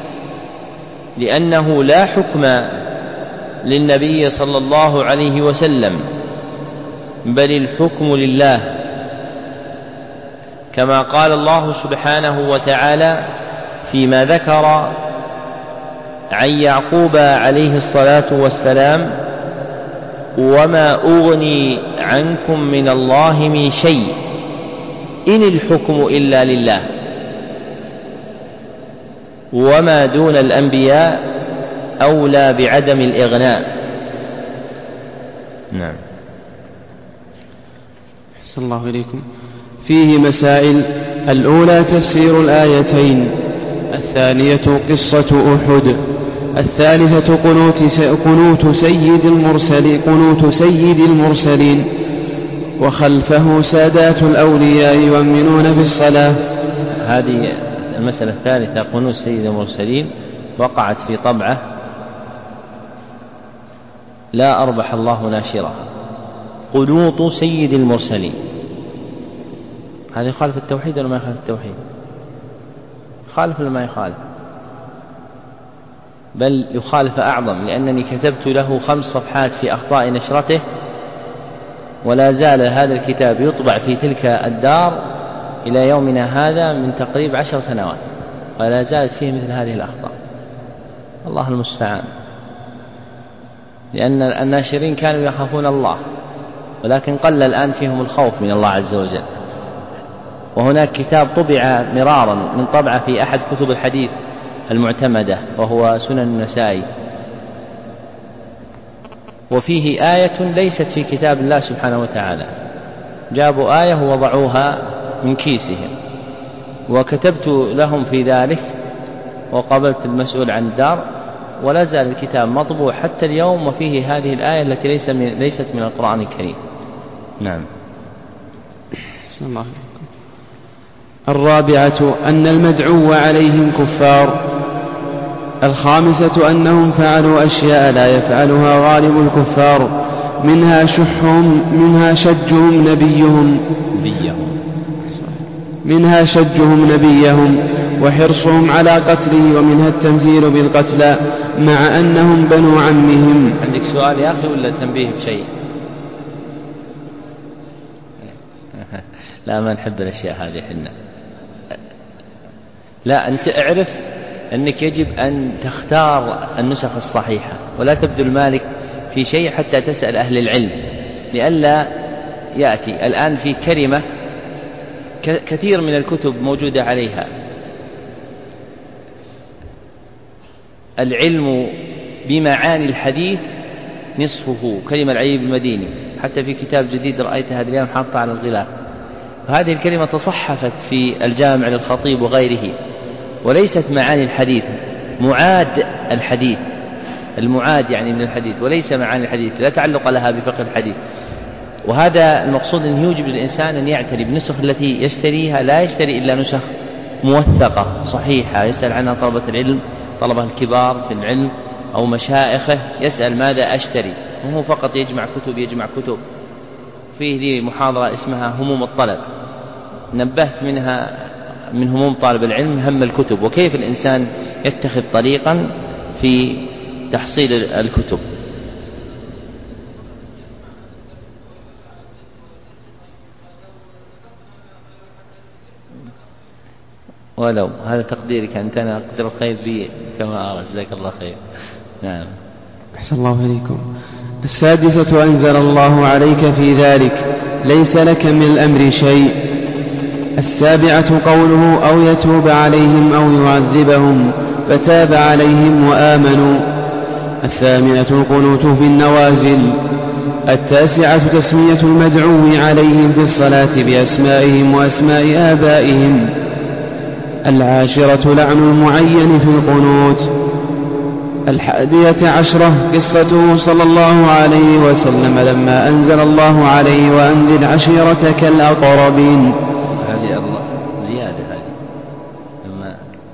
[SPEAKER 1] لأنه لا حكم للنبي صلى الله عليه وسلم بل الحكم لله، كما قال الله سبحانه وتعالى فيما ذكر عن يعقوب عليه الصلاة والسلام وما أغني عنكم من الله من شيء إن الحكم إلا لله، وما دون الأنبياء أولى بعدم الإغناء.
[SPEAKER 2] نعم. أحسن الله إليكم. فيه مسائل: الأولى تفسير الآيتين، الثانية قصة أحد، الثالثة قنوت سيد المرسلين وخلفه سادات الأولياء يؤمنون بالصلاة.
[SPEAKER 1] هذه المسألة الثالثة قنوت سيد المرسلين وقعت في طبعة لا أربح الله ناشرها، قنوت سيد المرسلين. هذا يخالف التوحيد ولا ما يخالف التوحيد؟ يخالف ولا ما يخالف؟ بل يخالف أعظم، لأنني كتبت له 5 صفحات في أخطاء نشرته، ولا زال هذا الكتاب يطبع في تلك الدار إلى يومنا هذا من تقريب 10 سنوات، ولا زالت فيه مثل هذه الأخطاء. الله المستعان، لأن الناشرين كانوا يخافون الله، ولكن قل الآن فيهم الخوف من الله عز وجل. وهناك كتاب طبع مرارا من طبعة في أحد كتب الحديث المعتمدة، وهو سنن النسائي، وفيه آية ليست في كتاب الله سبحانه وتعالى، جابوا آية ووضعوها من كيسهم، وكتبت لهم في ذلك وقابلت المسؤول عن الدار، ولا زال الكتاب مطبوع حتى اليوم وفيه هذه الآية التي ليست من القرآن الكريم. نعم.
[SPEAKER 2] الرابعة أن المدعو عليهم كفار. الخامسة أنهم فعلوا أشياء لا يفعلها غالب الكفار، منها شجهم نبيهم وحرصهم على قتله، ومنها التمثيل بالقتلى مع أنهم بنو عمهم.
[SPEAKER 1] عندك سؤال يا أخي ولا تنبيه بشيء؟ لا، ما نحب الأشياء هذه حنا. لا، أنت اعرف أنك يجب أن تختار النسخ الصحيحة، ولا تبذل مالك في شيء حتى تسأل أهل العلم، لئلا يأتي الآن في كلمة كثير من الكتب موجودة عليها: العلم بمعاني الحديث نصفه، كلمة العيب المديني، حتى في كتاب جديد رأيتها هذه الأيام حاطة على الغلاف. هذه الكلمة تصحفت في الجامع للخطيب وغيره، وليست معاني الحديث، معاد الحديث، المعاد يعني من الحديث، وليس معاني الحديث، لا تعلق لها بفقه الحديث. وهذا المقصود أن يوجب للإنسان أن يعتني بالنسخ التي يشتريها، لا يشتري إلا نسخ موثقة صحيحة يسأل عنها طلبة العلم، طلبة الكبار في العلم أو مشائخه، يسأل ماذا أشتري، وهو فقط يجمع كتب. فيه لي محاضرة اسمها هموم الطلب، نبهت من هموم طالب العلم هم الكتب، وكيف الإنسان يتخذ طريقا في تحصيل الكتب. ولو هذا تقديرك أنت، أنا أقدر الخير بي كما أرى، جزاك الله خير. نعم.
[SPEAKER 2] أحسن الله إليكم. السادسة أنزل الله عليك في ذلك ليس لك من الأمر شيء. السابعة قوله أو يتوب عليهم أو يعذبهم فتاب عليهم وآمنوا. الثامنة القنوت في النوازل. التاسعة تسمية المدعو عليهم في الصلاة بأسمائهم وأسماء آبائهم. العاشرة لعن المعين في القنوت. 11 قصته صلى الله عليه وسلم لما أنزل الله عليه وأنذر عشيرتك الأقربين.
[SPEAKER 1] هذه زيادة، هذه لما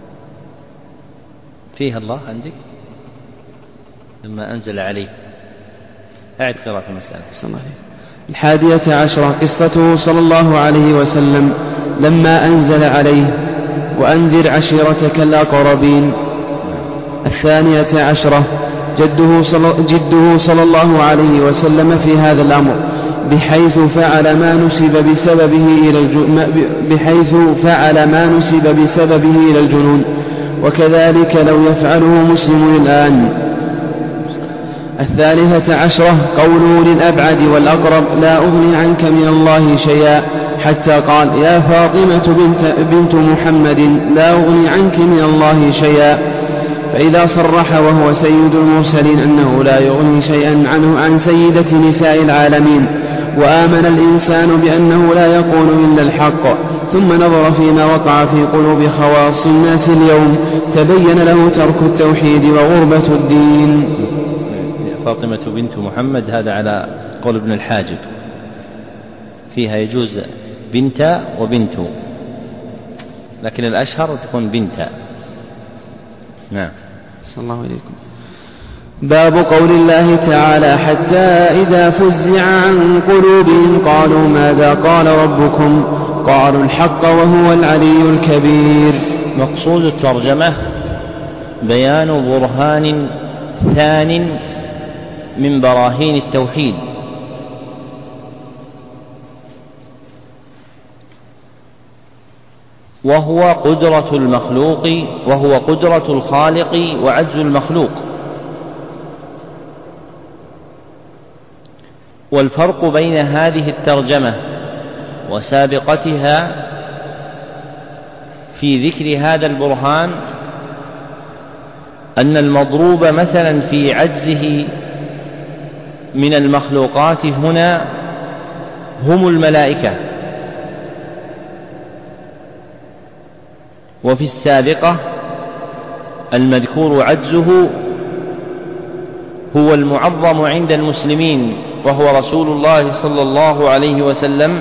[SPEAKER 1] فيها الله عندك لما أنزل عليه. أعد قراءة المسألة.
[SPEAKER 2] 11 قصته صلى الله عليه وسلم لما أنزل عليه وأنذر عشيرتك الأقربين. 12 جده صلى الله عليه وسلم في هذا الأمر، بحيث فعل ما نسب بسببه إلى الجنون، وكذلك لو يفعله مسلم الآن. 13 قوله للأبعد والأقرب لا أغني عنك من الله شيئا، حتى قال يا فاطمة بنت محمد لا أغني عنك من الله شيئا. فإذا صرح وهو سيد المرسلين أنه لا يغني شيئا عنه عن سيدة نساء العالمين، وآمن الإنسان بأنه لا يقول إلا الحق، ثم نظر فيما وقع في قلوب خواص الناس اليوم، تبين له ترك التوحيد وغربة الدين.
[SPEAKER 1] فاطمة بنت محمد هذا على قول ابن الحاجب، فيها يجوز بنت وبنت، لكن الأشهر تكون بنت. نعم.
[SPEAKER 2] صلى الله عليكم. باب قول الله تعالى حتى إذا فزع عن قلوبهم قالوا ماذا قال ربكم قالوا الحق وهو العلي الكبير.
[SPEAKER 1] مقصود الترجمة بيان برهان ثان من براهين التوحيد، وهو قدرة الخالق وعجز المخلوق. والفرق بين هذه الترجمة وسابقتها في ذكر هذا البرهان أن المضروب مثلا في عجزه من المخلوقات هنا هم الملائكة، وفي السابقة المذكور عجزه هو المعظم عند المسلمين وهو رسول الله صلى الله عليه وسلم،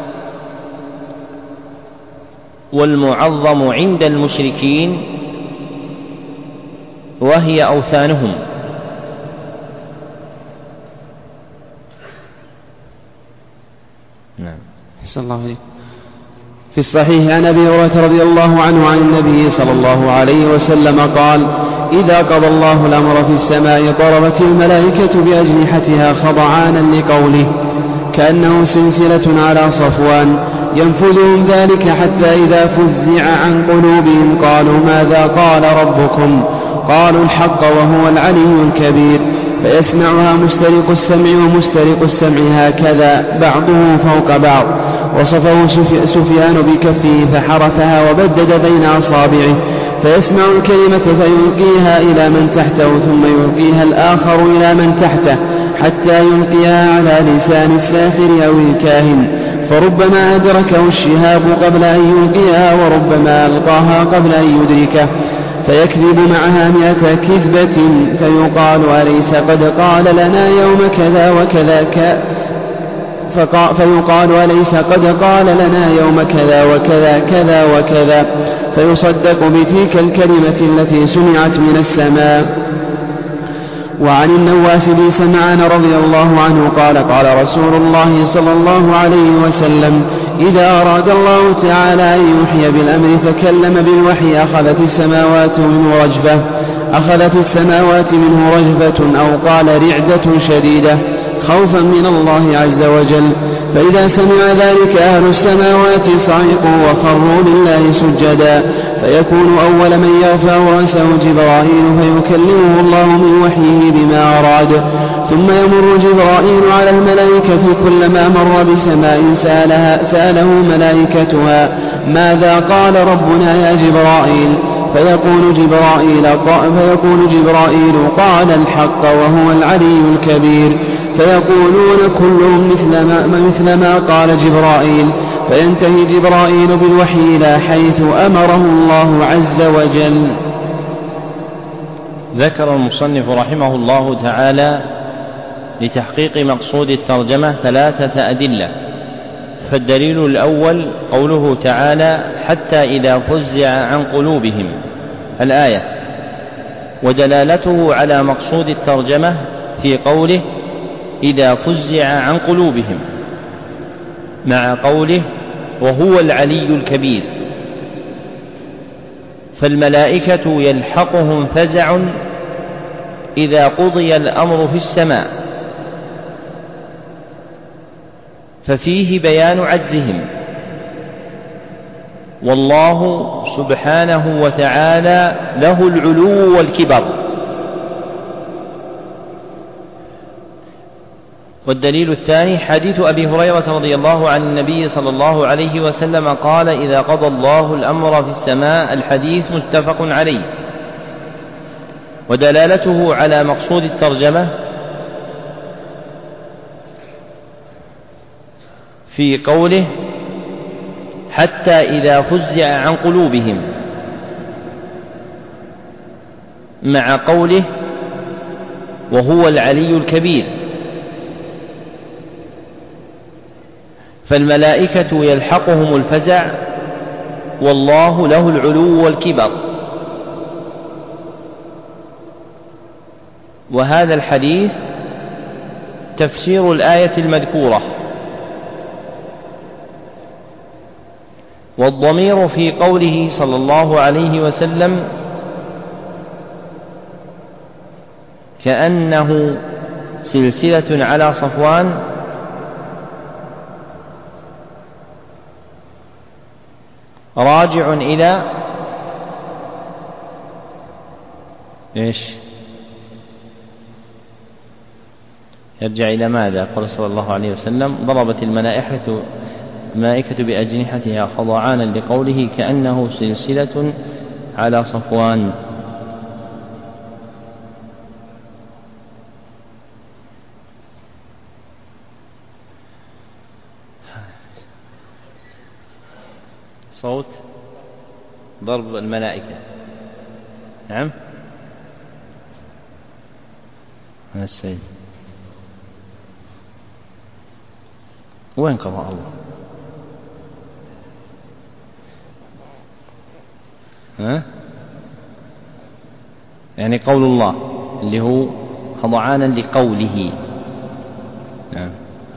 [SPEAKER 1] والمعظم عند المشركين وهي أوثانهم.
[SPEAKER 2] نعم. أحسن الله عليك. في الصحيح عن أبي هريرة رضي الله عنه عن النبي صلى الله عليه وسلم قال: إذا قضى الله الأمر في السماء ضربت الملائكة بأجنحتها خضعانا لقوله، كأنه سلسلة على صفوان، ينفذهم ذلك حتى إذا فزع عن قلوبهم قالوا: ماذا قال ربكم؟ قالوا: الحق وهو العلي الكبير. فيسمعها مسترق السمع ومسترق السمع هكذا بعضه فوق بعض. وصفه سفيان بكفه فحرفها وبدد بين أصابعه، فيسمع الكلمة فيلقيها إلى من تحته ثم يلقيها الآخر إلى من تحته حتى يلقيها على لسان الساحر أو الكاهن، فربما أدركه الشهاب قبل أن يلقيها وربما ألقاها قبل أن يدركه، فيكذب معها 100 كذبة، فيقال: أليس قد قال لنا يوم كذا وكذا فيقال: أليس قد قال لنا يوم كذا وكذا كذا وكذا، فيصدق بتلك الكلمة التي سمعت من السماء. وعن النواس بن سمعان رضي الله عنه قال: قال رسول الله صلى الله عليه وسلم: إذا أراد الله تعالى أن يوحي بالأمر تكلم بالوحي أخذت السماوات منه رجفة أو قال رعدة شديدة خوفا من الله عز وجل، فإذا سمع ذلك أهل السماوات صعقوا وخروا لله سجدا، فيكون أول من يرفع رأسه جبرائيل فيكلمه الله من وحيه بما أراد، ثم يمر جبرائيل على الملائكة كلما مر بسماء سأله ملائكتها: ماذا قال ربنا يا جبرائيل؟ فيقول جبرائيل: قال الحق وهو العلي الكبير. فيقولون كلهم مثل ما قال جبرائيل، فينتهي جبرائيل بالوحي إلى حيث أمره الله عز وجل.
[SPEAKER 1] ذكر المصنف رحمه الله تعالى لتحقيق مقصود الترجمة 3 أدلة. فالدليل الأول قوله تعالى: حتى إذا فزع عن قلوبهم، الآية، ودلالته على مقصود الترجمة في قوله: إذا فزع عن قلوبهم، مع قوله: وهو العلي الكبير. فالملائكة يلحقهم فزع إذا قضي الأمر في السماء، ففيه بيان عجزهم، والله سبحانه وتعالى له العلو والكبر. والدليل الثاني حديث أبي هريرة رضي الله عن النبي صلى الله عليه وسلم قال: إذا قضى الله الأمر في السماء، الحديث متفق عليه. ودلالته على مقصود الترجمة في قوله: حتى إذا فزع عن قلوبهم، مع قوله: وهو العلي الكبير. فالملائكة يلحقهم الفزع، والله له العلو والكبر. وهذا الحديث تفسير الآية المذكورة. والضمير في قوله صلى الله عليه وسلم كأنه سلسلة على صفوان راجع إلى إيش؟ يرجع إلى ماذا؟ قال صلى الله عليه وسلم: ضربت الملائكة بأجنحتها خضعانا لقوله كأنه سلسلة على صفوان. صوت ضرب الملائكة. نعم. السيد وين قضاء الله؟ يعني قول الله اللي هو خضعانا لقوله. نعم.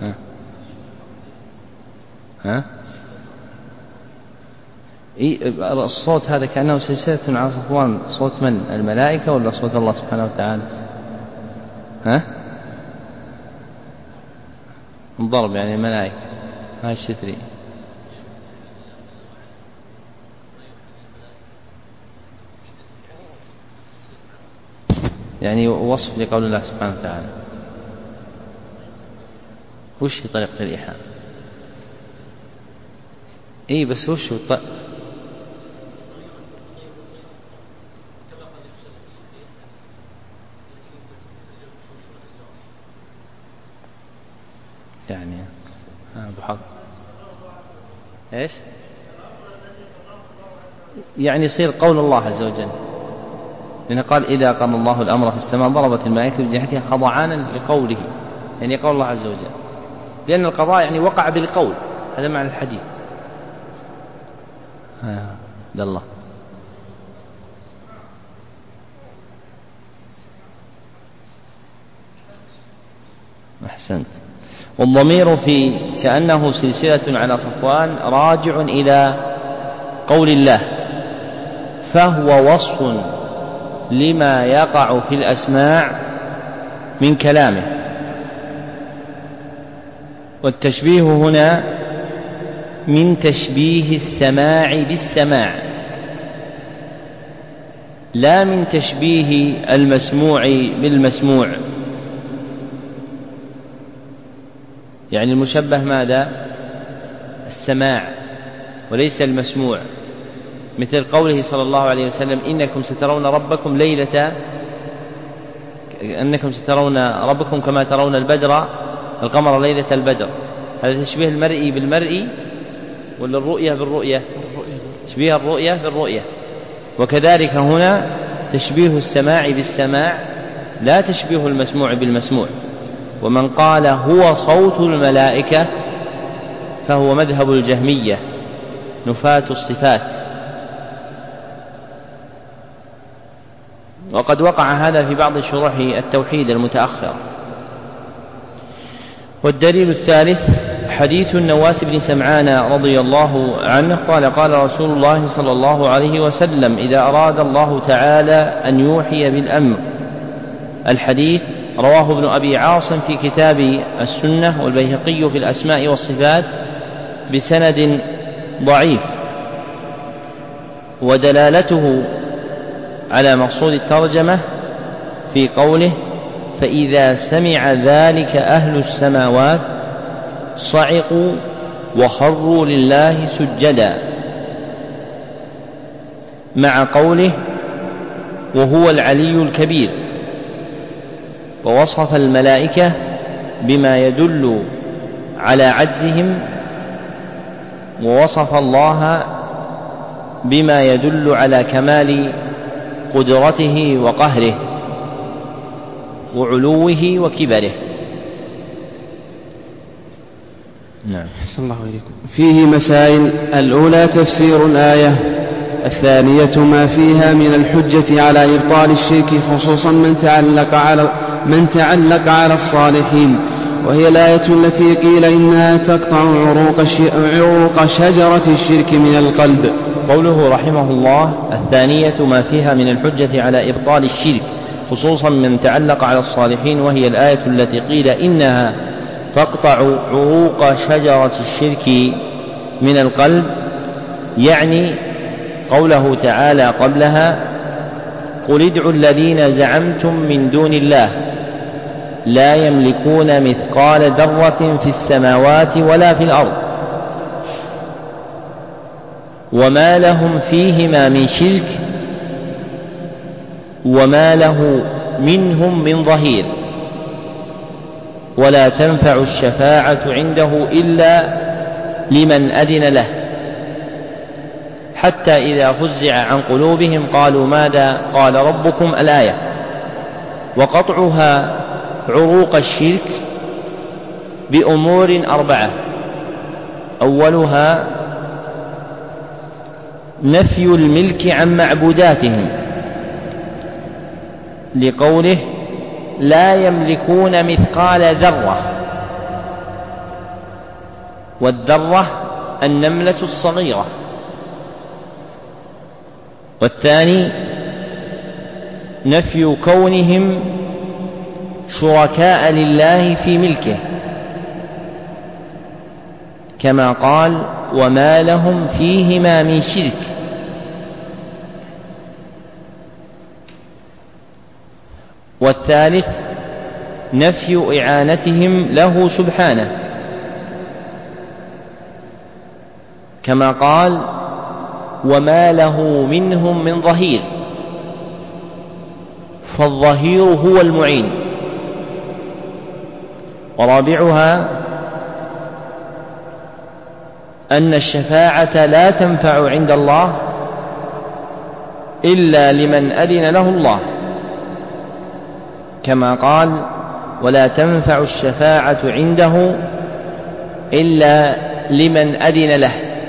[SPEAKER 1] الصوت هذا كأنه سلسلة على صفوان، صوت من؟ الملائكة ولا صوت الله سبحانه وتعالى؟ الضرب يعني الملائكة، هاي الشتري. يعني وصف لقول الله سبحانه وتعالى. وش هي طريقة الإيحاء؟ بس وش يعني بحق ايش؟ يعني يصير قول الله عز وجل، لأنه قال إذا قام الله الأمر في السماء ضربت الملائكة بجناحها خضعانا لقوله، يعني قول الله عز وجل، لأن القضاء يعني وقع بالقول، هذا معنى الحديث. الله. أحسنت. والضمير في كأنه سلسلة على صفوان راجع إلى قول الله، فهو وصف لما يقع في الأسماع من كلامه. والتشبيه هنا من تشبيه السماع بالسماع، لا من تشبيه المسموع بالمسموع. يعني المشبه ماذا؟ السماع وليس المسموع، مثل قوله صلى الله عليه وسلم إنكم سترون ربكم كما ترون القمر ليلة البدر. هذا تشبيه المرئي بالمرئي ولا الرؤية بالرؤية؟ تشبيه الرؤية بالرؤية. وكذلك هنا تشبيه السماع بالسماع، لا تشبيه المسموع بالمسموع. ومن قال هو صوت الملائكة فهو مذهب الجهمية نفاة الصفات. وقد وقع هذا في بعض شروح التوحيد المتأخرة. والدليل الثالث حديث النواس بن سمعان رضي الله عنه قال قال رسول الله صلى الله عليه وسلم إذا أراد الله تعالى أن يوحي بالأمر. الحديث رواه ابن أبي عاصم في كتاب السنة، والبيهقي في الأسماء والصفات بسند ضعيف. ودلالته على مقصود الترجمة في قوله فإذا سمع ذلك أهل السماوات صعقوا وخروا لله سجدا، مع قوله وهو العلي الكبير. ووصف الملائكة بما يدل على عجزهم، ووصف الله بما يدل على كمال قدرته وقهره وعلوه وكبره.
[SPEAKER 2] نعم. أحسن الله إليكم. فيه مسائل: الأولى تفسير الآية، الثانية ما فيها من الحجة على إبطال الشرك، خصوصا من تعلق على الصالحين، وهي الآية التي قيل إنها تقطع عروق شجرة الشرك من القلب.
[SPEAKER 1] قوله رحمه الله الثانية ما فيها من الحجة على إبطال الشرك خصوصا من تعلق على الصالحين، وهي الآية التي قيل إنها تقطع عروق شجرة الشرك من القلب، يعني قوله تعالى قبلها قل ادعوا الذين زعمتم من دون الله لا يملكون مثقال ذرة في السماوات ولا في الأرض وما لهم فيهما من شرك وما له منهم من ظهير ولا تنفع الشفاعة عنده إلا لمن أذن له حتى إذا فزع عن قلوبهم قالوا ماذا قال ربكم الآية. وقطعها عروق الشرك بأمور 4: أولها نفي الملك عن معبوداتهم، لقوله لا يملكون مثقال ذرة، والذرة النملة الصغيرة. والثاني نفي كونهم شركاء لله في ملكه، كما قال وما لهم فيهما من شرك. والثالث نفي إعانتهم له سبحانه، كما قال وما له منهم من ظهير، فالظهير هو المعين. ورابعها أن الشفاعة لا تنفع عند الله إلا لمن أذن له الله، كما قال ولا تنفع الشفاعة عنده إلا لمن أذن له.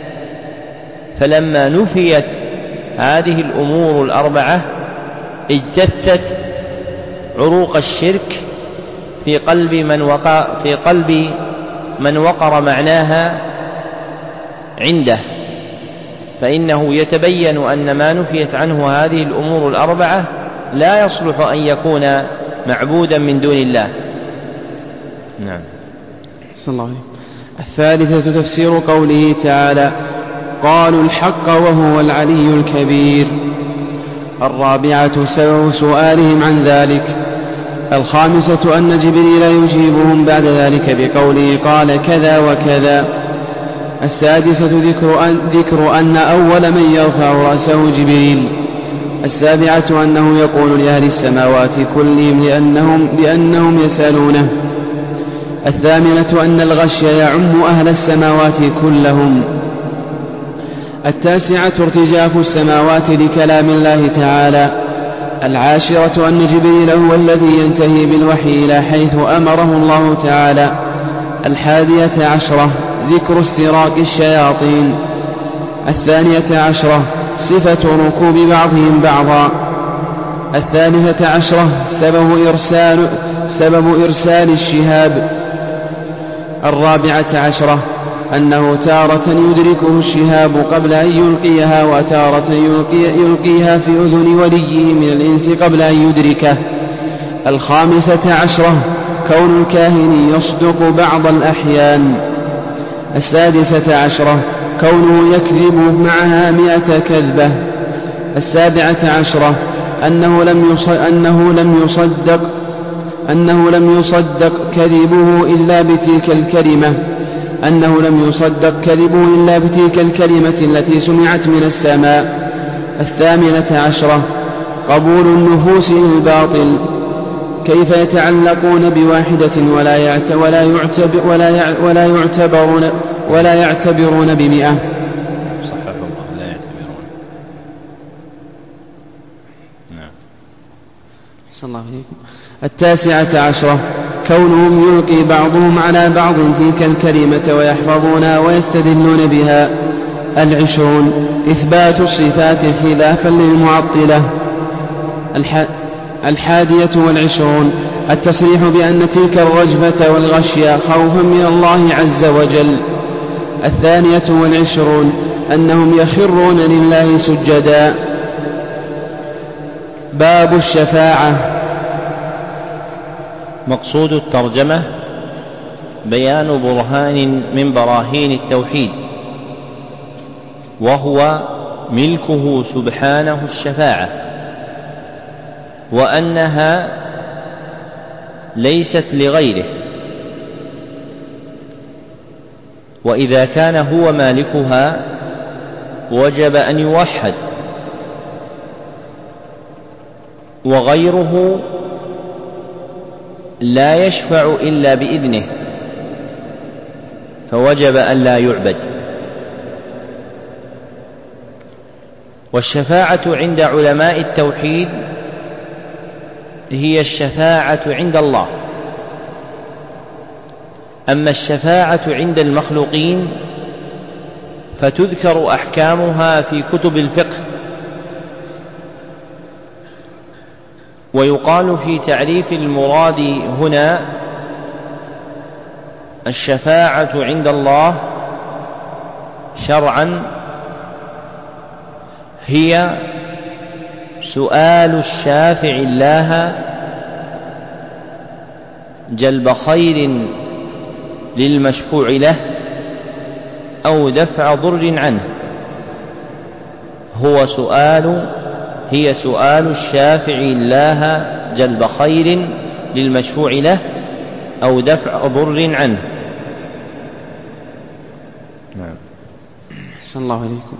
[SPEAKER 1] فلما نفيت هذه الأمور 4 اجتثت عروق الشرك في قلب من وقر معناها عنده، فإنه يتبين أن ما نفيت عنه هذه الأمور 4 لا يصلح أن يكون معبودا من دون الله. نعم.
[SPEAKER 2] صلى الله عليه. الثالثة تفسير قوله تعالى قالوا الحق وهو العلي الكبير. الرابعة سبب سؤالهم عن ذلك. الخامسة أن جبريل يجيبهم بعد ذلك بقوله قال كذا وكذا. السادسة ذكر أن أول من يرفع رأسه جبريل. السابعة أنه يقول لأهل السماوات كلهم لأنهم يسألونه. الثامنة أن الغشي يعم أهل السماوات كلهم. التاسعة ارتجاف السماوات لكلام الله تعالى. العاشرة أن جبريل هو الذي ينتهي بالوحي إلى حيث أمره الله تعالى. 11 ذكر استراق الشياطين. 12 صفة ركوب بعضهم بعضا. 13 سبب إرسال الشهاب. 14 أنه تارة يدركه الشهاب قبل أن يلقيها، وتارة يلقيها في أذن وليه من الإنس قبل أن يدركه. 15 كون الكاهن يصدق بعض الأحيان. 16 كونه يكذب معها 100 كذبة. 17 أنه لم يصدق كذبه إلا بتلك الكلمة التي سمعت من السماء. 18 قبول النفوس للباطل. كيف يتعلقون بواحدة ولا يعتبرون ب100.
[SPEAKER 3] صحح الله لا يعتبرون. نعم.
[SPEAKER 2] صلى الله عليكم. 19 كونهم يلقي بعضهم على بعض تلك الكلمة ويحفظونها ويستدلون بها. 20 إثبات الصفات خلافا للمعطلة. 21 التصريح بأن تلك الرجفة والغشية خوفا من الله عز وجل. 22 أنهم يخرون لله سجدا. باب الشفاعة.
[SPEAKER 1] مقصود الترجمة بيان برهان من براهين التوحيد، وهو ملكه سبحانه الشفاعة، وأنها ليست لغيره، وإذا كان هو مالكها وجب أن يوحد، وغيره لا يشفع إلا بإذنه، فوجب أن لا يعبد. والشفاعة عند علماء التوحيد هي الشفاعة عند الله. أما الشفاعة عند المخلوقين فتذكر أحكامها في كتب الفقه، ويقال في تعريف المراد هنا: الشفاعة عند الله شرعا هي سؤال الشافع الله جلب خير للمشفوع له أو دفع ضر عنه. هي سؤال الشافع الله جلب خير للمشفوع له أو دفع ضر عنه.
[SPEAKER 2] نعم. أحسن الله إليكم.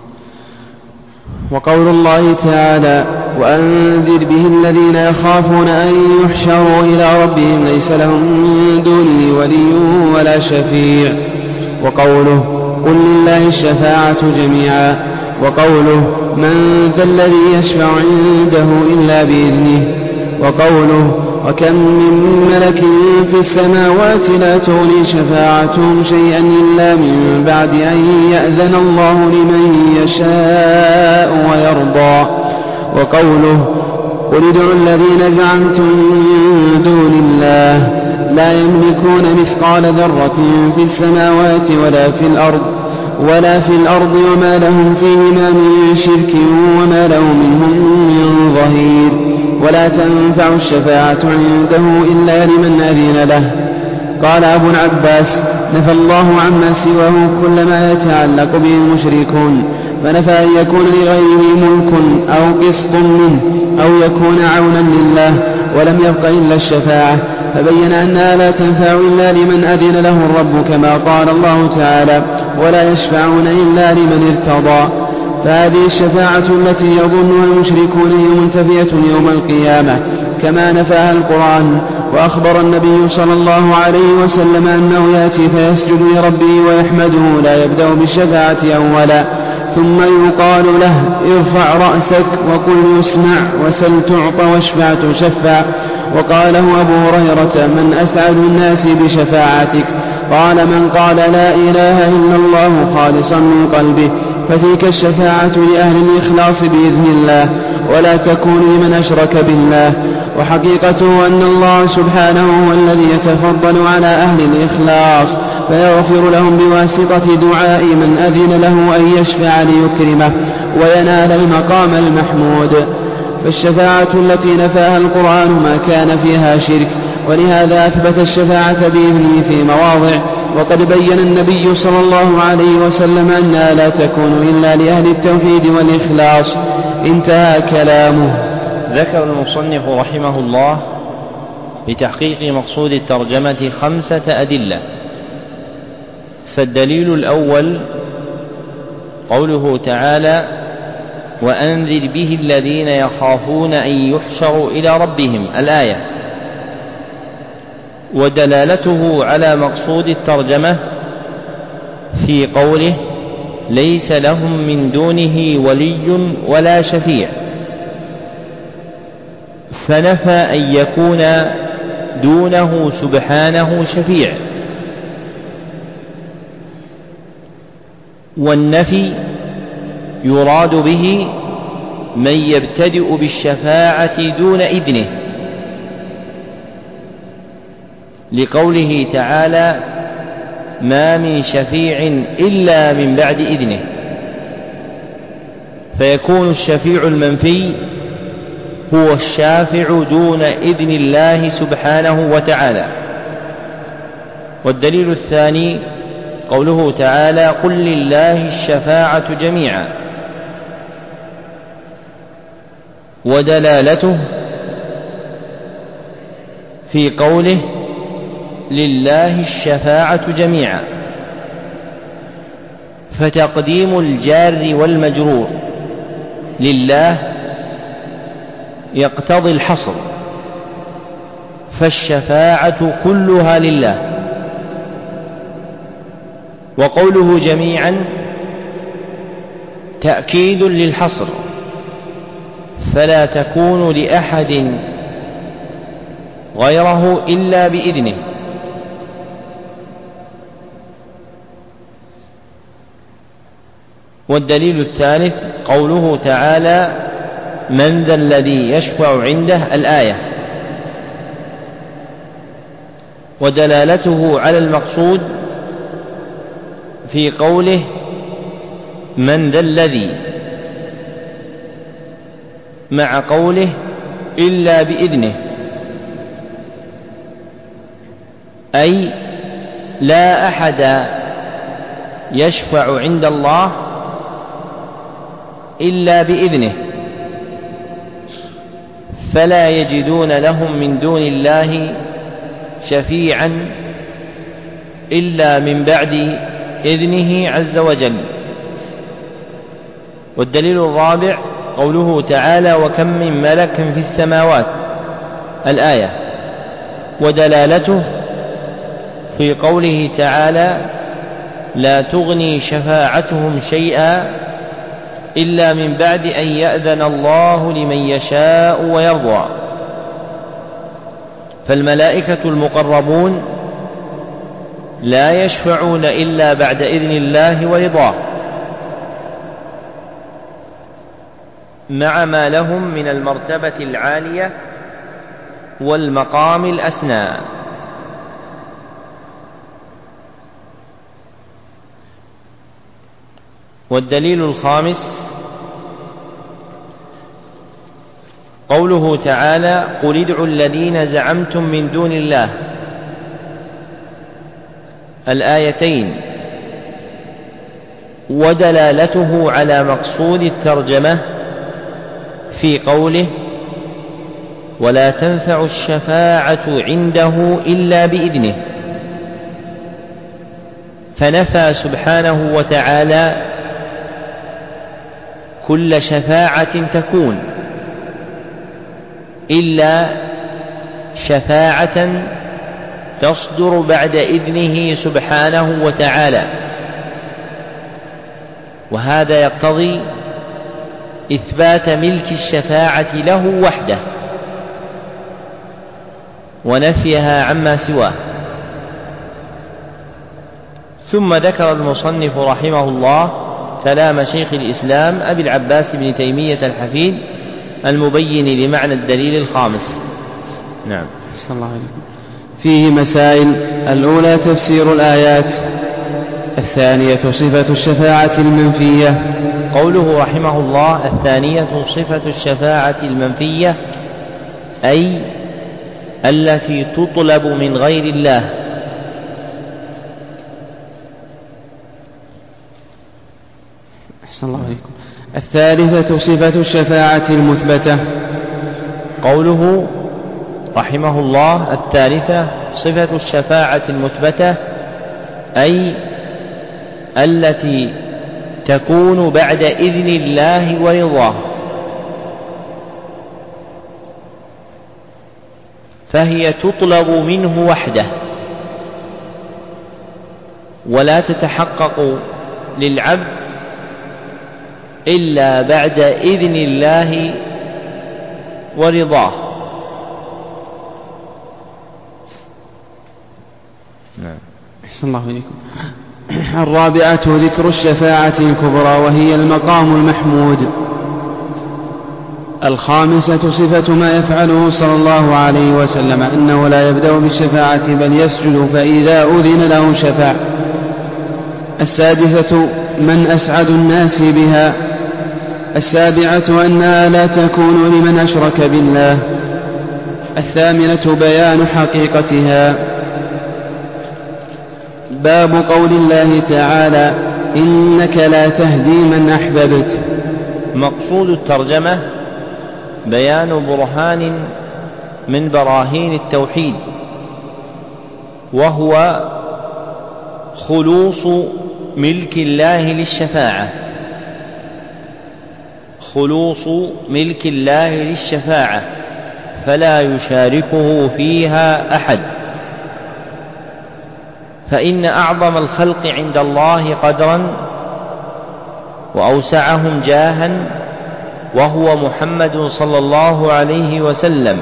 [SPEAKER 2] وقول الله تعالى: وأنذر به الذين يخافون أن يحشروا إلى ربهم ليس لهم من دونه ولي ولا شفيع. وقوله: قل لله الشفاعة جميعا. وقوله: من ذا الذي يشفع عنده إلا بإذنه. وقوله: وكم من ملك في السماوات لا تغني شفاعتهم شيئا إلا من بعد أن يأذن الله لمن يشاء ويرضى. وقوله: قل ادعوا الذين زعمتم من دون الله لا يملكون مثقال ذرة في السماوات ولا في الأرض وما لهم فيهما من شرك وما له منهم من ظهير. ولا تنفع الشفاعة عنده إلا لمن أذن له. قال أبو العباس: نفى الله عما سواه كل ما يتعلق به المشركون، فنفى أن يكون لغيره ملك أو قسط منه أو يكون عونا لله، ولم يبق إلا الشفاعة، فبين أنها لا تنفع إلا لمن أذن له الرب، كما قال الله تعالى: ولا يشفعون إلا لمن ارتضى. فهذه الشفاعة التي يظنها المشركون هي منتفية يوم القيامة كما نفاها القرآن. وأخبر النبي صلى الله عليه وسلم أنه يأتي فيسجد لربه ويحمده، لا يبدأ بالشفاعة أولا، ثم يقال له: ارفع رأسك وقل يسمع، وسل تعطى، واشفع تشفع. وقاله أبو هريرة: من أسعد الناس بشفاعتك؟ قال: من قال لا إله إلا الله خالصا من قلبه، فتلك الشفاعة لأهل الإخلاص بإذن الله، ولا تكون لمن أشرك بالله. وحقيقته أن الله سبحانه هو الذي يتفضل على أهل الإخلاص فيغفر لهم بواسطة دعاء من أذن له أن يشفع ليكرمه وينال المقام المحمود. فالشفاعة التي نفاها القرآن ما كان فيها شرك، ولهذا أثبت الشفاعة بإذنه في مواضع. وقد بين النبي صلى الله عليه وسلم أنها لا تكون إلا لأهل التوحيد والإخلاص. انتهى كلامه.
[SPEAKER 1] ذكر المصنف رحمه الله لتحقيق مقصود الترجمة 5 أدلة. فالدليل الأول قوله تعالى: وأنذر به الذين يخافون أن يحشروا إلى ربهم، الآية. ودلالته على مقصود الترجمة في قوله: ليس لهم من دونه ولي ولا شفيع، فنفى أن يكون دونه سبحانه شفيع. والنفي يراد به من يبتدئ بالشفاعة دون إذنه، لقوله تعالى: ما من شفيع إلا من بعد إذنه، فيكون الشفيع المنفي هو الشافع دون إذن الله سبحانه وتعالى. والدليل الثاني قوله تعالى: قل لله الشفاعة جميعا. ودلالته في قوله: لله الشفاعة جميعا، فتقديم الجار والمجرور لله يقتضي الحصر، فالشفاعة كلها لله. وقوله جميعا تأكيد للحصر، فلا تكون لأحد غيره إلا بإذنه. والدليل الثالث قوله تعالى: من ذا الذي يشفع عنده، الآية، ودلالته على المقصود في قوله من ذا الذي، مع قوله إلا بإذنه، أي لا أحد يشفع عند الله إلا بإذنه، فلا يجدون لهم من دون الله شفيعا إلا من بعد إذنه عز وجل. والدليل الرابع قوله تعالى: وكم من ملك في السماوات، الآية، ودلالته في قوله تعالى: لا تغني شفاعتهم شيئا إلا من بعد أن يأذن الله لمن يشاء ويرضى. فالملائكة المقربون لا يشفعون إلا بعد إذن الله ورضاه، مع ما لهم من المرتبة العالية والمقام الأسنى. والدليل الخامس قوله تعالى: قل ادعوا الذين زعمتم من دون الله، الآيتين، ودلالته على مقصود الترجمة في قوله: ولا تنفع الشفاعة عنده إلا بإذنه، فنفى سبحانه وتعالى كل شفاعة تكون إلا شفاعة تصدر بعد إذنه سبحانه وتعالى، وهذا يقتضي إثبات ملك الشفاعة له وحده ونفيها عما سواه. ثم ذكر المصنف رحمه الله كلام شيخ الإسلام أبي العباس بن تيمية الحفيد المبين لمعنى الدليل الخامس. نعم.
[SPEAKER 2] صلى الله عليه وسلم. فيه مسائل: الأولى تفسير الآيات، الثانية صفة الشفاعة المنفية.
[SPEAKER 1] قوله رحمه الله: الثانية صفة الشفاعة المنفية، أي التي تطلب من غير الله.
[SPEAKER 2] أحسن الله عليكم. الثالثة صفة الشفاعة المثبتة.
[SPEAKER 1] قوله رحمه الله: الثالثة صفة الشفاعة المثبتة، أي التي تكون بعد إذن الله ورضاه، فهي تطلب منه وحده، ولا تتحقق للعبد إلا بعد إذن الله ورضاه.
[SPEAKER 2] نعم. أحسن الله إليكم. الرابعة ذكر الشفاعة الكبرى، وهي المقام المحمود. الخامسة صفة ما يفعله صلى الله عليه وسلم، أنه لا يبدأ بالشفاعة بل يسجد، فإذا أذن له شفع. السادسة من أسعد الناس بها. السابعة أنها لا تكون لمن أشرك بالله. الثامنة بيان حقيقتها. باب قول الله تعالى: إنك لا تهدي من أحببت.
[SPEAKER 1] مقصود الترجمة بيان برهان من براهين التوحيد، وهو خلوص ملك الله للشفاعة، خلوص ملك الله للشفاعة، فلا يشاركه فيها أحد. فإن أعظم الخلق عند الله قدرا وأوسعهم جاها وهو محمد صلى الله عليه وسلم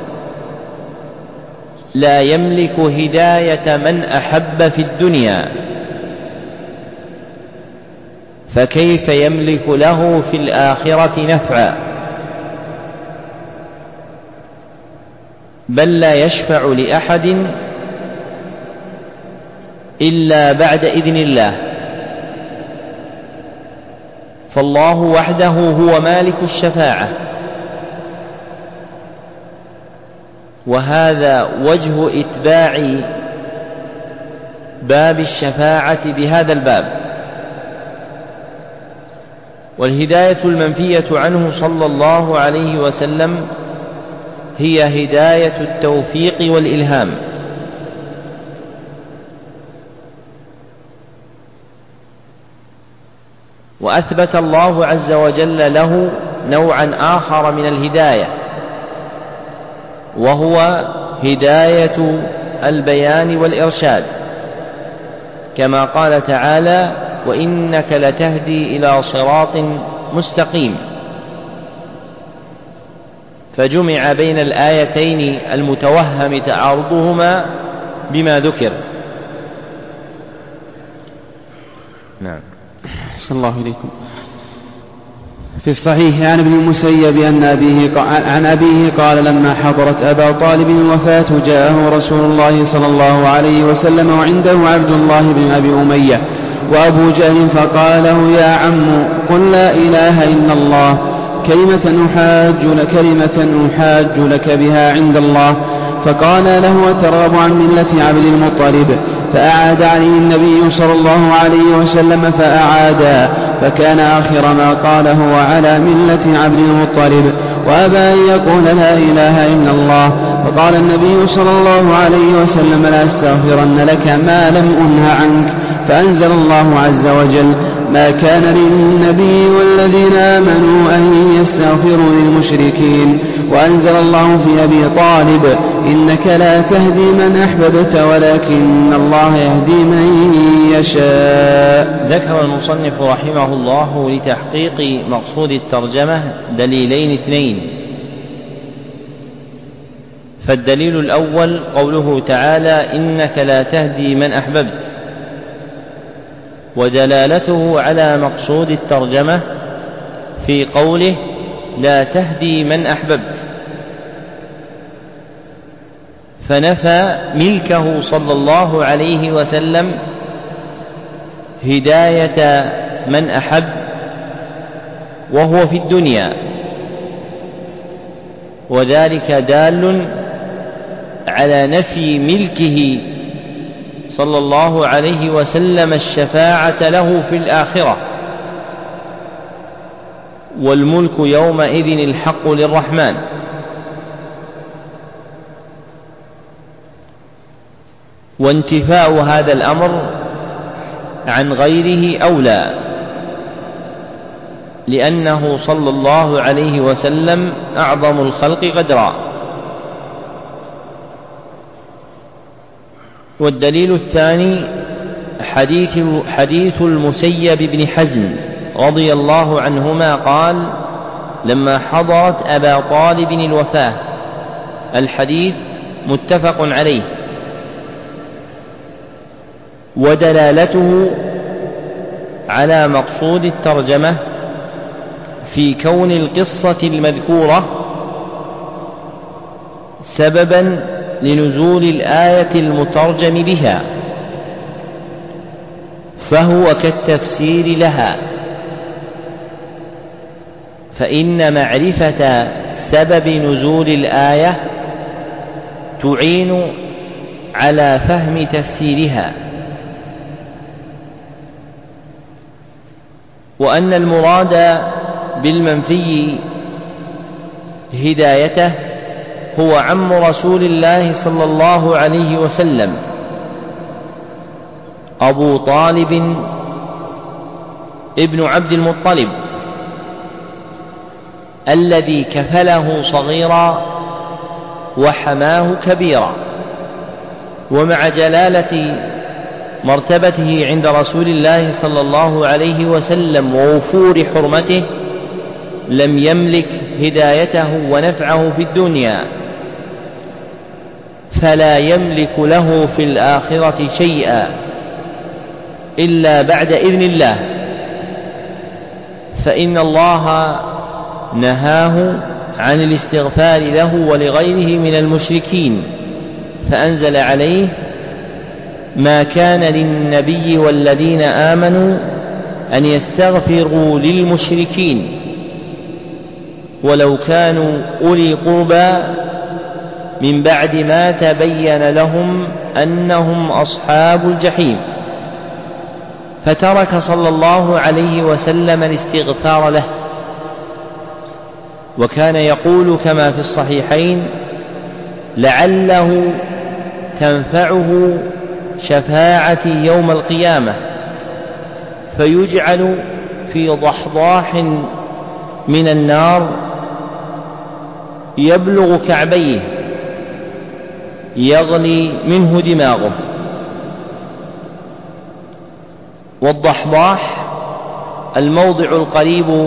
[SPEAKER 1] لا يملك هداية من أحب في الدنيا، فكيف يملك له في الآخرة نفعا؟ بل لا يشفع لأحد إلا بعد إذن الله، فالله وحده هو مالك الشفاعة. وهذا وجه إتباع باب الشفاعة بهذا الباب. والهداية المنفية عنه صلى الله عليه وسلم هي هداية التوفيق والإلهام، وأثبت الله عز وجل له نوعا آخر من الهداية، وهو هداية البيان والإرشاد، كما قال تعالى: وإنك لتهدي إلى صراط مستقيم. فجمع بين الآيتين المتوهم تعارضهما بما ذكر. نعم.
[SPEAKER 2] صلى الله عليكم. في الصحيح عن ابن المسيب عن أبيه قال: لما حضرت أبا طالب الوفاة جاءه رسول الله صلى الله عليه وسلم وعنده عبد الله بن أبي أمية وأبو جهل، فقال له: يا عم، قل لا إله إلا الله، كلمة أحاج لك بها عند الله. فقال له: وترغب عن ملة عبد المطلب؟ فأعاد عليه النبي صلى الله عليه وسلم فأعادا، فكان آخر ما قاله: وعلى ملة عبد المطلب، وأبى أن يقول لا إله إلا الله. فقال النبي صلى الله عليه وسلم: لا أستغفرن لك ما لم أنه عنك. فأنزل الله عز وجل: ما كان للنبي والذين آمنوا أن يستغفروا للمشركين. وأنزل الله في أبي طالب: إنك لا تهدي من أحببت ولكن الله يهدي من يشاء.
[SPEAKER 1] ذكر المصنف رحمه الله لتحقيق مقصود الترجمة دليلين اثنين. فالدليل الأول قوله تعالى: إنك لا تهدي من أحببت، ودلالته على مقصود الترجمة في قوله: لا تهدي من أحببت، فنفى ملكه صلى الله عليه وسلم هداية من أحب وهو في الدنيا، وذلك دال على نفي ملكه صلى الله عليه وسلم الشفاعة له في الآخرة، والملك يومئذ الحق للرحمن. وانتفاء هذا الأمر عن غيره أولى، لأنه صلى الله عليه وسلم أعظم الخلق قدرا. والدليل الثاني حديث المسيب بن حزم رضي الله عنهما قال: لما حضرت أبا طالب الوفاة. الحديث متفق عليه، ودلالته على مقصود الترجمة في كون القصة المذكورة سببا لنزول الآية المترجم بها، فهو كالتفسير لها. فإن معرفة سبب نزول الآية تعين على فهم تفسيرها، وأن المراد بالمنفي هدايته هو عم رسول الله صلى الله عليه وسلم أبو طالب ابن عبد المطلب، الذي كفله صغيرا وحماه كبيرا. ومع جلالة مرتبته عند رسول الله صلى الله عليه وسلم ووفور حرمته، لم يملك هدايته ونفعه في الدنيا فلا يملك له في الآخرة شيئا إلا بعد إذن الله، فإن الله نهاه عن الاستغفار له ولغيره من المشركين، فأنزل عليه: ما كان للنبي والذين آمنوا أن يستغفروا للمشركين ولو كانوا أولي قربى من بعد ما تبين لهم أنهم أصحاب الجحيم. فترك صلى الله عليه وسلم الاستغفار له، وكان يقول كما في الصحيحين: لعله تنفعه شفاعتي يوم القيامة، فيجعل في ضحضاح من النار يبلغ كعبيه يغلي منه دماغه. والضحضاح الموضع القريب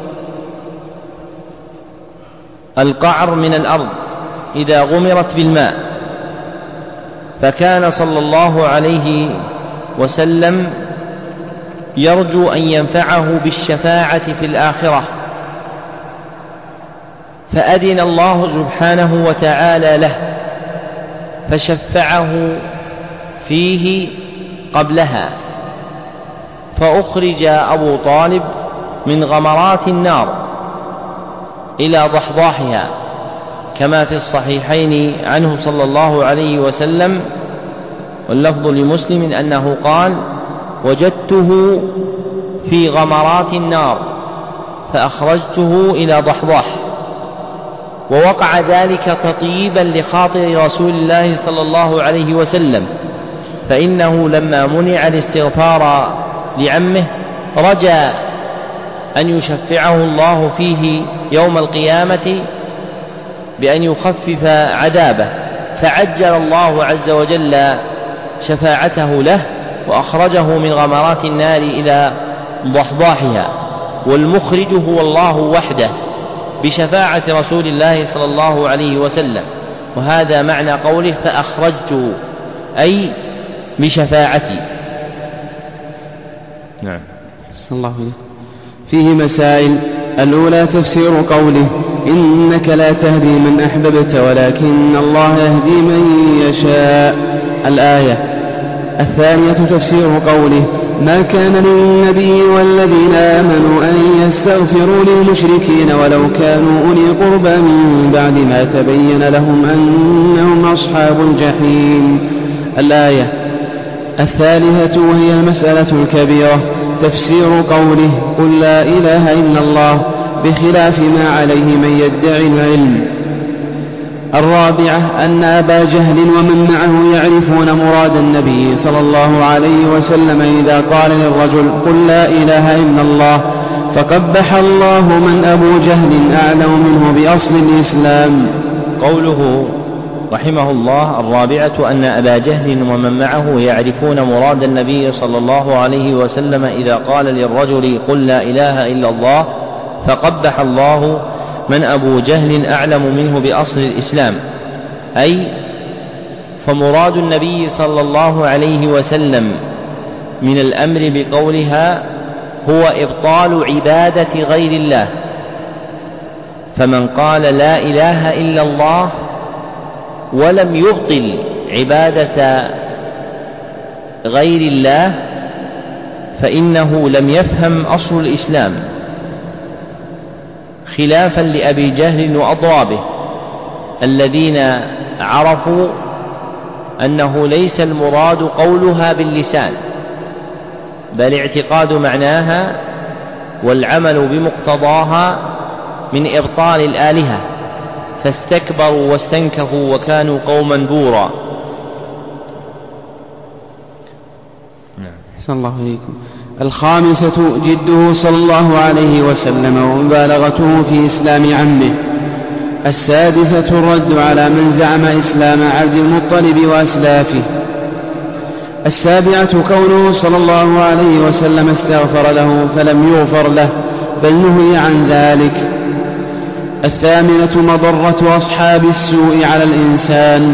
[SPEAKER 1] القعر من الأرض إذا غمرت بالماء. فكان صلى الله عليه وسلم يرجو أن ينفعه بالشفاعة في الآخرة، فأذن الله سبحانه وتعالى له فشفعه فيه قبلها، فأخرج أبو طالب من غمرات النار إلى ضحضاحها، كما في الصحيحين عنه صلى الله عليه وسلم، واللفظ لمسلم أنه قال: وجدته في غمرات النار فأخرجته إلى ضحضاح. ووقع ذلك تطييبا لخاطر رسول الله صلى الله عليه وسلم، فإنه لما منع الاستغفار لعمه رجا أن يشفعه الله فيه يوم القيامة بأن يخفف عذابه، فعجل الله عز وجل شفاعته له وأخرجه من غمرات النار إلى ضحضاحها. والمخرج هو الله وحده بشفاعة رسول الله صلى الله عليه وسلم، وهذا معنى قوله: فأخرجته، أي بشفاعتي.
[SPEAKER 2] نعم. الله فيه مسائل. الأولى تفسير قوله: إنك لا تهدي من أحببت ولكن الله يهدي من يشاء، الآية. الثانية تفسير قوله: ما كان للنبي والذين آمنوا أن يستغفروا للمشركين ولو كانوا أولي قربى من بعد ما تبين لهم أنهم أصحاب الجحيم، الآية. الثالثة وهي المسألة الكبيرة تفسير قوله: قل لا إله إلا الله، بخلاف ما عليه من يدعي العلم. الرابعة أن أبا جهل ومن معه يعرفون مراد النبي صلى الله عليه وسلم إذا قال للرجل: قل لا إله إلا الله، فقبح الله من أبو جهل أعلم منه بأصل الإسلام.
[SPEAKER 1] قوله رحمه الله: الرابعة أن أبا جهل ومن معه يعرفون مراد النبي صلى الله عليه وسلم إذا قال للرجل: قل لا إله إلا الله، فقبح الله من أبو جهل أعلم منه بأصل الإسلام، أي فمراد النبي صلى الله عليه وسلم من الأمر بقولها هو إبطال عبادة غير الله. فمن قال لا إله إلا الله ولم يبطل عبادة غير الله فإنه لم يفهم أصل الإسلام، خلافا لأبي جهل وأضرابه الذين عرفوا أنه ليس المراد قولها باللسان بل اعتقاد معناها والعمل بمقتضاها من إبطال الآلهة، فاستكبروا واستنكفوا وكانوا قوما بورا.
[SPEAKER 2] أحسن الله إليكم. الخامسة جده صلى الله عليه وسلم ومبالغته في إسلام عمه. السادسة الرد على من زعم إسلام عبد المطلب وأسلافه. السابعة كونه صلى الله عليه وسلم استغفر له فلم يغفر له، بل نهي عن ذلك. 8 مضرة أصحاب السوء على الإنسان.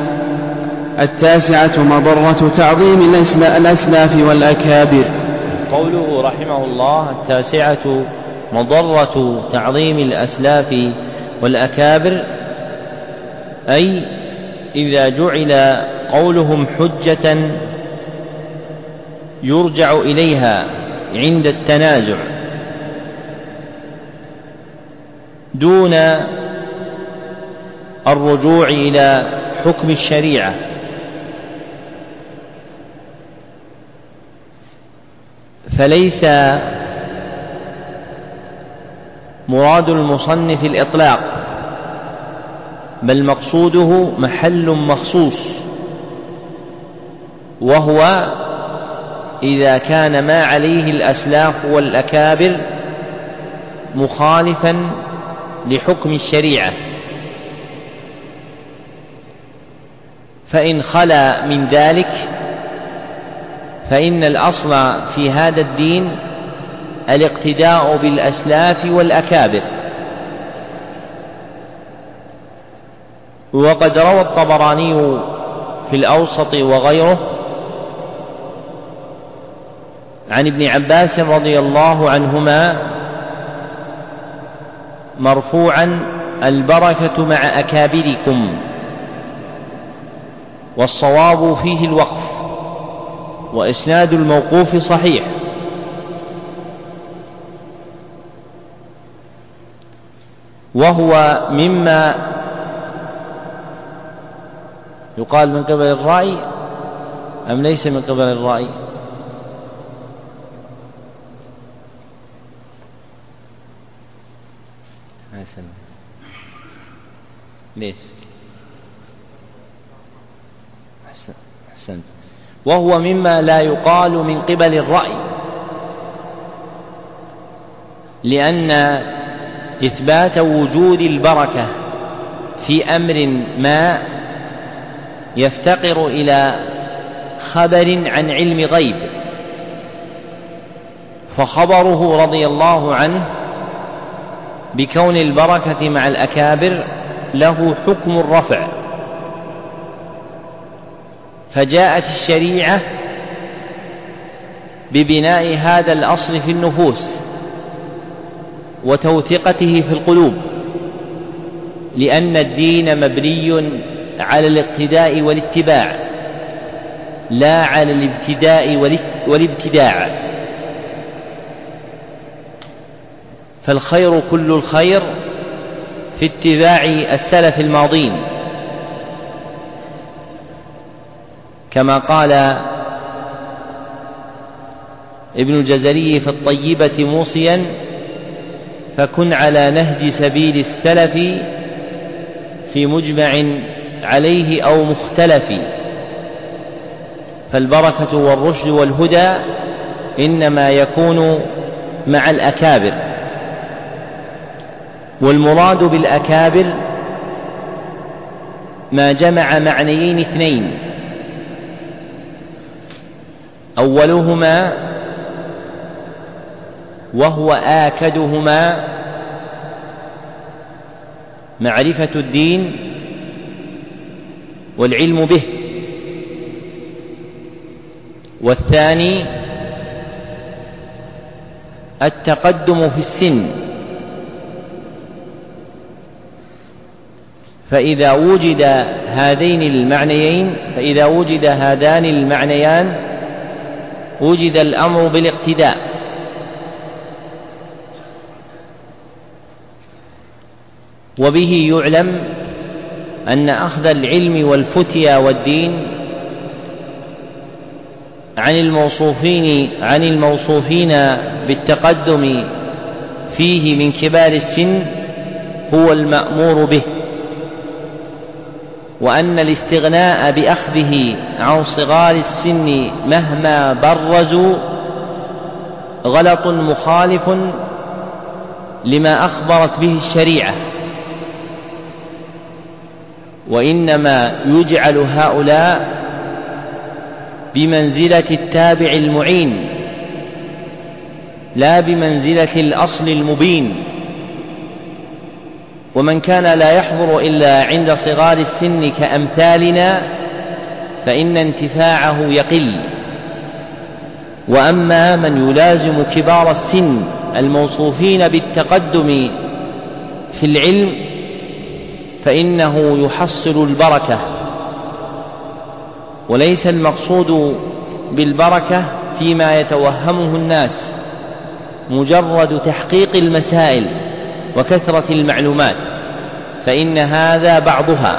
[SPEAKER 2] 9 مضرة تعظيم الأسلاف والأكابر.
[SPEAKER 3] قوله رحمه الله 9 مضرة تعظيم الأسلاف والأكابر، أي إذا جعل قولهم حجة يرجع إليها عند التنازع دون الرجوع إلى حكم الشريعة، فليس مراد المصنف الإطلاق، بل مقصوده محل مخصوص، وهو إذا كان ما عليه الأسلاف والأكابر مخالفا لحكم الشريعة، فإن خلا من ذلك فإن الأصل في هذا الدين الاقتداء بالأسلاف والأكابر. وقد روى الطبراني في الأوسط وغيره عن ابن عباس رضي الله عنهما مرفوعا: البركة مع أكابركم، والصواب فيه الوقف، وإسناد الموقوف صحيح. وهو مما يقال من قبل الرأي أم ليس من قبل الرأي؟ ليش؟ أحسنت. وهو مما لا يقال من قبل الرأي، لأن إثبات وجود البركة في أمر ما يفتقر إلى خبر عن علم غيب، فخبره رضي الله عنه بكون البركة مع الأكابر له حكم الرفع، فجاءت الشريعة ببناء هذا الأصل في النفوس وتوثيقته في القلوب، لأن الدين مبني على الاقتداء والاتباع لا على الابتداء والابتداع، فالخير كل الخير في اتباع السلف الماضين، كما قال ابن الجزري في الطيبة موصيا: فكن على نهج سبيل السلف في مجمع عليه أو مختلف، فالبركة والرشد والهدى إنما يكون مع الأكابر. والمراد بالأكابر ما جمع معنيين اثنين: أولهما وهو آكدهما معرفة الدين والعلم به، والثاني التقدم في السن، فإذا وجد هذان المعنيان وجد الأمر بالاقتداء. وبه يعلم أن أخذ العلم والفتيا والدين عن الموصوفين بالتقدم فيه من كبار السن هو المأمور به، وأن الاستغناء بأخذه عن صغار السن مهما برزوا غلط مخالف لما أخبرت به الشريعة، وإنما يجعل هؤلاء بمنزلة التابع المعين
[SPEAKER 1] لا بمنزلة الأصل المبين. ومن كان لا يحضر إلا عند صغار السن كأمثالنا فإن انتفاعه يقل. وأما من يلازم كبار السن الموصوفين بالتقدم في العلم فإنه يحصل البركة. وليس المقصود بالبركة فيما يتوهمه الناس مجرد تحقيق المسائل وكثرة المعلومات، فإن هذا بعضها،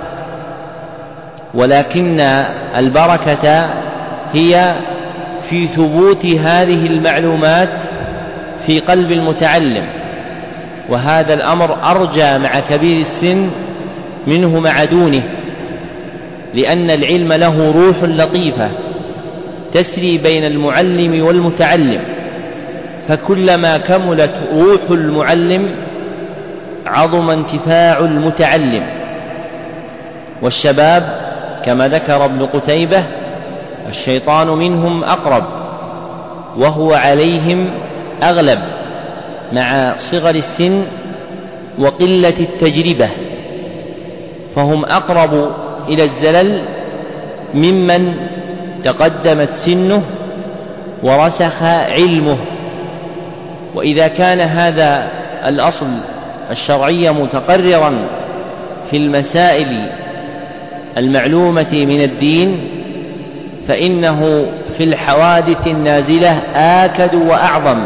[SPEAKER 1] ولكن البركة هي في ثبوت هذه المعلومات في قلب المتعلم، وهذا الأمر أرجى مع كبير السن منه مع دونه، لأن العلم له روح لطيفة تسري بين المعلم والمتعلم، فكلما كملت روح المعلم عظم انتفاع المتعلم. والشباب كما ذكر ابن قتيبة الشيطان منهم أقرب وهو عليهم أغلب مع صغر السن وقلة التجربة، فهم أقرب إلى الزلل ممن تقدمت سنه ورسخ علمه. وإذا كان هذا الأصل الشرعي متقررا في المسائل المعلومة من الدين فإنه في الحوادث النازلة آكد وأعظم.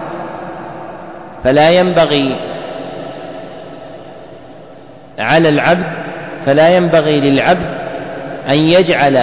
[SPEAKER 1] فلا ينبغي للعبد أن يجعل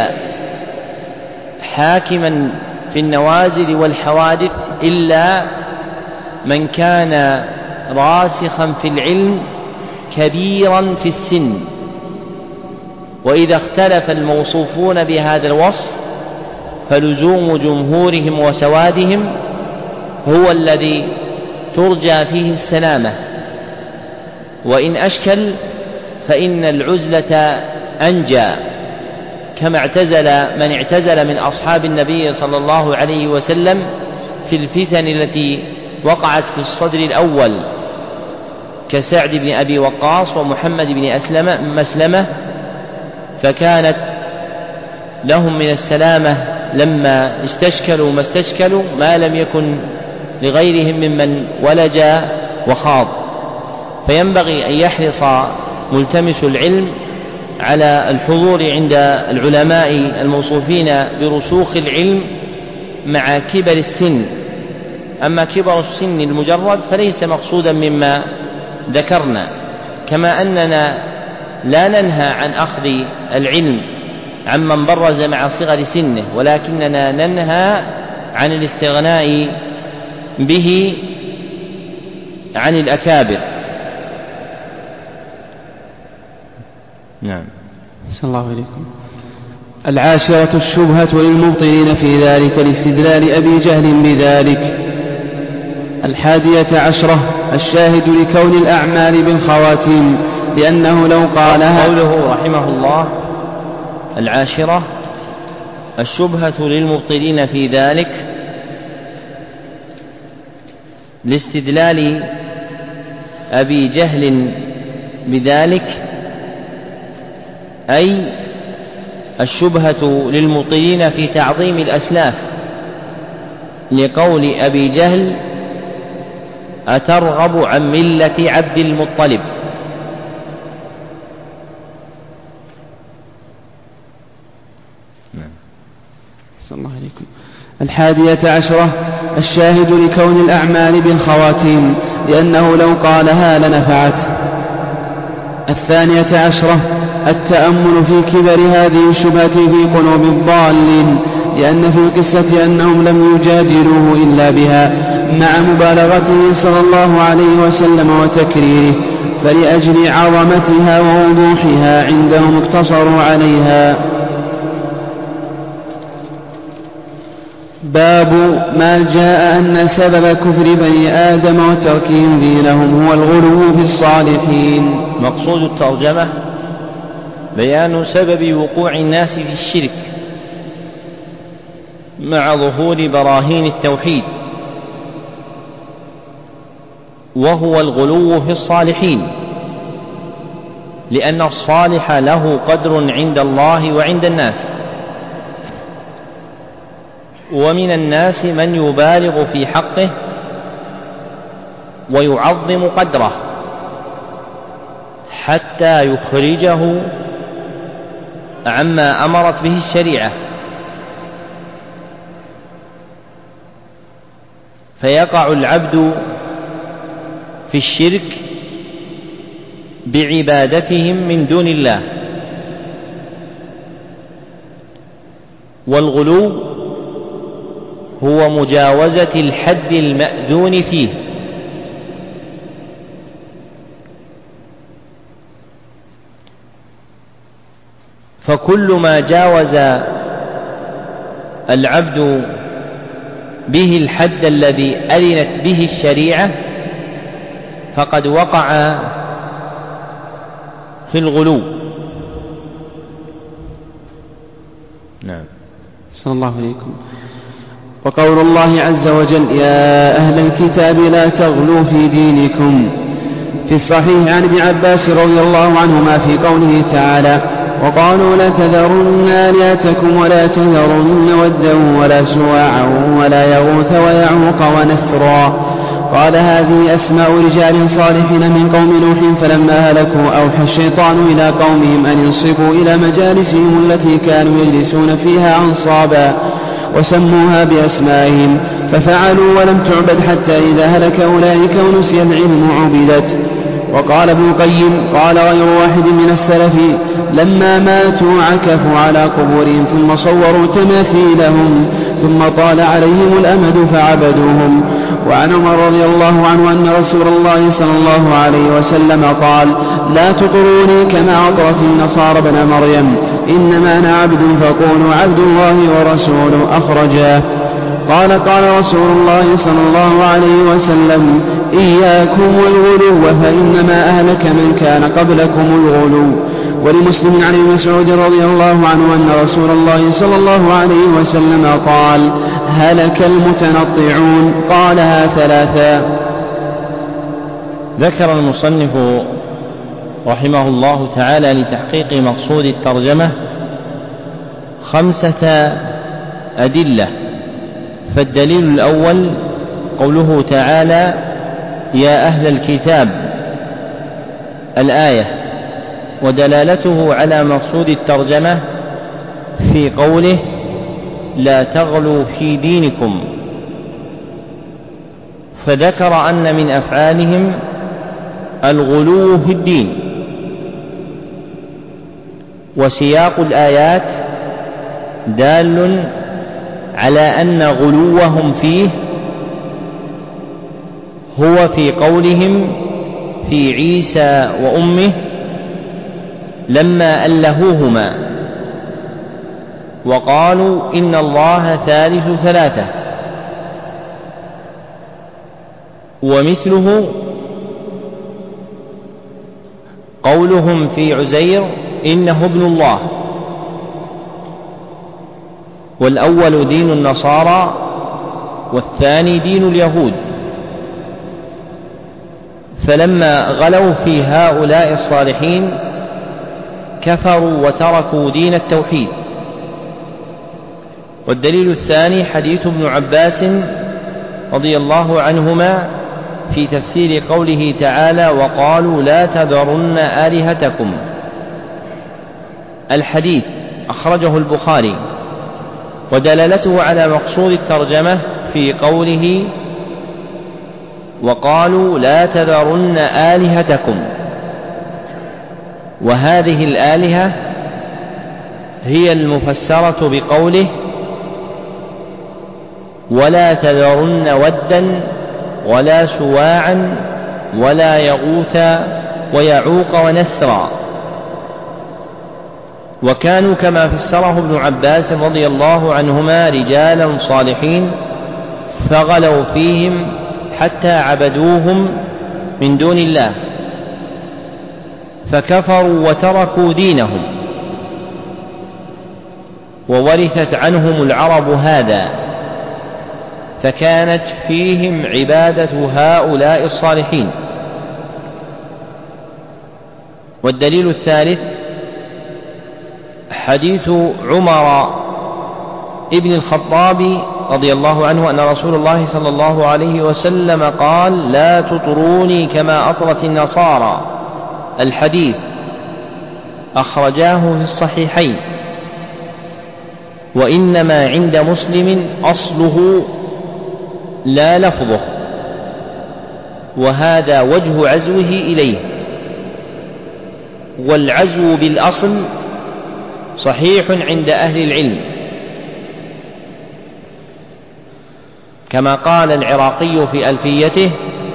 [SPEAKER 1] حاكما في النوازل والحوادث إلا من كان راسخا في العلم كبيرا في السن. وإذا اختلف الموصوفون بهذا الوصف فلزوم جمهورهم وسوادهم هو الذي ترجى فيه السلامة، وإن أشكل فإن العزلة أنجى، كما اعتزل من اعتزل من أصحاب النبي صلى الله عليه وسلم في الفتن التي وقعت في الصدر الأول كسعد بن أبي وقاص ومحمد بن مسلمة، فكانت لهم من السلامة لما استشكلوا ما استشكلوا ما لم يكن لغيرهم ممن ولج وخاض. فينبغي أن يحرص ملتمس العلم على الحضور عند العلماء الموصوفين برسوخ العلم مع كبر السن. أما كبر السن المجرد فليس مقصودا مما ذكرنا، كما أننا لا ننهى عن أخذ العلم عمن برز مع صغر سنه، ولكننا ننهى عن الاستغناء به عن الأكابر.
[SPEAKER 2] نعم. صلى الله عليكم. 10 الشبهة للمبطلين في ذلك لاستدلال أبي جهل بذلك. 11 الشاهد لكون الأعمال بالخواتيم، لأنه لو قالها.
[SPEAKER 1] قوله رحمه الله 10 الشبهة للمبطلين في ذلك لاستدلال أبي جهل بذلك، أي الشبهة للمبطلين في تعظيم الأسلاف، لقول أبي جهل أترغب عن ملة عبد المطلب.
[SPEAKER 2] صلى الله عليكم. 11 الشاهد لكون الأعمال بالخواتيم، لأنه لو قالها لنفعت. 12 التأمل في كبر هذه الشبهة في قلوب الضالين، لأن في القصة أنهم لم يجادلوه إلا بها مع مبالغته صلى الله عليه وسلم وتكريره، فلأجل عظمتها ووضوحها عندهم اقتصروا عليها. باب ما جاء أن سبب كفر بني آدم وتركهم دينهم هو الغلو في الصالحين.
[SPEAKER 1] مقصود الترجمة بيان سبب وقوع الناس في الشرك مع ظهور براهين التوحيد، وهو الغلو في الصالحين، لأن الصالح له قدر عند الله وعند الناس، ومن الناس من يبالغ في حقه ويعظم قدره حتى يخرجه عما أمرت به الشريعة، فيقع العبد في الشرك بعبادتهم من دون الله. والغلو هو مجاوزة الحد المأذون فيه، فكل ما جاوز العبد به الحد الذي أذنت به الشريعة فقد وقع في الغلو.
[SPEAKER 2] نعم. صلى الله عليكم. وقول الله عز وجل: يا أهل الكتاب لا تغلوا في دينكم. في الصحيح عن ابن عباس رضي الله عنهما في قوله تعالى: وقالوا لا تذرن آلهتكم ولا تذرن ودا ولا سواعا ولا يغوث ويعوق ونسرا. قال: هذه أسماء رجال صالحين من قوم نوح فلما هلكوا أوحى الشيطان إلى قومهم أن ينصبوا إلى مجالسهم التي كانوا يجلسون فيها أنصابا وسموها بأسمائهم ففعلوا ولم تعبد حتى إذا هلك أولئك ونسي العلم عبدت. وقال ابن القيم: قال غير واحد من السلف: لما ماتوا عكفوا على قبورهم ثم صوروا تماثيلهم ثم طال عليهم الأمد فعبدوهم. وعن عمر رضي الله عنه أن رسول الله صلى الله عليه وسلم قال: لا تطروني كما أطرت النصارى ابن مريم، إنما أنا عبد فقولوا عبد الله ورسوله. أخرجاه. قال رسول الله صلى الله عليه وسلم: إياكم والغلو فإنما أهلك من كان قبلكم الغلو. ولمسلم عن ابن مسعود رضي الله عنه أن رسول الله صلى الله عليه وسلم قال: هلك المتنطعون. قالها ثلاثا.
[SPEAKER 1] ذكر المصنف رحمه الله تعالى لتحقيق مقصود الترجمة 5 أدلة. فالدليل الأول قوله تعالى: يا أهل الكتاب، الآية، ودلالته على مقصود الترجمة في قوله: لا تغلوا في دينكم، فذكر أن من أفعالهم الغلو في الدين. وسياق الآيات دال على أن غلوهم فيه هو في قولهم في عيسى وأمه لما ألهوهما وقالوا إن الله ثالث ثلاثة. ومثله قولهم في عزير إنه ابن الله. والأول دين النصارى والثاني دين اليهود. فلما غلوا في هؤلاء الصالحين كفروا وتركوا دين التوحيد. والدليل الثاني حديث ابن عباس رضي الله عنهما في تفسير قوله تعالى: وقالوا لا تذرن آلهتكم. الحديث أخرجه البخاري. ودلالته على مقصود الترجمة في قوله: وقالوا لا تذرن آلهتكم. وهذه الآلهة هي المفسرة بقوله: ولا تذرن ودا ولا سواعا ولا يغوث ويعوق ونسرا. وكانوا كما فسره ابن عباس رضي الله عنهما رجالا صالحين فغلوا فيهم حتى عبدوهم من دون الله فكفروا وتركوا دينهم. وورثت عنهم العرب هذا، فكانت فيهم عبادة هؤلاء الصالحين. والدليل الثالث حديث عمر ابن الخطاب رضي الله عنه أن رسول الله صلى الله عليه وسلم قال: لا تطروني كما أطرت النصارى. الحديث أخرجاه في الصحيحين، وإنما عند مسلم أصله لا لفظه، وهذا وجه عزوه إليه. والعزو بالأصل صحيح عند أهل العلم، كما قال العراقي في ألفيته: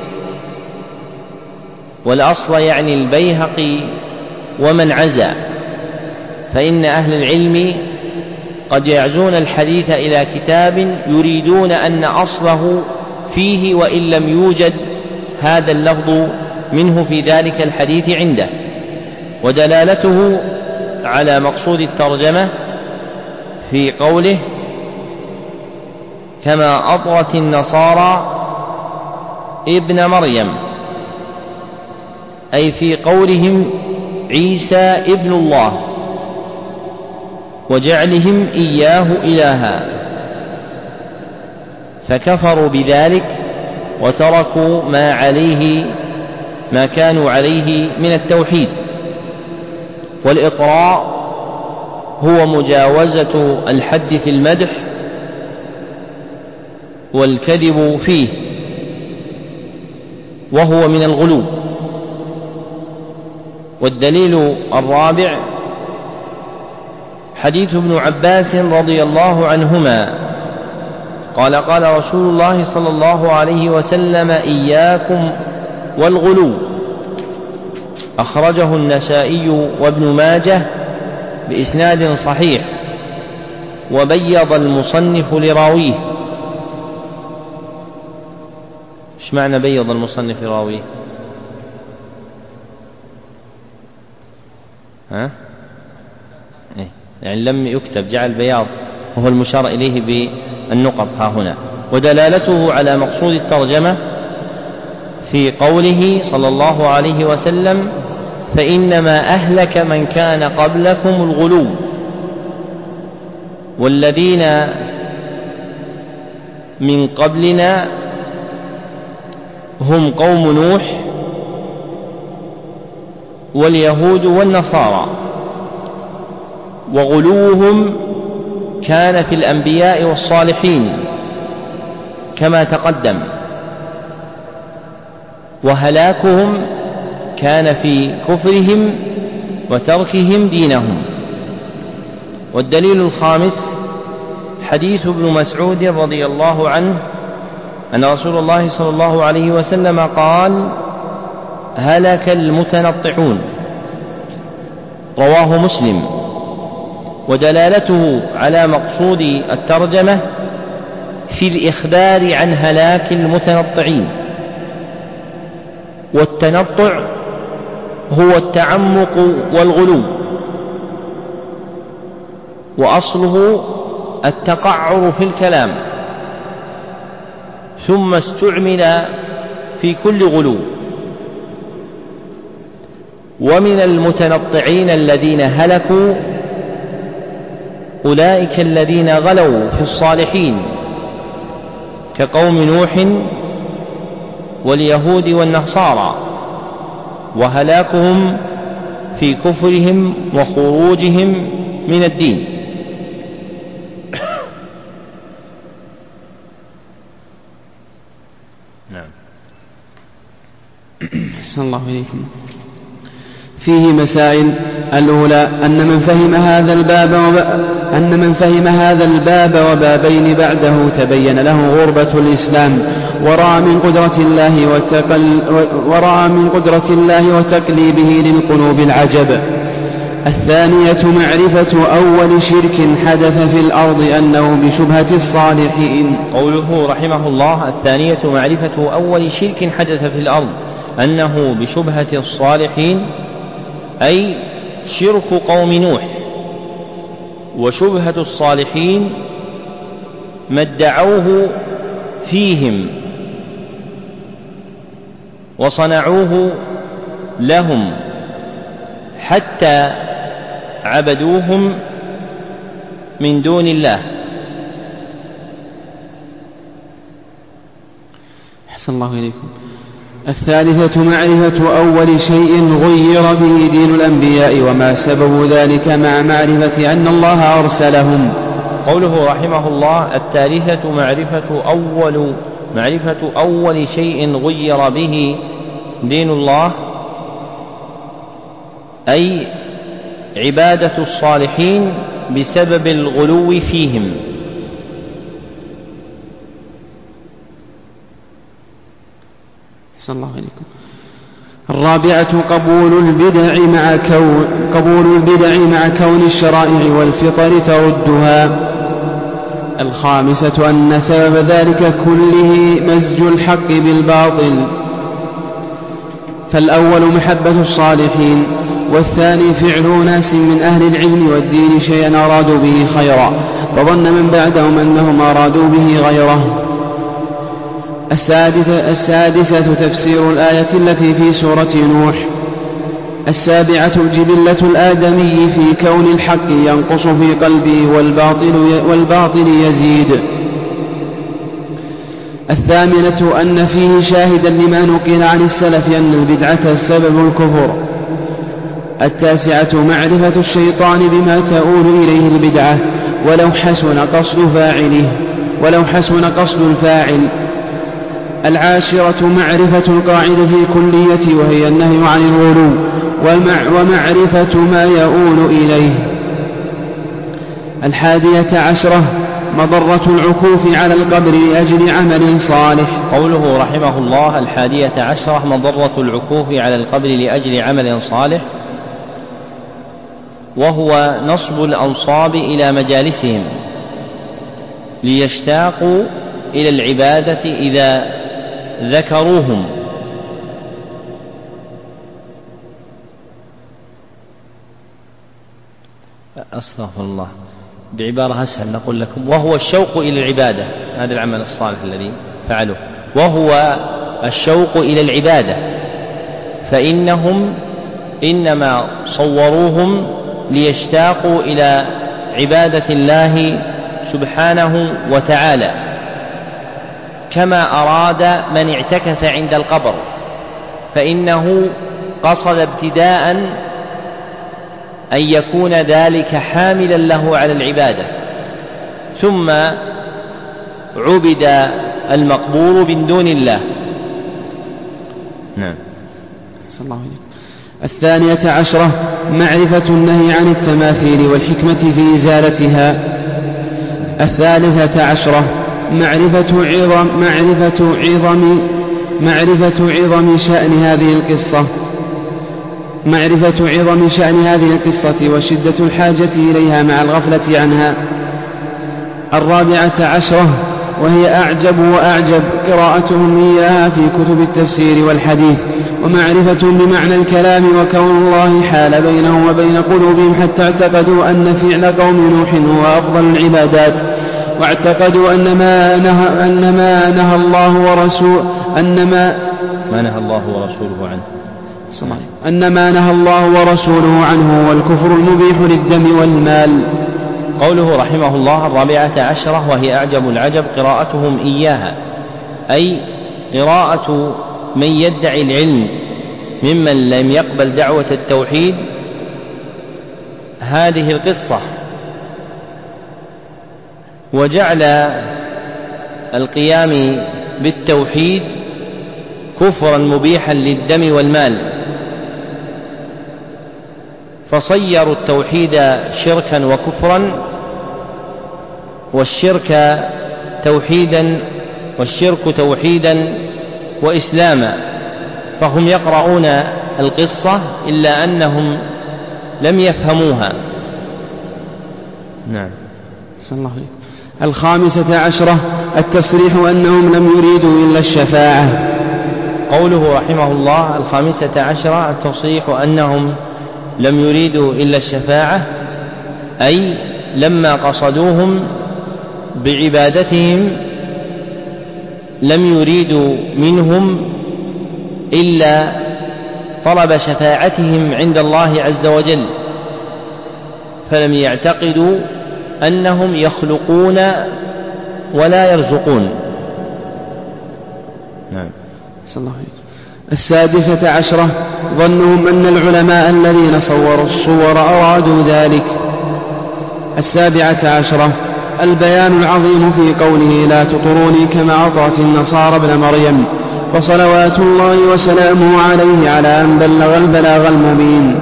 [SPEAKER 1] والأصل يعني البيهقي ومن عزا، فإن أهل العلم قد يعزون الحديث إلى كتاب يريدون أن أصله فيه وإن لم يوجد هذا اللفظ منه في ذلك الحديث عنده. ودلالته على مقصود الترجمة في قوله: كما أطرت النصارى ابن مريم، أي في قولهم عيسى ابن الله وجعلهم إياه إلها، فكفروا بذلك وتركوا ما كانوا عليه من التوحيد. والإطراء هو مجاوزة الحد في المدح والكذب فيه، وهو من الغلو. والدليل الرابع حديث ابن عباس رضي الله عنهما قال: قال رسول الله صلى الله عليه وسلم: إياكم والغلو. أخرجه النسائي وابن ماجه بإسناد صحيح، وبيض المصنف لراويه. ايش معنى بيض المصنف لراويه؟ يعني لم يكتب، جعل بياض، وهو المشار إليه بالنقط ها هنا. ودلالته على مقصود الترجمة في قوله صلى الله عليه وسلم: فإنما أهلك من كان قبلكم الغلو، والذين من قبلنا هم قوم نوح واليهود والنصارى. وغلوهم كان في الأنبياء والصالحين كما تقدم، وهلاكهم كان في كفرهم وتركهم دينهم. والدليل الخامس حديث ابن مسعود رضي الله عنه أن رسول الله صلى الله عليه وسلم قال: هلك المتنطعون. رواه مسلم. ودلالته على مقصود الترجمة في الإخبار عن هلاك المتنطعين. والتنطع هو التعمق والغلو، وأصله التقعر في الكلام، ثم استعمل في كل غلو. ومن المتنطعين الذين هلكوا أولئك الذين غلوا في الصالحين كقوم نوح واليهود والنصارى، وهلاكهم في كفرهم وخروجهم من الدين.
[SPEAKER 2] نعم. أحسن الله إليكم. فيه مسائل. الأولى أن من فهم هذا الباب وبابين بعده تبين له غربة الإسلام، ورأى من قدرة الله وتقليبه للقلوب العجب. الثانية معرفة أول شرك حدث في الأرض أنه بشبهة الصالحين.
[SPEAKER 1] قوله رحمه الله: الثانية معرفة أول شرك حدث في الأرض أنه بشبهة الصالحين، أي شرك قوم نوح. وشبهة الصالحين ما ادعوه فيهم وصنعوه لهم حتى عبدوهم من دون الله.
[SPEAKER 2] أحسن الله إليكم. الثالثة معرفة أول شيء غير به دين الأنبياء وما سبب ذلك مع معرفة أن الله أرسلهم.
[SPEAKER 1] قوله رحمه الله: الثالثة معرفة أول شيء غير به دين الله، أي عبادة الصالحين بسبب الغلو فيهم.
[SPEAKER 2] صلى الله عليكم. الرابعة قبول البدع مع كون الشرائع والفطر تردها. الخامسة أن سبب ذلك كله مزج الحق بالباطل، فالأول محبة الصالحين، والثاني فعل ناس من أهل العلم والدين شيئا أرادوا به خيرا، فظن من بعدهم أنهم أرادوا به غيره. السادسة تفسير الآية التي في سورة نوح. السابعة الجبلة الآدمي في كون الحق ينقص في قلبه والباطل يزيد. الثامنة أن فيه شاهدا لما نقل عن السلف أن البدعة سبب الكفر. التاسعة معرفة الشيطان بما تؤول إليه البدعة ولو حسن قصد الفاعل. العاشرة معرفة القاعدة الكلية وهي النهي عن الغلو ومعرفة ما يؤول إليه. 11 مضرة العكوف على القبر لأجل عمل صالح.
[SPEAKER 1] قوله رحمه الله: 11 مضرة العكوف على القبر لأجل عمل صالح، وهو نصب الأنصاب إلى مجالسهم ليشتاقوا إلى العبادة إذا ذكروهم. أستغفر الله، بعبارة أسهل نقول لكم: وهو الشوق إلى العبادة، هذا العمل الصالح الذي فعلوه، وهو الشوق إلى العبادة، فإنهم إنما صوروهم ليشتاقوا إلى عبادة الله سبحانه وتعالى، كما أراد من اعتكف عند القبر، فإنه قصد ابتداء أن يكون ذلك حاملا له على العبادة، ثم عبد المقبور من دون الله. نعم.
[SPEAKER 2] صلى الله عليه. 12 معرفة النهي عن التماثيل والحكمة في إزالتها. 13 معرفة عظم شأن هذه القصة وشدة الحاجة إليها مع الغفلة عنها. 14 وهي أعجب وأعجب قراءتهم إياها في كتب التفسير والحديث، ومعرفة بمعنى الكلام وكون الله حال بينهم وبين قلوبهم حتى اعتقدوا أن فعل قوم نوح هو أفضل العبادات، واعتقدوا أن ما نهى الله ورسوله عنه هو الكفر المبيح للدم والمال.
[SPEAKER 1] قوله رحمه الله: 14 وهي أعجب العجب قراءتهم إياها، أي قراءة من يدعي العلم ممن لم يقبل دعوة التوحيد هذه القصة، وجعل القيام بالتوحيد كفرا مبيحا للدم والمال، فصيروا التوحيد شركا وكفرا، والشرك توحيدا وإسلاما، فهم يقرؤون القصة إلا أنهم لم يفهموها.
[SPEAKER 2] نعم. صلى الله عليه. 15 التصريح أنهم لم يريدوا إلا الشفاعة.
[SPEAKER 1] قوله رحمه الله: 15 التصريح أنهم لم يريدوا إلا الشفاعة، أي لما قصدوهم بعبادتهم لم يريدوا منهم إلا طلب شفاعتهم عند الله عز وجل، فلم يعتقدوا أنهم يخلقون ولا يرزقون.
[SPEAKER 2] نعم. السادسة عشرة ظنهم أن العلماء الذين صوروا الصور أرادوا ذلك. السابعة عشرة البيان العظيم في قوله لا تطروني كما أطرت النصارى ابن مريم، وصلوات الله وسلامه عليه على أن بلغ البلاغ المبين.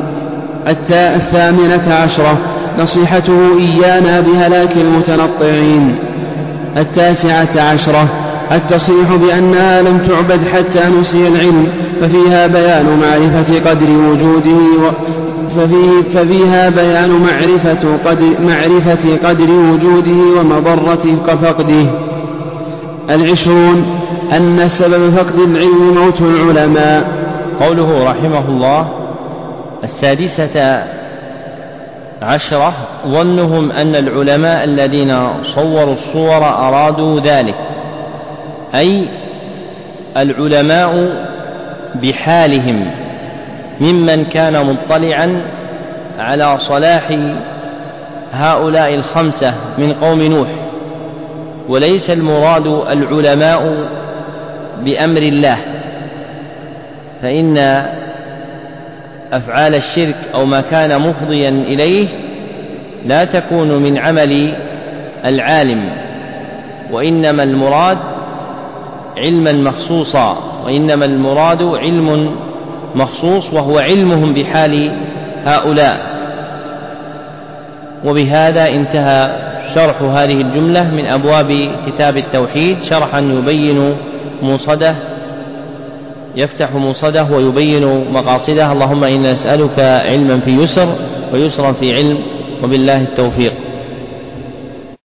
[SPEAKER 2] الثامنة عشرة نصيحته إيانا بهلاك المتنطعين. التاسعة عشرة التصريح بأنها لم تعبد حتى نسي العلم، ففيها بيان معرفة قدر وجوده ومضرة فقده. 20 أن سبب فقد العلم موت العلماء.
[SPEAKER 1] قوله رحمه الله: السادسة عشرة ظنهم أن العلماء الذين صوروا الصور أرادوا ذلك، أي العلماء بحالهم ممن كان مطلعا على صلاح هؤلاء الخمسة من قوم نوح، وليس المراد العلماء بأمر الله، فإن أفعال الشرك أو ما كان مفضيا إليه لا تكون من عمل العالم، وإنما المراد علما مخصوصا، وإنما المراد علم مخصوص وهو علمهم بحال هؤلاء. وبهذا انتهى شرح هذه الجملة من أبواب كتاب التوحيد، شرحا يبين موصده، يفتح موصده ويبين مقاصده. اللهم إنا نسألك علما في يسر ويسرا في علم، وبالله التوفيق.